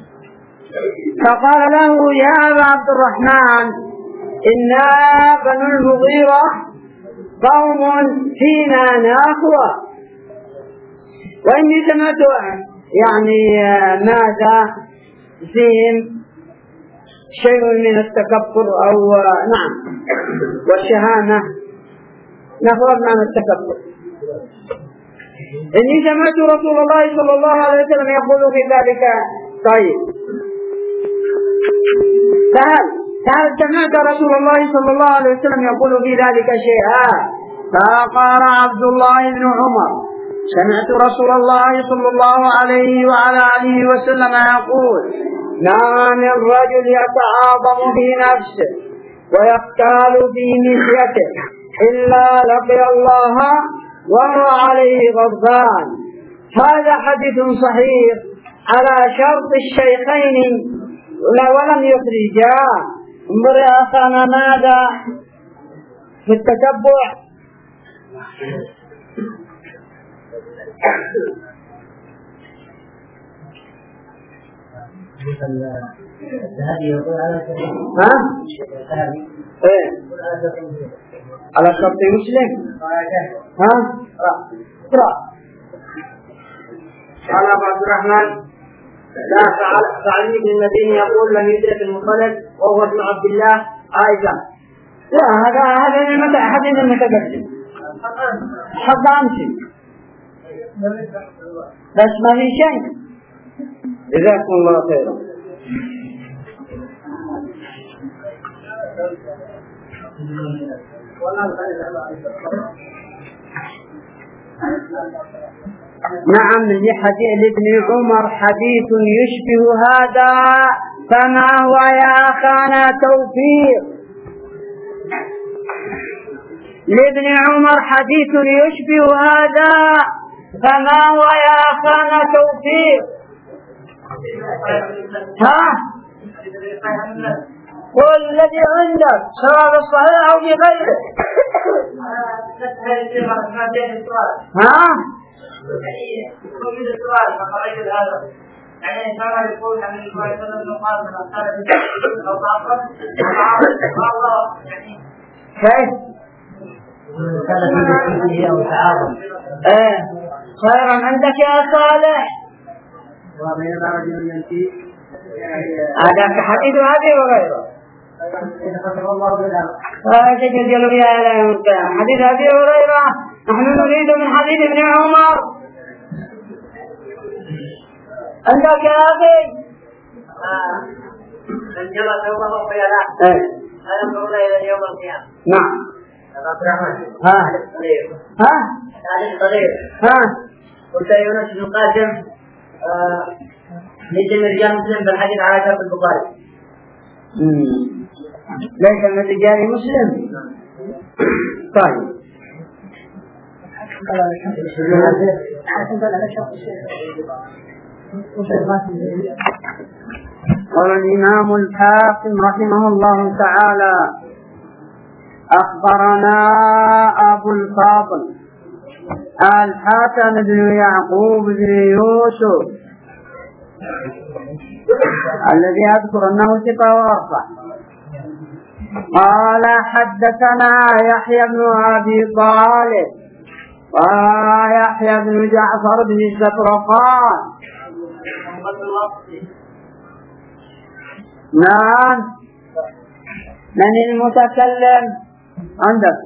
فقال له يا أبا عبد الرحمن إنا بنو المغيرة قوم فينا نخوة، وإني سمعت يعني ماذا فيهم شيء من التكبر أو نعم والشهامة، نفرض عن التكبر. إني سمعت رسول الله صلى الله عليه وسلم يقول في ذلك. طيب فهل سمعت رسول الله صلى الله عليه وسلم يقول في ذلك شيئا؟ فقال عبد الله بن عمر سمعت رسول الله صلى الله عليه وعلى آله وسلم يقول ما من رجل يتعاظم في نفسه ويختال في مشيته إلا لقي الله وهو عليه غضبان. هذا حديث صحيح على شرط الشيخين ولم يخرجا. انظر يا أخانا ماذا في التتبع. على شرط مسلم. اقرأ. قال أبو عبد الرحمن لا فعلي بن المديني يقول لم يدرك المطلق وهو ابن عبد الله عائشة. لا هذا حديث المتقدم حق أمشي بس ما في شيء. جزاكم الله خيرا. نعم لحديث ابن عمر حديث يشبه هذا فما هو يا أخانا توفيق. لابن عمر حديث يشبه هذا فما هو يا أخانا توفيق. قل الذي عندك سواء بالصحيح أو بغيره. ها؟ يعني كما يقول عن النبي صلى الله عليه وسلم قال من أصحاب أو ضعفا كيف؟ خيرا عندك يا صالح. هذا حديث هذه وغيره. تجلوا بها إلى يوم القيامة. حديث أبي هريرة نحن نريد من حديث ابن عمر. عندك يا أخي من جرى توبه وقيلا هذا ينظرون إلى يوم القيامة. نعم. ها قلت يونس بن قاسم ليس من رجال مسلم بالحديث على شرط البخاري. ليس من رجال مسلم. طيب قال الإمام الحاكم رحمه الله تعالى أخبرنا أبو الفاضل الحسن بن يعقوب بن يوسف الذي أذكر أنه ثقة وارفع. قال حدثنا يحيى بن أبي طالب قال يحيى بن جعفر بن الزفرقان. نعم. من المتكلم عندك؟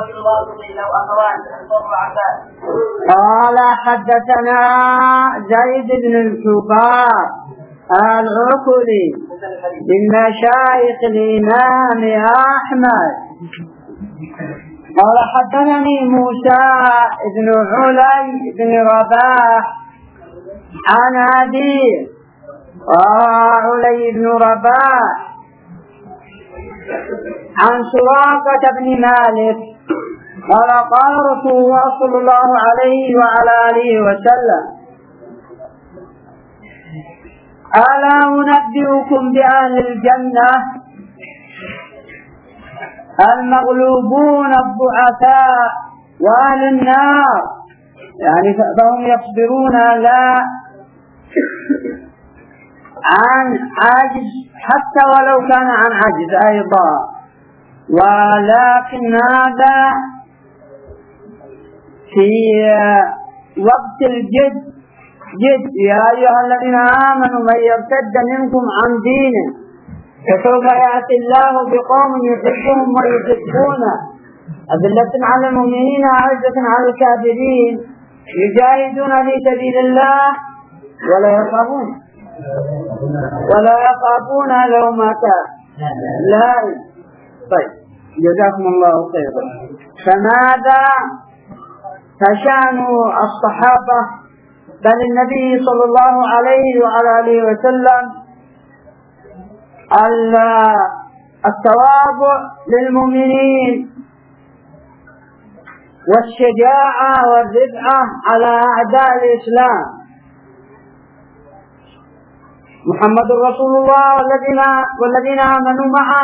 قال حدثنا زيد بن الكبار العقلي من مشايخ الإمام أحمد. قال حدثني موسى بن علي بن رباح عن أبيه علي بن رباح عن سراقة بن مالك قال قال رسول الله صلى الله عليه وعلى آله وسلم ألا أنبئكم بأهل الجنة المغلوبون الضعفاء وأهل النار يعني فهم يصبرون لا عن عجز حتى ولو كان عن عجز أيضا، ولكن هذا في وقت الجد جد. يا أيها الذين آمنوا من يرتد منكم عن دينه فسوف يأتي الله بقوم يحبهم ويحبونه أذلة على المؤمنين أعزة على الكافرين يجاهدون في سبيل الله ولا يخافون لومة لائم. طيب جزاكم الله خيرا. فماذا فشأن الصحابة بل النبي صلى الله عليه وعلى آله وسلم التواضع للمؤمنين والشجاعة والرفعة على أعداء الإسلام. محمد رسول الله والذين آمنوا معه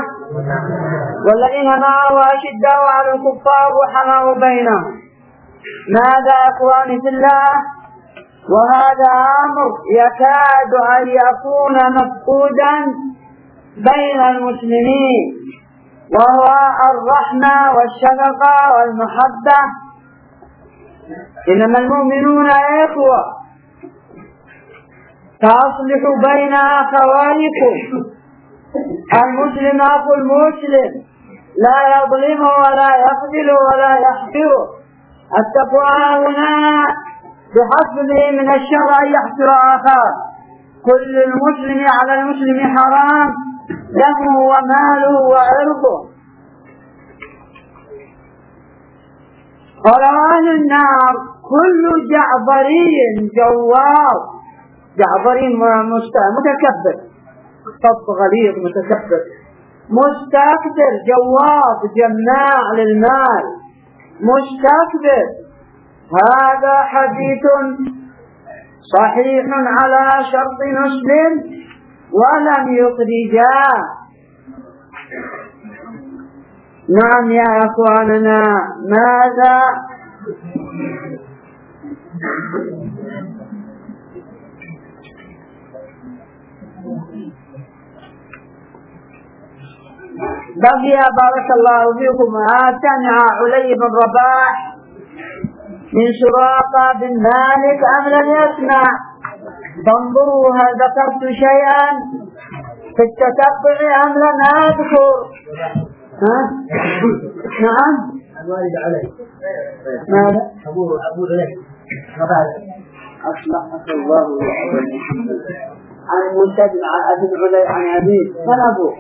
أشداء على الكفار رحماء بينهم. ماذا إخواني في الله؟ وهذا أمر يكاد أن يكون مفقودا بين المسلمين، وهو الرحمة والشفقة والمحبة. إنما المؤمنون إخوة فأصلحوا بين أخويكم. المسلم أخو المسلم لا يظلم ولا يخذل ولا يحقر. التقوى هنا بحسبه من الشر أن يحقر أخاه. كل المسلم على المسلم حرام دمه وماله وعرضه. قال أهل النار كل جعبري جواب. جعبري متكبر، صف غليظ متكبر مستكبر، جواب جماع للمال مستكبر. هذا حديث صحيح على شرط مسلم ولم يخرجاه. نعم يا أخواننا، ماذا؟ بقي بارك الله فيكم سمع علي بن رباح من سراقة بن مالك أم لم يسمع؟ فانظروا هل ذكرت شيئا في التتبع أم لم أذكر؟ نعم الوالد علي ماذا؟ أبو علي أصلحك الله عن المنتج أبن علي عن أبيه من أبوه؟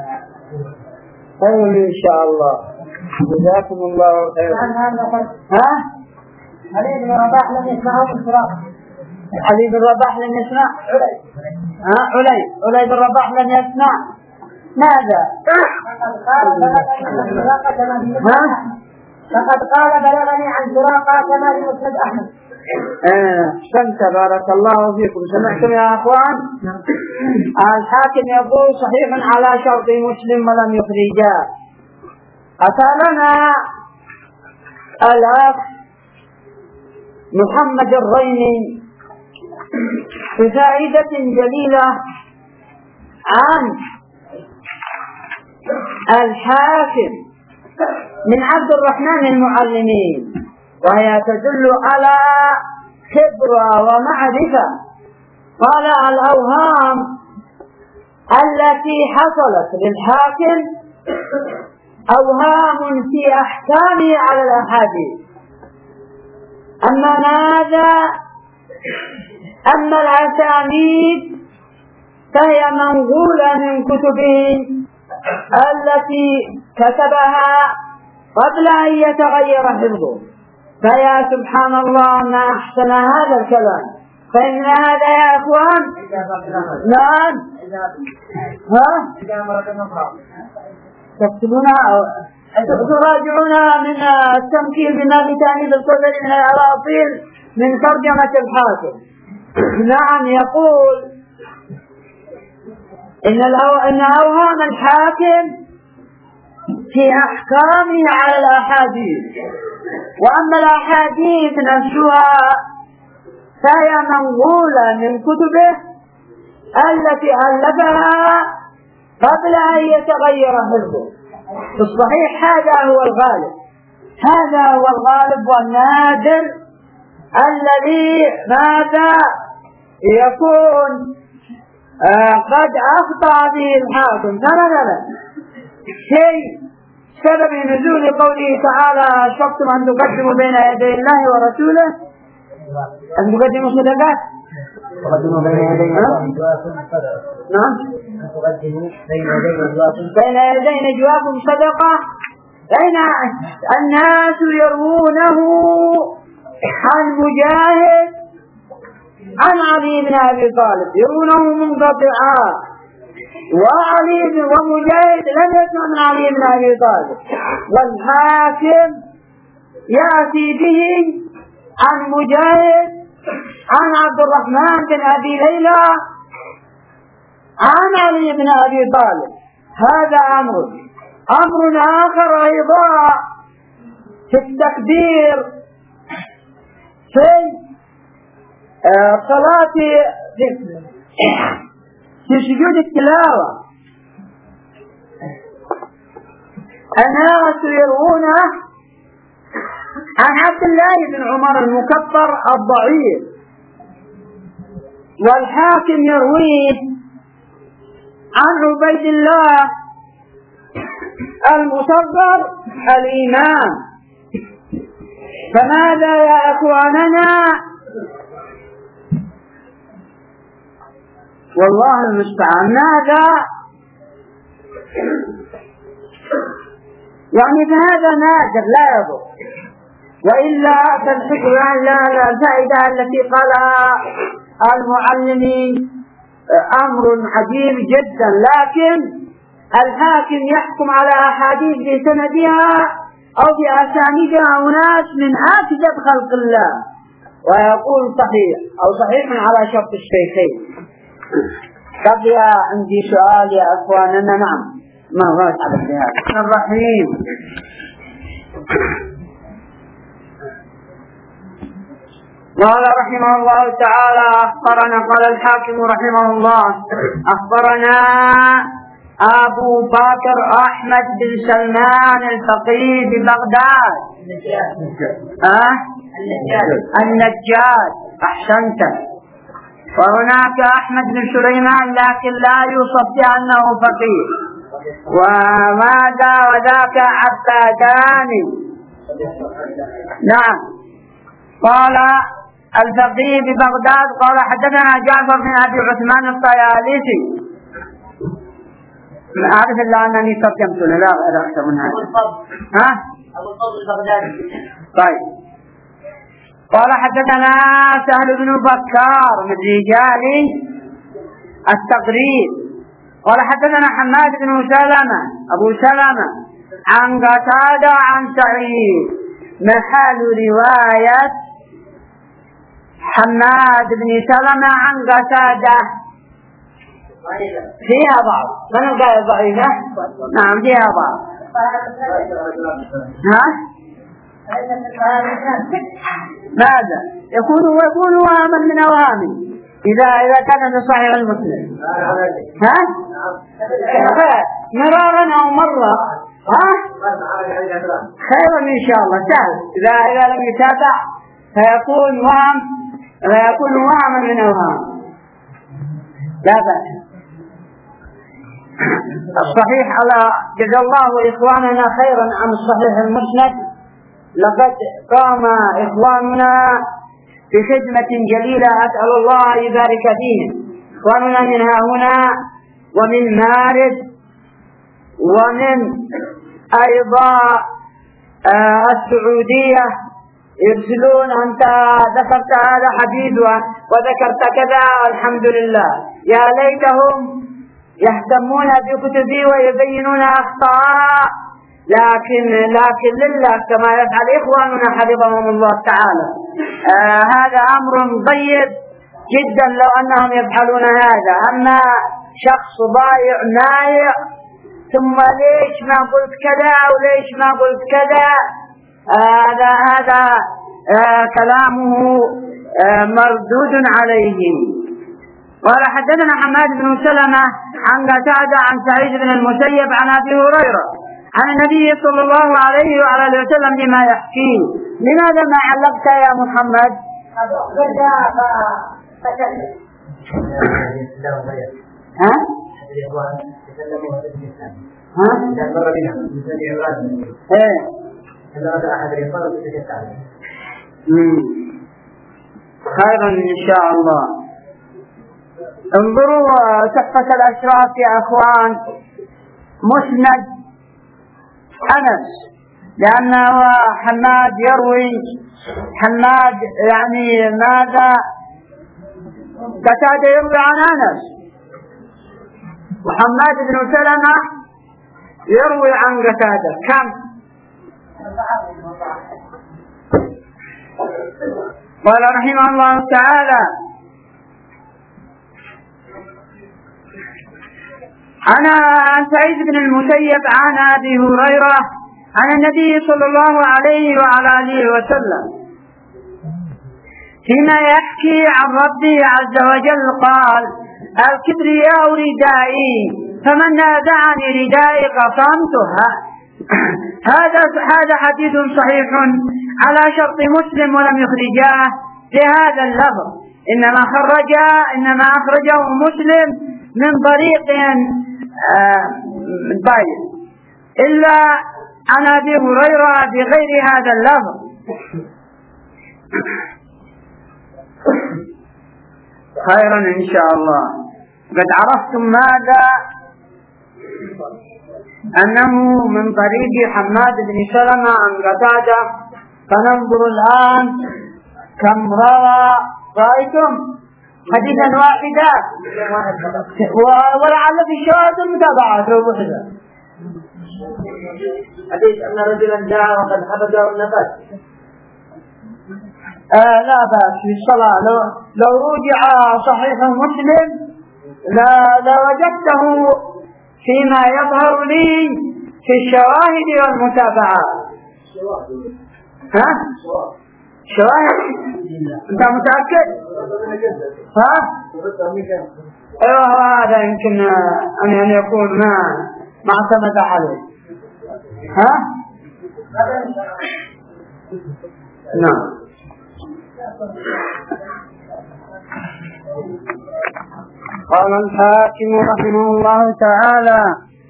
خير إن شاء الله، جزاكم الله خير. ها؟ علي بن رباح لم يسمعه بالصراحة. علي بن رباح لم يسمع؟ علي بن رباح لم يسمع. ماذا؟ لقد قال بلغني عن سراقة كما في مسند أحمد. سمت بارك الله فيكم. سمعتم يا أخوان؟ الحاكم يقول صحيح على شرط مسلم ولم يخرجاه. أسألنا الأخ محمد الريني بفائدة جليلة عن الحاكم من عبد الرحمن المعلمين، وهي تدل على خبرة ومعرفة. قال الأوهام التي حصلت للحاكم أوهام في أحكامه على الأحاديث. أما الأسانيد فهي منقولة من كتبه التي كتبها قبل أن يتغير حفظه. فيا سبحان الله ما أحسن هذا الكلام. فإن هذا يا أخوان نعم تكتبونها تراجعونها من التمكين بما بتانيب الصدر من الأراطيل من ترجمة الحاكم. نعم يقول إن أوهام الحاكم في أحكامه على الأحاديث، وأما الأحاديث نفسها فهي منقولة من كتبه التي ألفها قبل أن يتغير حفظه. في الصحيح هذا هو الغالب والنادر الذي ماذا يكون قد أخطأ به الحاكم. مثلا شيء سبب نزول قوله تعالى شرطم أن تقدموا بين يدي الله ورسوله، أن تقدموا صدقات تقدموا بين يدي نعم بين يدي نجواكم صدقة. بين الناس يروونه عن مجاهد عن علي بن أبي طالب، يرونه منقطعا، وعلي ومجاهد لم يسمع من علي بن أبي طالب، والحاكم يأتي به عن مجاهد عن عبد الرحمن بن أبي ليلى عن علي بن أبي طالب. هذا أمر آخر أيضا في التكبير في صلاة في سجود التلاوة. الناس يروونه عن عبد الله بن عمر المكبر الضعيف، والحاكم يرويه عن عبيد الله المصغر الإمام. فماذا يا أخواننا؟ والله المستعان ماذا؟ يعني فهذا نادر لا يضر، وإلا فالفكرة الفائدة التي قالها المعلمين أمر عجيب جدا. لكن الحاكم يحكم على أحاديث بسندها أو بأسانيدها أناس من أكذب خلق الله ويقول صحيح أو صحيح على شرط الشيخين. بقي عندي سؤال يا أخواننا. نعم ما غاش على الجهاد. الرحيم. قال رحمه الله تعالى أخبرنا، قال الحاكم رحمه الله أخبرنا أبو بكر أحمد بن سلمان الفقيه ببغداد النجاد. أحسنت. وهناك أحمد بن سليمان لكن لا يوصف بأنه فقيه. وماذا وذاك عباداني. نعم. قال الفقيه ببغداد قال حدثنا جعفر بن أبي عثمان الطيالسي. أعرف إلا أنني ترجمت له، لا أكثر من هذا. أبو الفضل البغدادي. طيب. قال حدثنا سهل بن بكار من رجال التقريب. قال حدثنا حماد بن سلمة أبو سلمة عن قتادة عن سعيد. محل رواية حماد بن سلمة عن قتادة فيها بعض. من القائل ضعيفة؟ نعم فيها بعض. ماذا؟ يكون وهما من أوهامه إذا كان في صحيح المسلم. مرارا أو مرة. خيرا إن شاء الله سهل. إذا لم يتابع فيكون وهما من أوهام. لا بأس. الصحيح على جزا الله إخواننا خيرا عن الصحيح المسند. لقد قام إخواننا بخدمة جليلة أسأل الله يبارك فيهم. إخواننا من هنا ومن مارد ومن أيضا السعودية يرسلون أنت ذكرت هذا حديث وذكرت كذا. الحمد لله. يا ليتهم يهتمون بكتبي ويبينون أخطاء، لكن لله كما يفعل إخواننا حفظهم الله تعالى. هذا أمر طيب جدا لو أنهم يفعلون هذا. أما شخص ضايع نايع ثم ليش ما قلت كذا وليش ما قلت كذا، هذا كلامه مردود عليهم. قال حدثنا حماد بن سلمة عن قتادة عن سعيد بن المسيب عن أبي هريرة عن النبي صلى الله عليه وعلى اله وسلم بما يحكيه. لماذا ما علقت يا محمد؟ خيرا إن شاء الله. انظروا تحفة الأشراف يا أخوان، مسند أنس، لأنه حماد يروي حماد يعني ماذا قتادة يروي عن أنس، وحماد بن سلمة يروي عن قتادة. كم؟ قال رحمه الله تعالى أنا عن سعيد بن المسيب عن أبي هريرة عن النبي صلى الله عليه وعلى آله وسلم فيما يحكي عن ربه عز وجل قال الكبرياء ردائي فمن نازعني ردائي قصمتها. هذا حديث صحيح على شرط مسلم ولم يخرجاه بهذا اللفظ، إنما أخرجه مسلم من طريق باين إلا عن أبي هريرة بغير هذا اللفظ. خيرا إن شاء الله. قد عرفتم ماذا؟ أنه من طريق حماد بن سلمة عن قتادة. فننظر الآن كم روى. رأيتم حديثا واحدا ولعل في شواهد المتابعات لو وحده. حديث أن رجلا جاء وقد حبسه النفس. لا بأس في الصلاة. لو رجع صحيح مسلم لوجدته فيما يظهر لي في الشواهد والمتابعات. ها؟ شواهد؟ أنت متأكد؟ ها؟ أيوه هذا يمكن أن يكون ما اعتمد عليه. ها؟ نعم. قال الحاكم رحمه الله تعالى: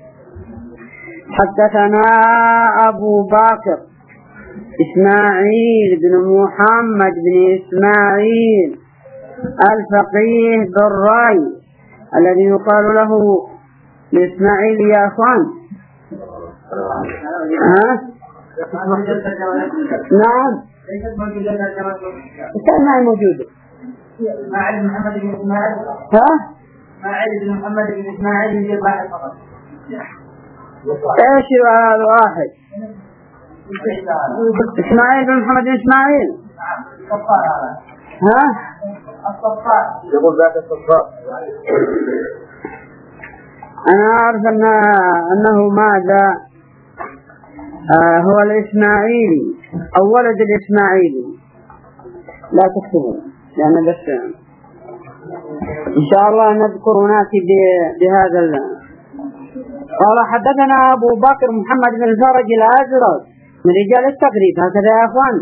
حدثنا أبو بكر إسماعيل بن محمد بن إسماعيل الفقيه بالرأي الذي يقال له إسماعيل يا أخوان. نعم كان موجود. إسماعيل بن محمد بن إسماعيل. إسماعيل بن محمد بن إسماعيل يجيب واحد فقط. ايش هذا واحد؟ إسماعيل بن محمد بن إسماعيل. الصفار هذا. الصفار. يقول ذاك الصفار. أنا أعرف أنه ماذا هو الإسماعيلي أو ولد الإسماعيلي. لا تكتبوا لأن بس إن شاء الله نذكر ونأتي بهذا. قال حدثنا أبو بكر محمد بن الفرج الأزرق من رجال التقريب هكذا يا أخوان.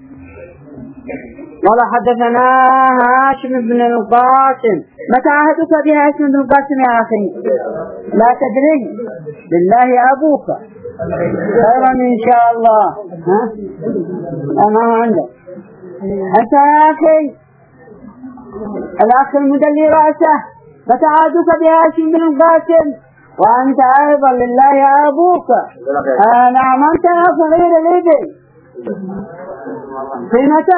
قال حدثنا هاشم بن القاسم. متى عهدك بهاشم بن القاسم يا أخي؟ لا تدري بالله أبوك خيرا إن شاء الله. أنا عندك أنت يا أخي الأخ المدلي رأسه. متى عهدك بهاشم بن القاسم وأنت أيضا لله أبوك. نعم أنت يا صغير الإبل في متى؟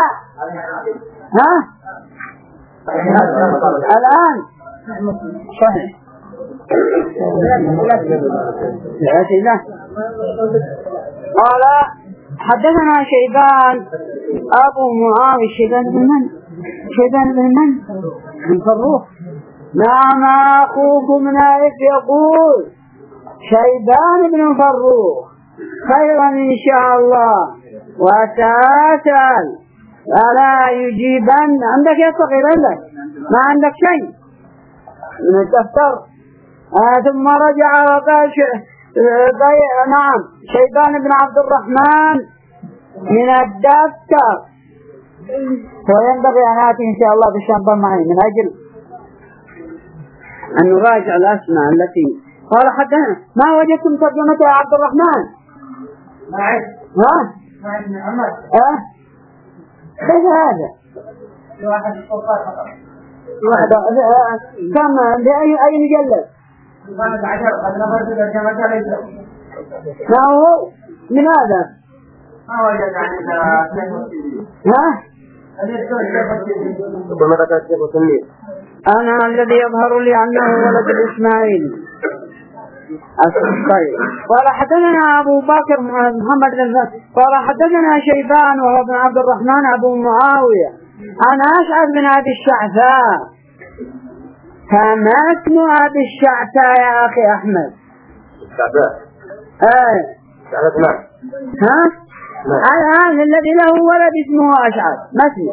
الآن صحيح. قال حدثنا شيبان أبو معاوية. شيبان بن من؟ شيبان بن من؟ من فروخ. نعم أخوكم نائف يقول شيبان بن فروخ خيرا إن شاء الله. وسأسأل ولا يجيبن. عندك يا صغير؟ عندك ما عندك شيء من الدفتر؟ ثم رجع وقال نعم شيبان بن عبد الرحمن من الدفتر. وينبغي أن آتي إن شاء الله بالشنطة معي من أجل أن نراجع الأسماء التي قال حدثنا. ما وجدتم ترجمة يا عبد الرحمن؟ معي. معي بن محمد. كيف هذا؟ واحد الصفار فقط. كم بأي مجلد؟ 15 قد نظرت ترجمة ليس. ما هو من هذا؟ ما وجد أنا الذي يظهر لي أنه ولد الإسماعيلي. قال حدثنا أبو بكر محمد بن قال حدثنا شيبان وهو ابن عبد الرحمن أبو معاوية عن أشعث بن أبي الشعثاء. فما اسم أبي الشعثاء يا أخي أحمد؟ الشعثاء. الشعثاء. الآن الذي له ولد اسمه أشعث ما اسمه؟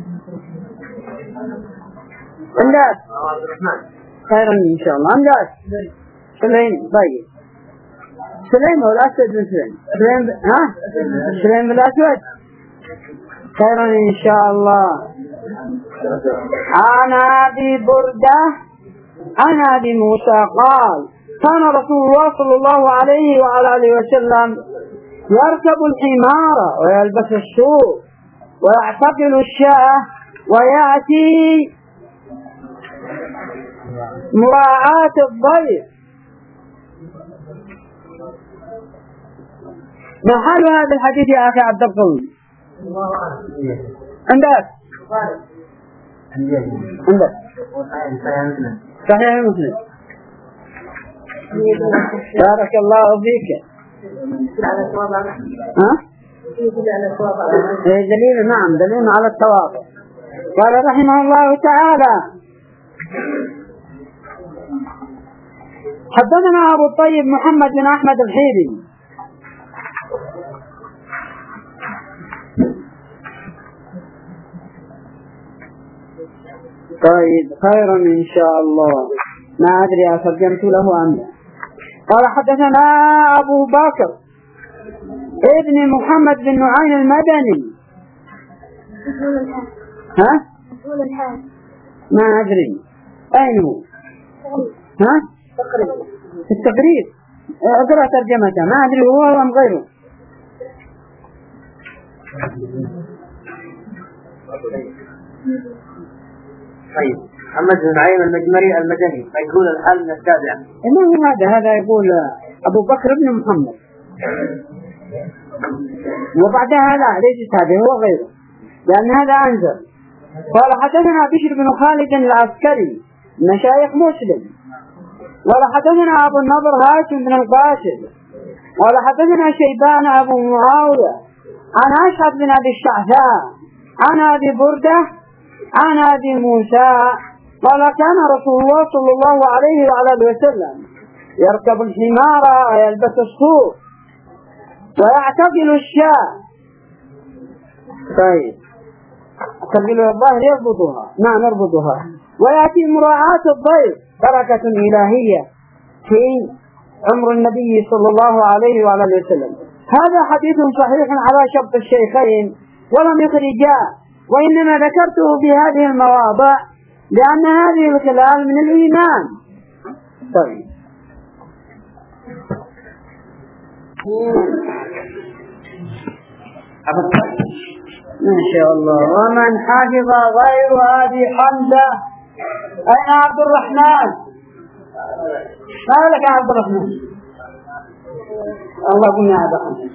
أمجاد خيرا إن شاء الله. أمجاد سليم. طيب سليم هو الأسود بن سليم. سليم بالأسود خيرا إن شاء الله. عن أبي بردة عن أبي موسى قال كان رسول الله صلى الله عليه وعلى آله وسلم يركب الحمار ويلبس السوق ويعتقل الشاة ويأتي مراعاة الضيف. ما حال هذا الحديث يا أخي عبد القوي؟ عندك؟ عندك صحيح مسلم. بارك الله فيك. دليل نعم دليل على التواضع. قال رحمه الله تعالى حدثنا أبو الطيب محمد بن أحمد الحيري طيب خيرا إن شاء الله، ما أدري أترجمت له أم لا. قال حدثنا أبو بكر ابن محمد بن نعيم المدني. ها؟ ما أدري أين هو؟ ها؟ في التقريب. اقرأ ترجمته، ما أدري هو أم غيره. طيب محمد بن نعيم المجمري المدني مجهول الحال من التابع. إنه هذا يقول أبو بكر بن محمد، وبعدها لا ليس هذا هو غيره لأن هذا أنزل. قال حدثنا بشر بن خالد العسكري مشايخ مسلم. قال حدثنا أبو النضر هاشم بن القاسم. قال حدثنا شيبان أبو معاوية عن أشهد بن أبي الشعثاء عن أبي بردة عن أبي موسى قال كان رسول الله صلى الله عليه وعلى وسلم يركب الحمار ويلبس الصوف ويعتقل الشاة. طيب تقبل الظاهر يربطها، نعم يربطها. ويأتي مراعاة الضيف بركة إلهية في عمر النبي صلى الله عليه وعلى وسلم. هذا حديث صحيح على شرط الشيخين ولم يخرجاه، وإنما ذكرته في هذه المواضع لأن هذه الخلال من الإيمان. طيب ما شاء الله. ومن حفظ غير أبي حمزة. أين عبد الرحمن؟ ما لك يا عبد الرحمن؟ الله قلنا عبد الرحمن.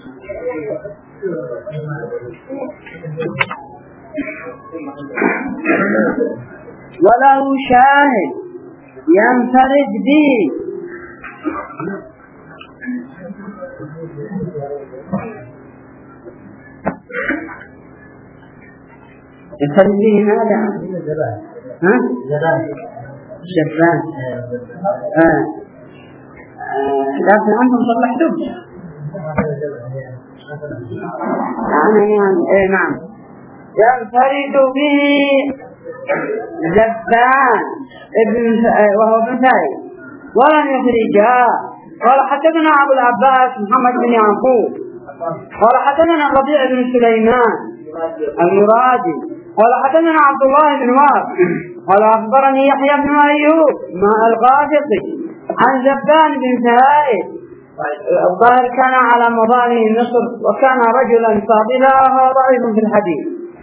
وله شاهد ينفرد به ينفرد به ماذا؟ ها؟ جبان. لكن أنتم صلحتم. نعم ينفرد به جبان وهو ابن ثائب ولم يخرجاه. قال حدثنا أبو العباس محمد بن يعقوب قال حدثنا الربيع بن سليمان المرادي قال حدثنا عبد الله بن وهب قال أخبرني يحيى بن أيوب مع الغافقي عن جبان بن ثائب. الظاهر كان على مظاهر مصر وكان رجلا فاضلا وهو ضعيف في الحديث.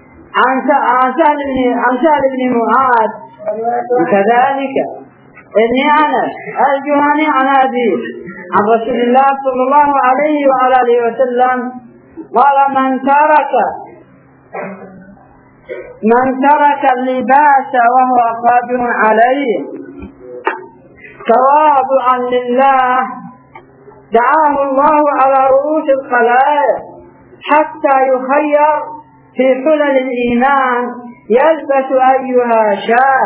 عن سهل بن معاذ كذلك ابن أنس الجهني عن أبيه عن رسول الله صلى الله عليه وعلى آله وسلم قال من ترك اللباس وهو قادر عليه تواضعا لله دعاه الله على رؤوس الخلائق حتى يخير في حلل الإيمان يلبس أيها شاء.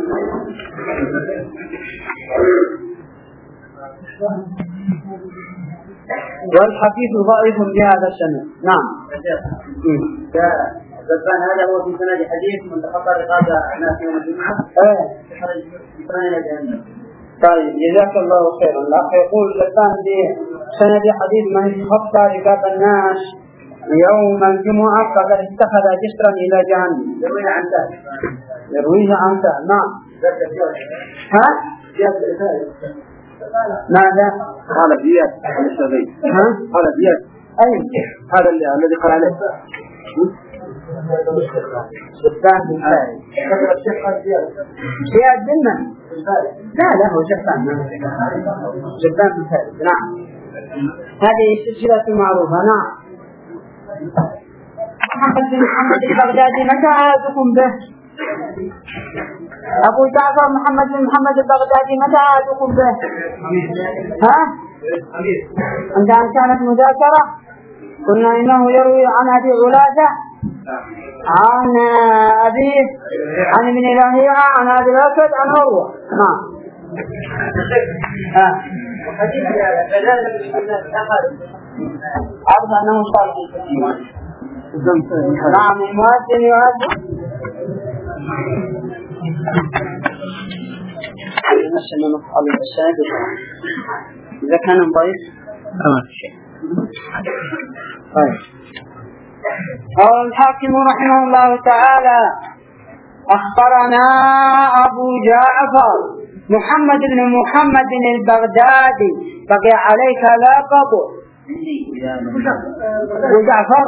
والحديث ضعيف بهذا السند. نعم. زبان هذا هو في سند حديث من تخطى رقاب الناس يوم الجمعة. طيب جزاك الله خيرا. الأخ يقول زبان بسند حديث من تخطى رقاب الناس يوم الجمعة فقد اتخذ جسرا إلى جهنم. يرويه عن سهل. نعم. ها؟ ماذا؟ قال زياد الشافعي. ها؟ قال زياد. أي هذا الذي قال عليه. زبان بن ثائب. زياد بن من؟ لا هو زبان بن ثائب. نعم. هذه سلسلة معروفة. نعم. محمد بن محمد البغدادي متى عادكم به؟ أبو جعفر محمد بن محمد البغدادي متى عادكم به؟ ها؟ عندما كانت مذاكرة قلنا إنه يروي عن أبي غلاسة عن أبيه عن ابن لهيعة عن أبي الأسود عن عروة. نعم. عرف أنه صالح الكثير. نعم المؤذن يؤذن. نسأل نفعل الأساد إذا كان ضيف. قال الحاكم رحمه الله تعالى: أخبرنا أبو جعفر محمد بن محمد البغدادي، بقي عليك لقب أبو جعفر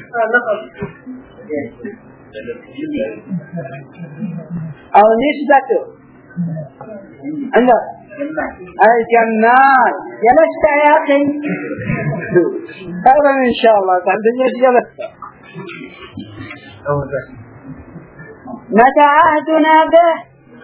أو نسبته عندك الجمال. جلست يا أخي خيرا إن شاء الله. جلست. متى عهدنا به؟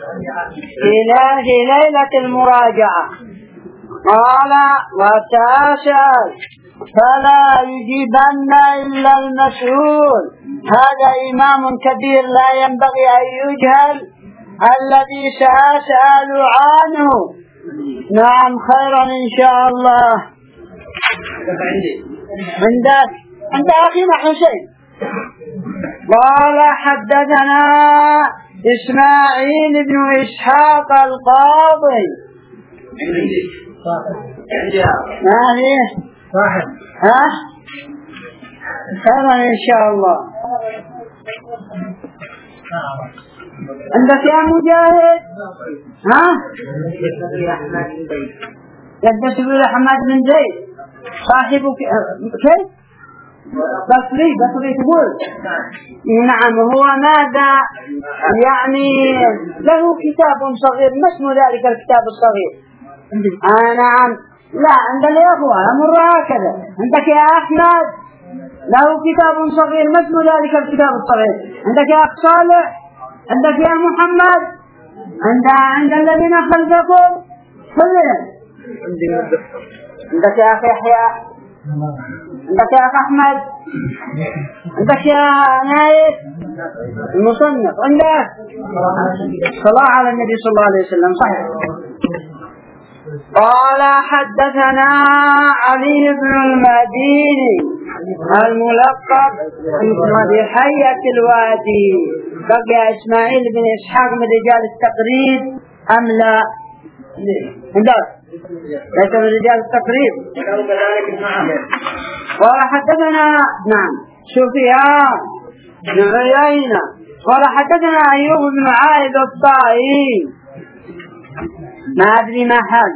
في ليلة المراجعة. قال: وتسأل فلا يجيبن إلا المسؤول. هذا إمام كبير لا ينبغي أن يجهل، الذي سأسأل عنه. نعم خيرا إن شاء الله. عند أخينا حسين. قال: حدثنا إسماعيل بن إسحاق القاضي. ما هي؟ ها؟ خيرا إن شاء الله. عندك يا مجاهد؟ ها؟ يدس بن حماد بن زيد صاحبك كيف؟ بصري تقول. نعم هو ماذا يعني له كتاب صغير. ما اسم ذلك الكتاب الصغير؟ نعم لا عند الإخوة أمر هكذا. عندك يا أحمد له كتاب صغير. ما اسم ذلك الكتاب الصغير؟ عندك يا أخ صالح؟ عندك يا محمد؟ عند الذين خلفكم كلهم. عندك يا أخي يحيى؟ عندك يا أخ أحمد؟ عندك يا نايف المصنف؟ عندك صلاة على النبي صلى الله عليه وسلم. صحيح. قال: حدثنا علي بن المديني الملقب بحية الوادي. بقي إسماعيل بن إسحاق من رجال التقريب أم لا؟ ليس من رجال التقريب. قال: حدثنا نعم سفيان بن عيينة قال: حدثنا أيوب بن عائد الطائي. ما أدري ما حال.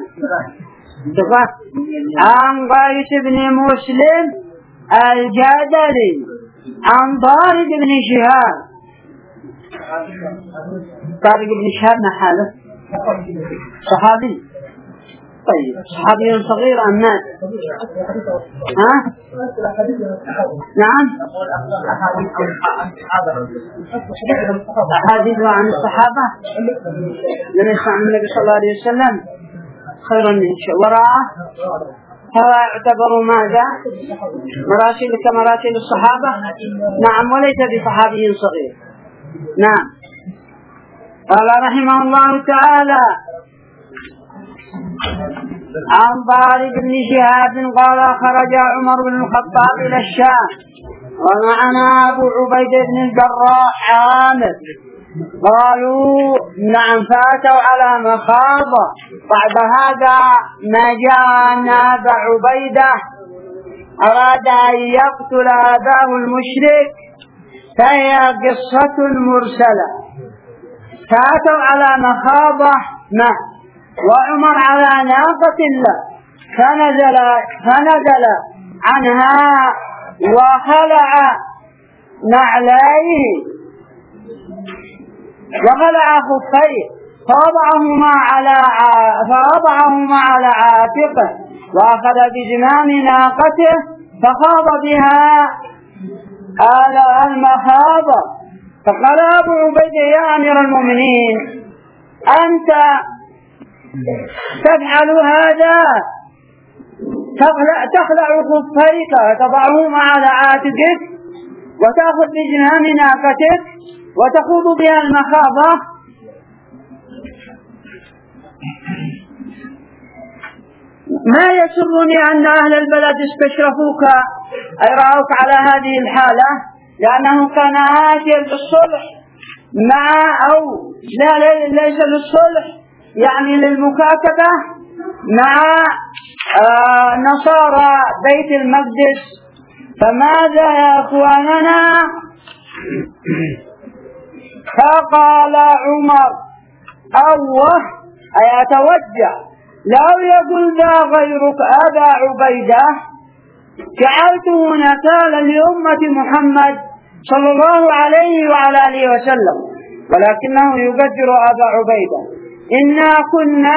عن قيس بن مسلم الجدلي عن طارق بن شهاب. طارق بن شهاب ما حاله؟ صحابي. طيب صحابي صغير أم مات؟ ها؟ نعم أحاديث عن الصحابة لم يسمع من النبي صلى الله عليه وسلم. خيرا من شيء وراءه هذا يعتبر ماذا؟ مراسل كمراسل الصحابة. نعم وليس بصحابي صغير. نعم. قال رحمه الله تعالى: عن طارق بن شهاب قال: خرج عمر بن الخطاب إلى الشام ومعنا أبو عبيدة بن الجراح عامر. قالوا نعم. فأتوا على مخاضة. بعد هذا ما جاء أبا عبيدة أراد أن يقتل أباه المشرك، فهي قصة مرسلة. فأتوا على مخاضة وعمر على ناقة له، فنزل عنها وخلع نعليه وخلع خفيه فوضعهما على عاتقه وأخذ بزمام ناقته فخاض بها المخاضة. فقال أبو عبيدة: يا أمير المؤمنين أنت تفعل هذا، تخلع خفيك وتضعهما على عاتقك وتأخذ بزمام ناقتك وتخوض بها المخاضة. ما يسرني أن أهل البلد استشرفوك أي رأوك على هذه الحالة، لأنه كان آتيا بالصلح مع أو ليس للصلح يعني للمكاتبة مع نصارى بيت المقدس. فماذا يا أخواننا؟ فقال عمر الله أي أتوجه لو يقول ذا غيرك أبا عبيدة جعلته نكالا لأمة محمد صلى الله عليه وعلى آله وسلم، ولكنه يقدر أبا عبيدة. إنا كنا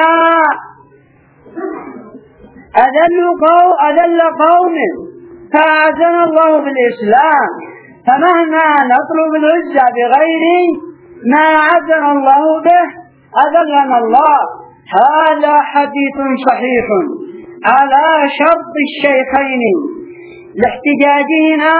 أذل قوم فأعزنا الله بالإسلام، فمهما نطلب العزة بغير ما أعزنا الله به أذلنا الله. هذا حديث صحيح على شرط الشيخين لاحتجاجنا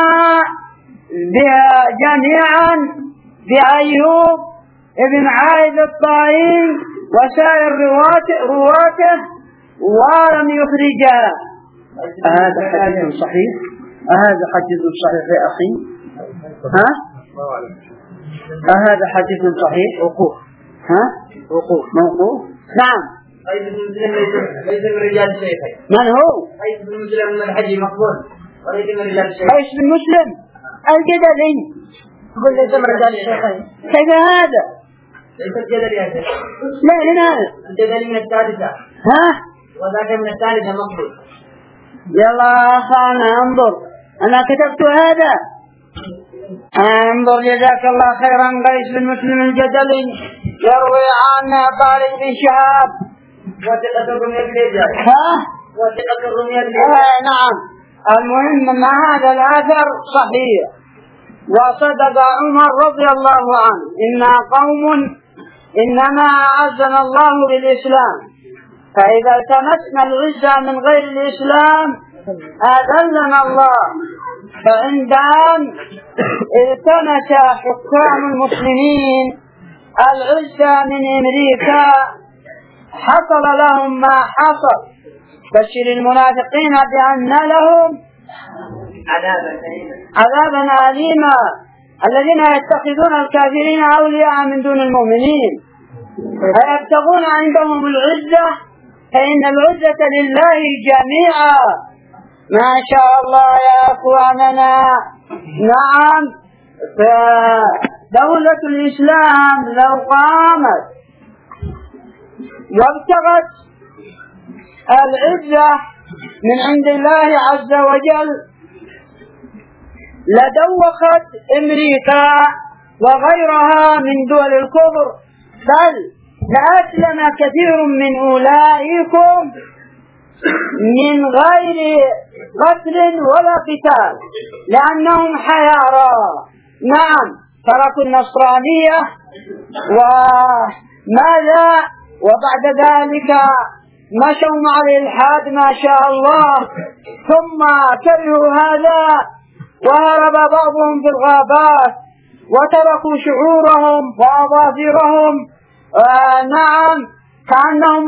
جميعا بأيوب ابن عائد الطائي وسائر رواته ولم يخرجا. هذا حديث صحيح؟ هذا حديث صحيح يا أخي؟ ها؟ هذا حديث صحيح؟ وقوف. ها؟ وقوف موقوف؟ نعم. قيس بن مسلم ليس من رجال الشيخين. من هو؟ قيس بن مسلم من الحج مقبول وليس من رجال الشيخين. قيس بن مسلم الجدلي يقول ليس من رجال الشيخين. كيف هذا؟ ليس الجدلي هذا. لا لماذا؟ الجدلي من الثالثة. ها؟ وذاك من الثالثة مقبول. يلا أخانا انظر، أنا كتبت هذا. انظر جزاك الله خيرا. قيس بن مسلم الجدلي يروي عن طارق بن شهاب وثقة الرمية بالإجابة. ها؟ وثقة الرمية بالإجابة. نعم. المهم أن هذا الأثر صحيح وصدق عمر رضي الله عنه. إنا قوم إنما أعزنا الله بالإسلام، فإذا التمسنا العزة من غير الإسلام أذلنا الله. فعند أن التمس حكام المسلمين العزة من أمريكا حصل لهم ما حصل. بشر المنافقين بأن لهم عذابا أليما الذين يتخذون الكافرين أولياء من دون المؤمنين فيبتغون عندهم العزة، فإن العزة لله جميعا. ما شاء الله يا أخواننا. نعم. فدولة الإسلام لو قامت وابتغت العزة من عند الله عز وجل لدوخت أمريكا وغيرها من دول الكفر، بل لأسلم كثير من أولئكم من غير قتل ولا قتال لأنهم حيارى. نعم. تركوا النصرانية وماذا وبعد ذلك مشوا مع الإلحاد ما شاء الله، ثم كرهوا هذا وهرب بعضهم في الغابات وتركوا شعورهم وأظافرهم. نعم. كأنهم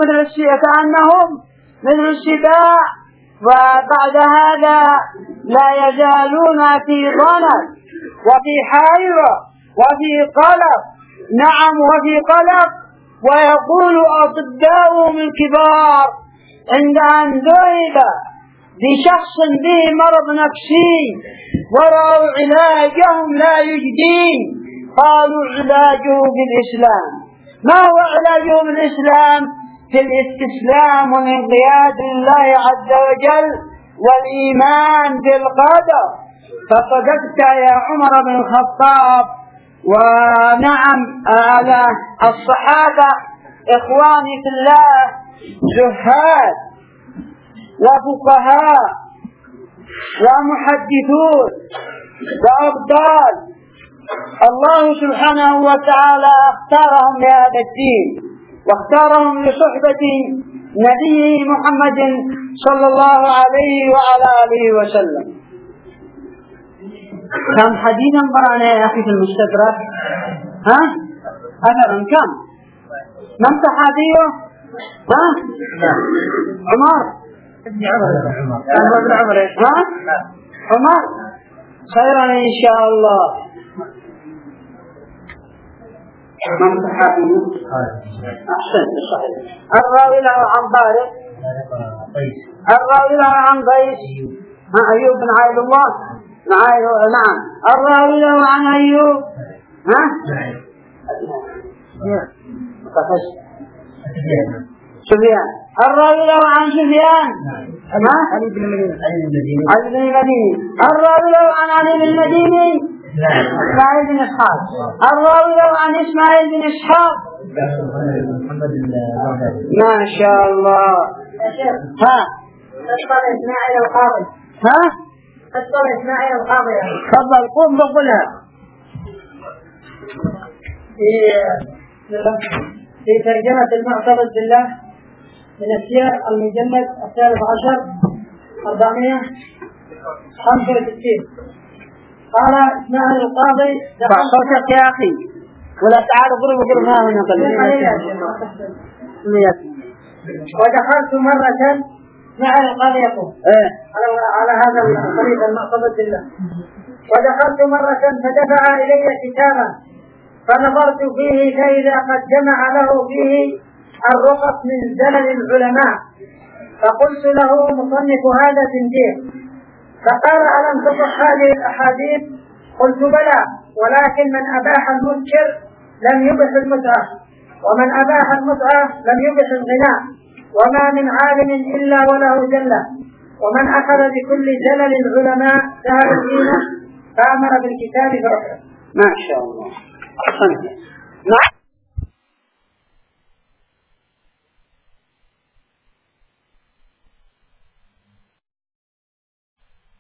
مثل السباع. وبعد هذا لا يزالون في ضنك وفي حيرة وفي قلق. نعم. وفي قلق. ويقول أطباؤهم الكبار عند أن ذهب بشخص به مرض نفسي ورأوا علاجهم لا يجدين قالوا علاجه بالإسلام. ما هو علاجه بالإسلام؟ في الاستسلام والانقياد لله عز وجل والإيمان بالقدر. فصدقت يا عمر بن الخطاب. ونعم على الصحابة إخواني في الله زهاد وفقهاء ومحدثون وأبطال الله سبحانه وتعالى اختارهم لهذا الدين واختارهم لصحبة نبيه محمد صلى الله عليه وعلى آله وسلم. كم حديثا قرأنا يا أخي في المستدرك؟ ها؟ أثرا كم؟ من صحابيه؟ ها؟ عمر. ابن عمر ها؟ عمر خيرا إن شاء الله. من صحابي؟ أحسن صحيح. الراوي له عن طارق، الراوي له عن قيس، أيوب بن عبد الله، نعم. الراوي له عن أيوب، ها؟ سفيان. الراوي له عن سفيان، علي بن المديني. الراوي له عن علي بن المديني، إسماعيل بن إسحاق. الراوي له عن إسماعيل بن إسحاق، ما شاء الله. ها أسطر إسماعيل القاضي. ها أسطر إسماعيل القاضي. تفضل قم بقولها. في ترجمة المعتضد بالله من السير المجلد 13 465. قال إسماعيل القاضي صوتك يا أخي ولا تعال قرب ما هنا ودخلت مرة مع القاضي يقول على هذا الطريق المعتضد بالله. ودخلت مرة فدفع إلي كتابا فنظرت فيه فإذا قد جمع له فيه الرقص من زلل العلماء، فقلت له مصنف هذا زنديق، فقال ألم تصح هذه الأحاديث؟ قلت بلى، ولكن من أباح المنكر لم يبح المتعة، ومن أباح المتعة لم يبح الغناء، وما من عالم إلا وله زلة، ومن أخذ بكل زلل العلماء سهل دينه فأمر بالكتاب فرحمه. ما شاء الله.